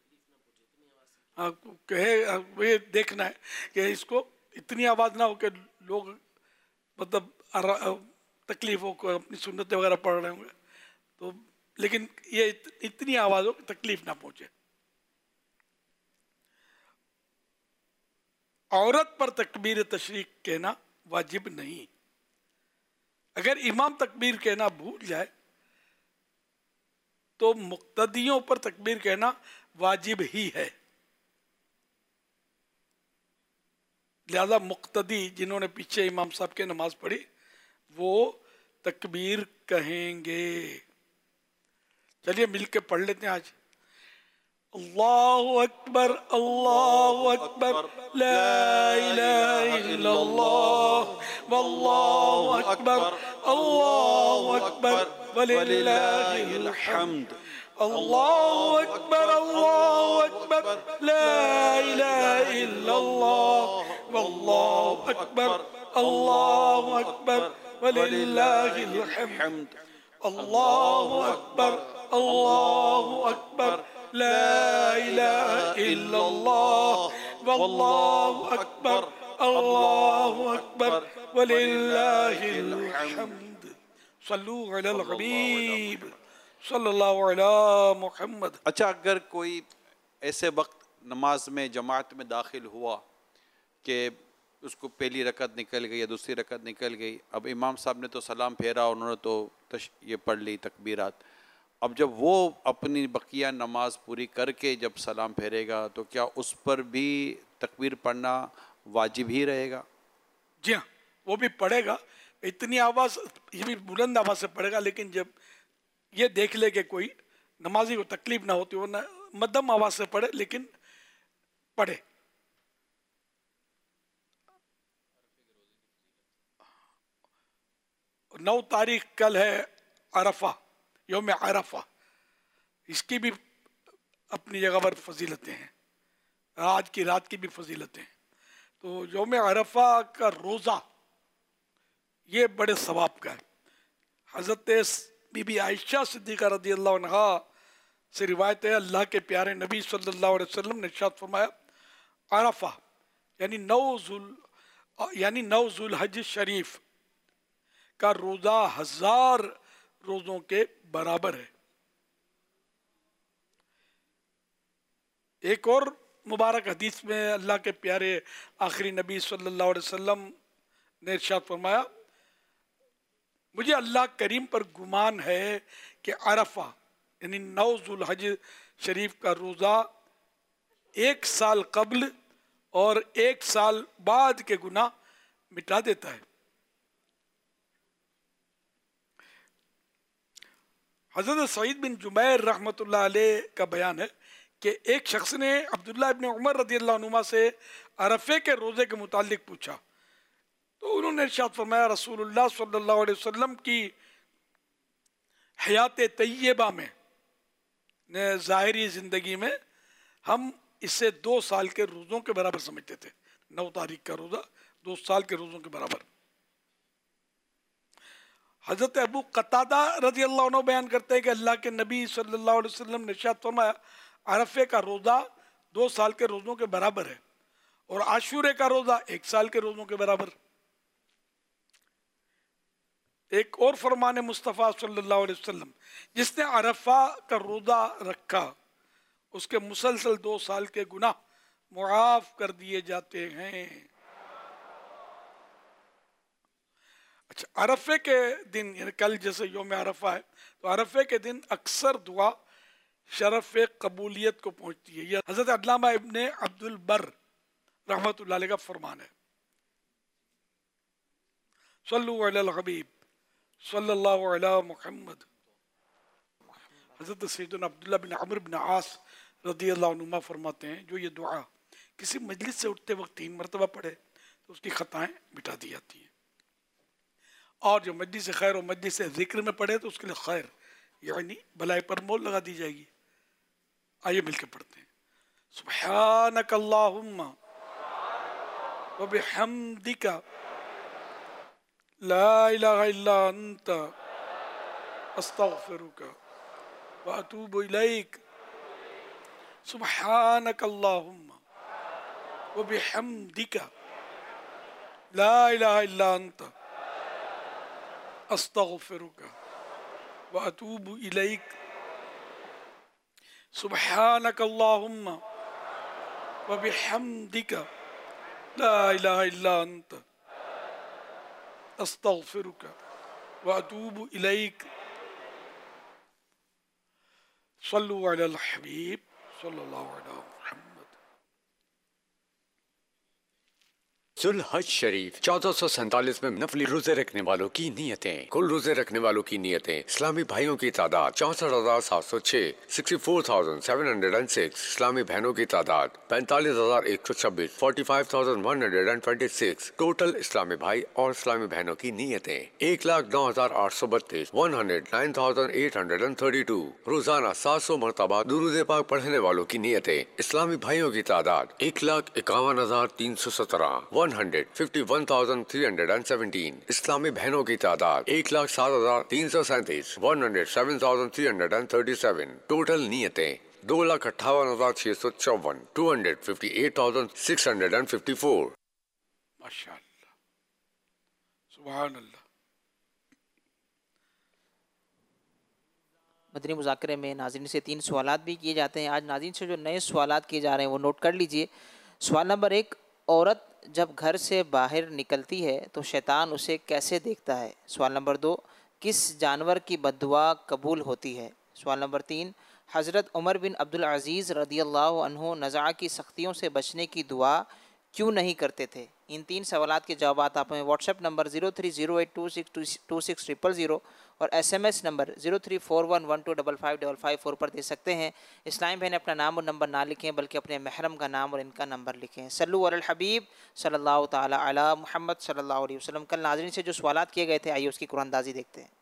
یہ دیکھنا ہے کہ اس کو اتنی آواز نہ ہو کہ لوگ مطلب تکلیفوں کو اپنی سنتیں وغیرہ پڑھ رہے ہوں گے، تو لیکن یہ اتنی آواز ہو کہ تکلیف نہ پہنچے. عورت پر تکبیر تشریق کہنا واجب نہیں. اگر امام تکبیر کہنا بھول جائے تو مقتدیوں پر تکبیر کہنا واجب ہی ہے. لہذا مقتدی جنہوں نے پیچھے امام صاحب کے نماز پڑھی وہ تکبیر کہیں گے. چلیے مل کے پڑھ لیتے ہیں آج. اللہ اکبر لا الہ الا اللہ واللہ اکبر اللہ اکبر وللہ الحمد. اللہ اکبر لا الہ الا اللہ واللہ اکبر اللہ اکبر وللہ الحمد. اللہ اکبر لا الہ الا اللہ واللہ اکبر اللہ اکبر وللہ الحمد. صلو علی الحبیب صلی اللہ علی محمد. اچھا، اگر کوئی ایسے وقت نماز میں جماعت میں داخل ہوا کہ اس کو پہلی رکعت نکل گئی یا دوسری رکعت نکل گئی، اب امام صاحب نے تو سلام پھیرا، انہوں نے تو یہ پڑھ لی تکبیرات، اب جب وہ اپنی بقیہ نماز پوری کر کے جب سلام پھیرے گا تو کیا اس پر بھی تکبیر پڑھنا واجب ہی رہے گا؟ جی ہاں، وہ بھی پڑھے گا. اتنی آواز یہ بھی بلند آواز سے پڑھے گا، لیکن جب یہ دیکھ لے کہ کوئی نمازی کو تکلیف نہ ہوتی، وہ مدھم آواز سے پڑھے لیکن پڑھے. اور 9 تاریخ کل ہے عرفہ، یوم عرفہ. اس کی بھی اپنی جگہ پر فضیلتیں ہیں، آج کی رات کی بھی فضیلتیں ہیں. تو یوم عرفہ کا روزہ یہ بڑے ثواب کا ہے. حضرت بی بی عائشہ صدیقہ رضی اللہ عنہا سے روایت ہے، اللہ کے پیارے نبی صلی اللہ علیہ وسلم نے ارشاد فرمایا، عرفہ یعنی 9 ذوالحج شریف کا روزہ 1000 روزوں کے برابر ہے. ایک اور مبارک حدیث میں اللہ کے پیارے آخری نبی صلی اللہ علیہ وسلم نے ارشاد فرمایا، مجھے اللہ کریم پر گمان ہے کہ عرفہ یعنی 9 ذوالحج شریف کا روزہ 1 سال قبل اور 1 سال بعد کے گناہ مٹا دیتا ہے۔ حضرت سعید بن جبیر رحمۃ اللہ علیہ کا بیان ہے کہ ایک شخص نے عبداللہ ابن عمر رضی اللہ عنہما سے عرفے کے روزے کے متعلق پوچھا، تو انہوں نے ارشاد فرمایا رسول اللہ صلی اللہ علیہ وسلم کی حیات طیبہ میں ظاہری زندگی میں ہم اسے 2 سال کے روزوں کے برابر سمجھتے تھے۔ 9 تاریخ کا روزہ 2 سال کے روزوں کے برابر۔ حضرت ابو قتادہ رضی اللہ عنہ بیان کرتے ہیں کہ اللہ کے نبی صلی اللہ علیہ وسلم نے ارشاد فرمایا عرفے کا روزہ 2 سال کے روزوں کے برابر ہے اور عاشورے کا روزہ 1 سال کے روزوں کے برابر۔ ایک اور فرمان مصطفیٰ صلی اللہ علیہ وسلم، جس نے عرفہ کا روزہ رکھا اس کے مسلسل 2 سال کے گناہ معاف کر دیے جاتے ہیں۔ اچھا، عرفے کے دن یعنی کل جیسے یوم عرفہ ہے تو عرفے کے دن اکثر دعا شرف قبولیت کو پہنچتی ہے۔ یہ حضرت علامہ ابن عبد البر رحمۃ اللہ علیہ کا فرمان ہے۔ صلو علی الحبیب صلی اللہ علی محمد۔ حضرت سیدنا عبداللہ بن عمرو بن عاص رضی اللہ عنہما فرماتے ہیں جو یہ دعا کسی مجلس سے اٹھتے وقت 3 مرتبہ پڑھے تو اس کی خطائیں مٹا دی جاتی ہیں، اور جو مجلس خیر و مجلس ذکر میں پڑھے تو اس کے لیے خیر یعنی بلائی پر مول لگا دی جائے گی۔ آئیے مل کے پڑھتے ہیں۔ سبحانک اللہم وبحمدک لا الہ الا انت استغفرک واتوب الیک۔ سبحانک اللہم وبحمدک لا الہ الا انت استغفرک واتوب الیک۔ سبحانک اللہم وبحمدک لا الہ الا انت استغفرک واتوب الیک۔ صلو علی الحبیب صلی اللہ علیہ وسلم۔ ذوالحج شریف 1447 میں نفلی روزے رکھنے والوں کی نیتیں۔ کل روزے رکھنے والوں کی نیتیں اسلامی بھائیوں کی تعداد 64,706 64,706، اسلامی بہنوں کی تعداد 45,126 45,126۔ ٹوٹل اسلامی بھائی اور اسلامی بہنوں کی نیتیں 1,09,832 109,832۔ روزانہ 700 مرتبہ درود پاک پڑھنے والوں کی نیتیں اسلامی بھائیوں کی تعداد 1,51,317 151,317۔ اسلامی بہنوں کی تعداد 1,07,337 107,337۔ ٹوٹل نیتیں 2,58,654 258,654۔ ماشاء اللہ، سبحان اللہ۔ مدنی مذاکرے میں ناظرین سے 3 سوالات بھی کیے جاتے ہیں۔ آج ناظرین سے جو نئے سوالات کیے جا رہے ہیں وہ نوٹ کر لیجئے۔ سوال نمبر 1، عورت جب گھر سے باہر نکلتی ہے تو شیطان اسے کیسے دیکھتا ہے؟ سوال نمبر 2، کس جانور کی بددعا قبول ہوتی ہے؟ سوال نمبر 3، حضرت عمر بن عبدالعزیز رضی اللہ عنہ نزاع کی سختیوں سے بچنے کی دعا کیوں نہیں کرتے تھے؟ ان 3 سوالات کے جوابات آپ ہمیں واٹس ایپ نمبر 0308262600 اور SMS نمبر 0341125555 پر دے سکتے ہیں۔ اسلامی بہن اپنا نام اور نمبر نہ لکھیں بلکہ اپنے محرم کا نام اور ان کا نمبر لکھیں۔ صلو علی الحبیب صلی اللہ تعالی علی محمد صلی اللہ علیہ وسلم۔ کل ناظرین سے جو سوالات کیے گئے تھے آئیے اس کی قرآن اندازی دیکھتے ہیں۔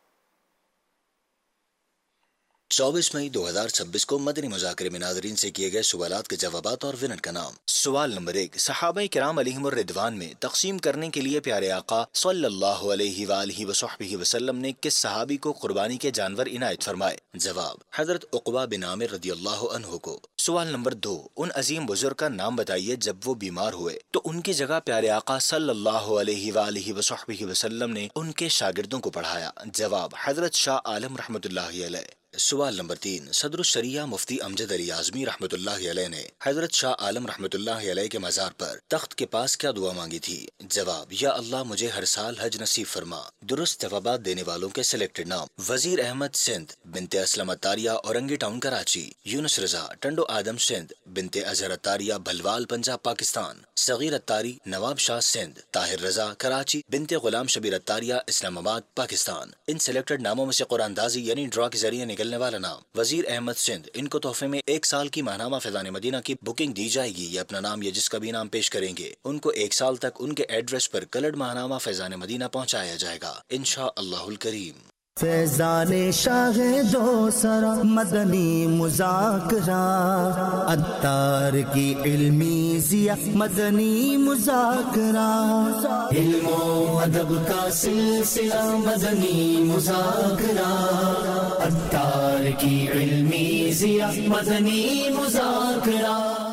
24 مئی 2026 کو مدنی مذاکرے میں ناظرین سے کیے گئے سوالات کے جوابات اور ونر کا نام۔ سوال نمبر 1، صحابہ کرام علیہم الرضوان میں تقسیم کرنے کے لیے پیارے آقا صلی اللہ علیہ وآلہ وصحبہ وسلم نے کس صحابی کو قربانی کے جانور عنایت فرمائے؟ جواب، حضرت عقبہ بن عامر رضی اللہ عنہ کو۔ سوال نمبر 2، ان عظیم بزرگ کا نام بتائیے جب وہ بیمار ہوئے تو ان کی جگہ پیارے آقا صلی اللہ علیہ وآلہ وصحبہ وسلم نے ان کے شاگردوں کو پڑھایا؟ جواب، حضرت شاہ عالم رحمۃ اللہ علیہ۔ سوال نمبر 3، صدر الشریعہ مفتی امجد علی اعظمی رحمۃ اللہ علیہ نے حضرت شاہ عالم رحمۃ اللہ علیہ کے مزار پر تخت کے پاس کیا دعا مانگی تھی؟ جواب، یا اللہ مجھے ہر سال حج نصیب فرما۔ درست جوابات دینے والوں کے سلیکٹڈ نام: وزیر احمد سندھ بنت اسلم اتاریہ اورنگی ٹاؤن کراچی، یونس رضا ٹنڈو آدم سندھ بنت اظہر اتاریہ بھلوال پنجاب پاکستان، صغیر اتاری نواب شاہ سندھ، طاہر رضا کراچی بنت غلام شبیر اتاریہ اسلام آباد پاکستان۔ ان سلیکٹڈ ناموں میں سے قرآن دازی یعنی ڈرا کے ذریعے نکلنے والا نام وزیر احمد سندھ، ان کو تحفے میں 1 سال کی ماہنامہ فیضان مدینہ کی بکنگ دی جائے گی۔ یہ اپنا نام یا جس کا بھی نام پیش کریں گے ان کو 1 سال تک ان کے ایڈریس پر کلرڈ ماہنامہ فیضان مدینہ پہنچایا جائے گا انشاءاللہ الکریم۔ فیضان شاہ دو سرا مدنی مذاکرہ، عطار کی علمی ضیاء مدنی مذاکرہ، علم و ادب کا سلسلہ مدنی مذاکرہ، عطار کی علمی ضیاء مدنی مذاکرہ۔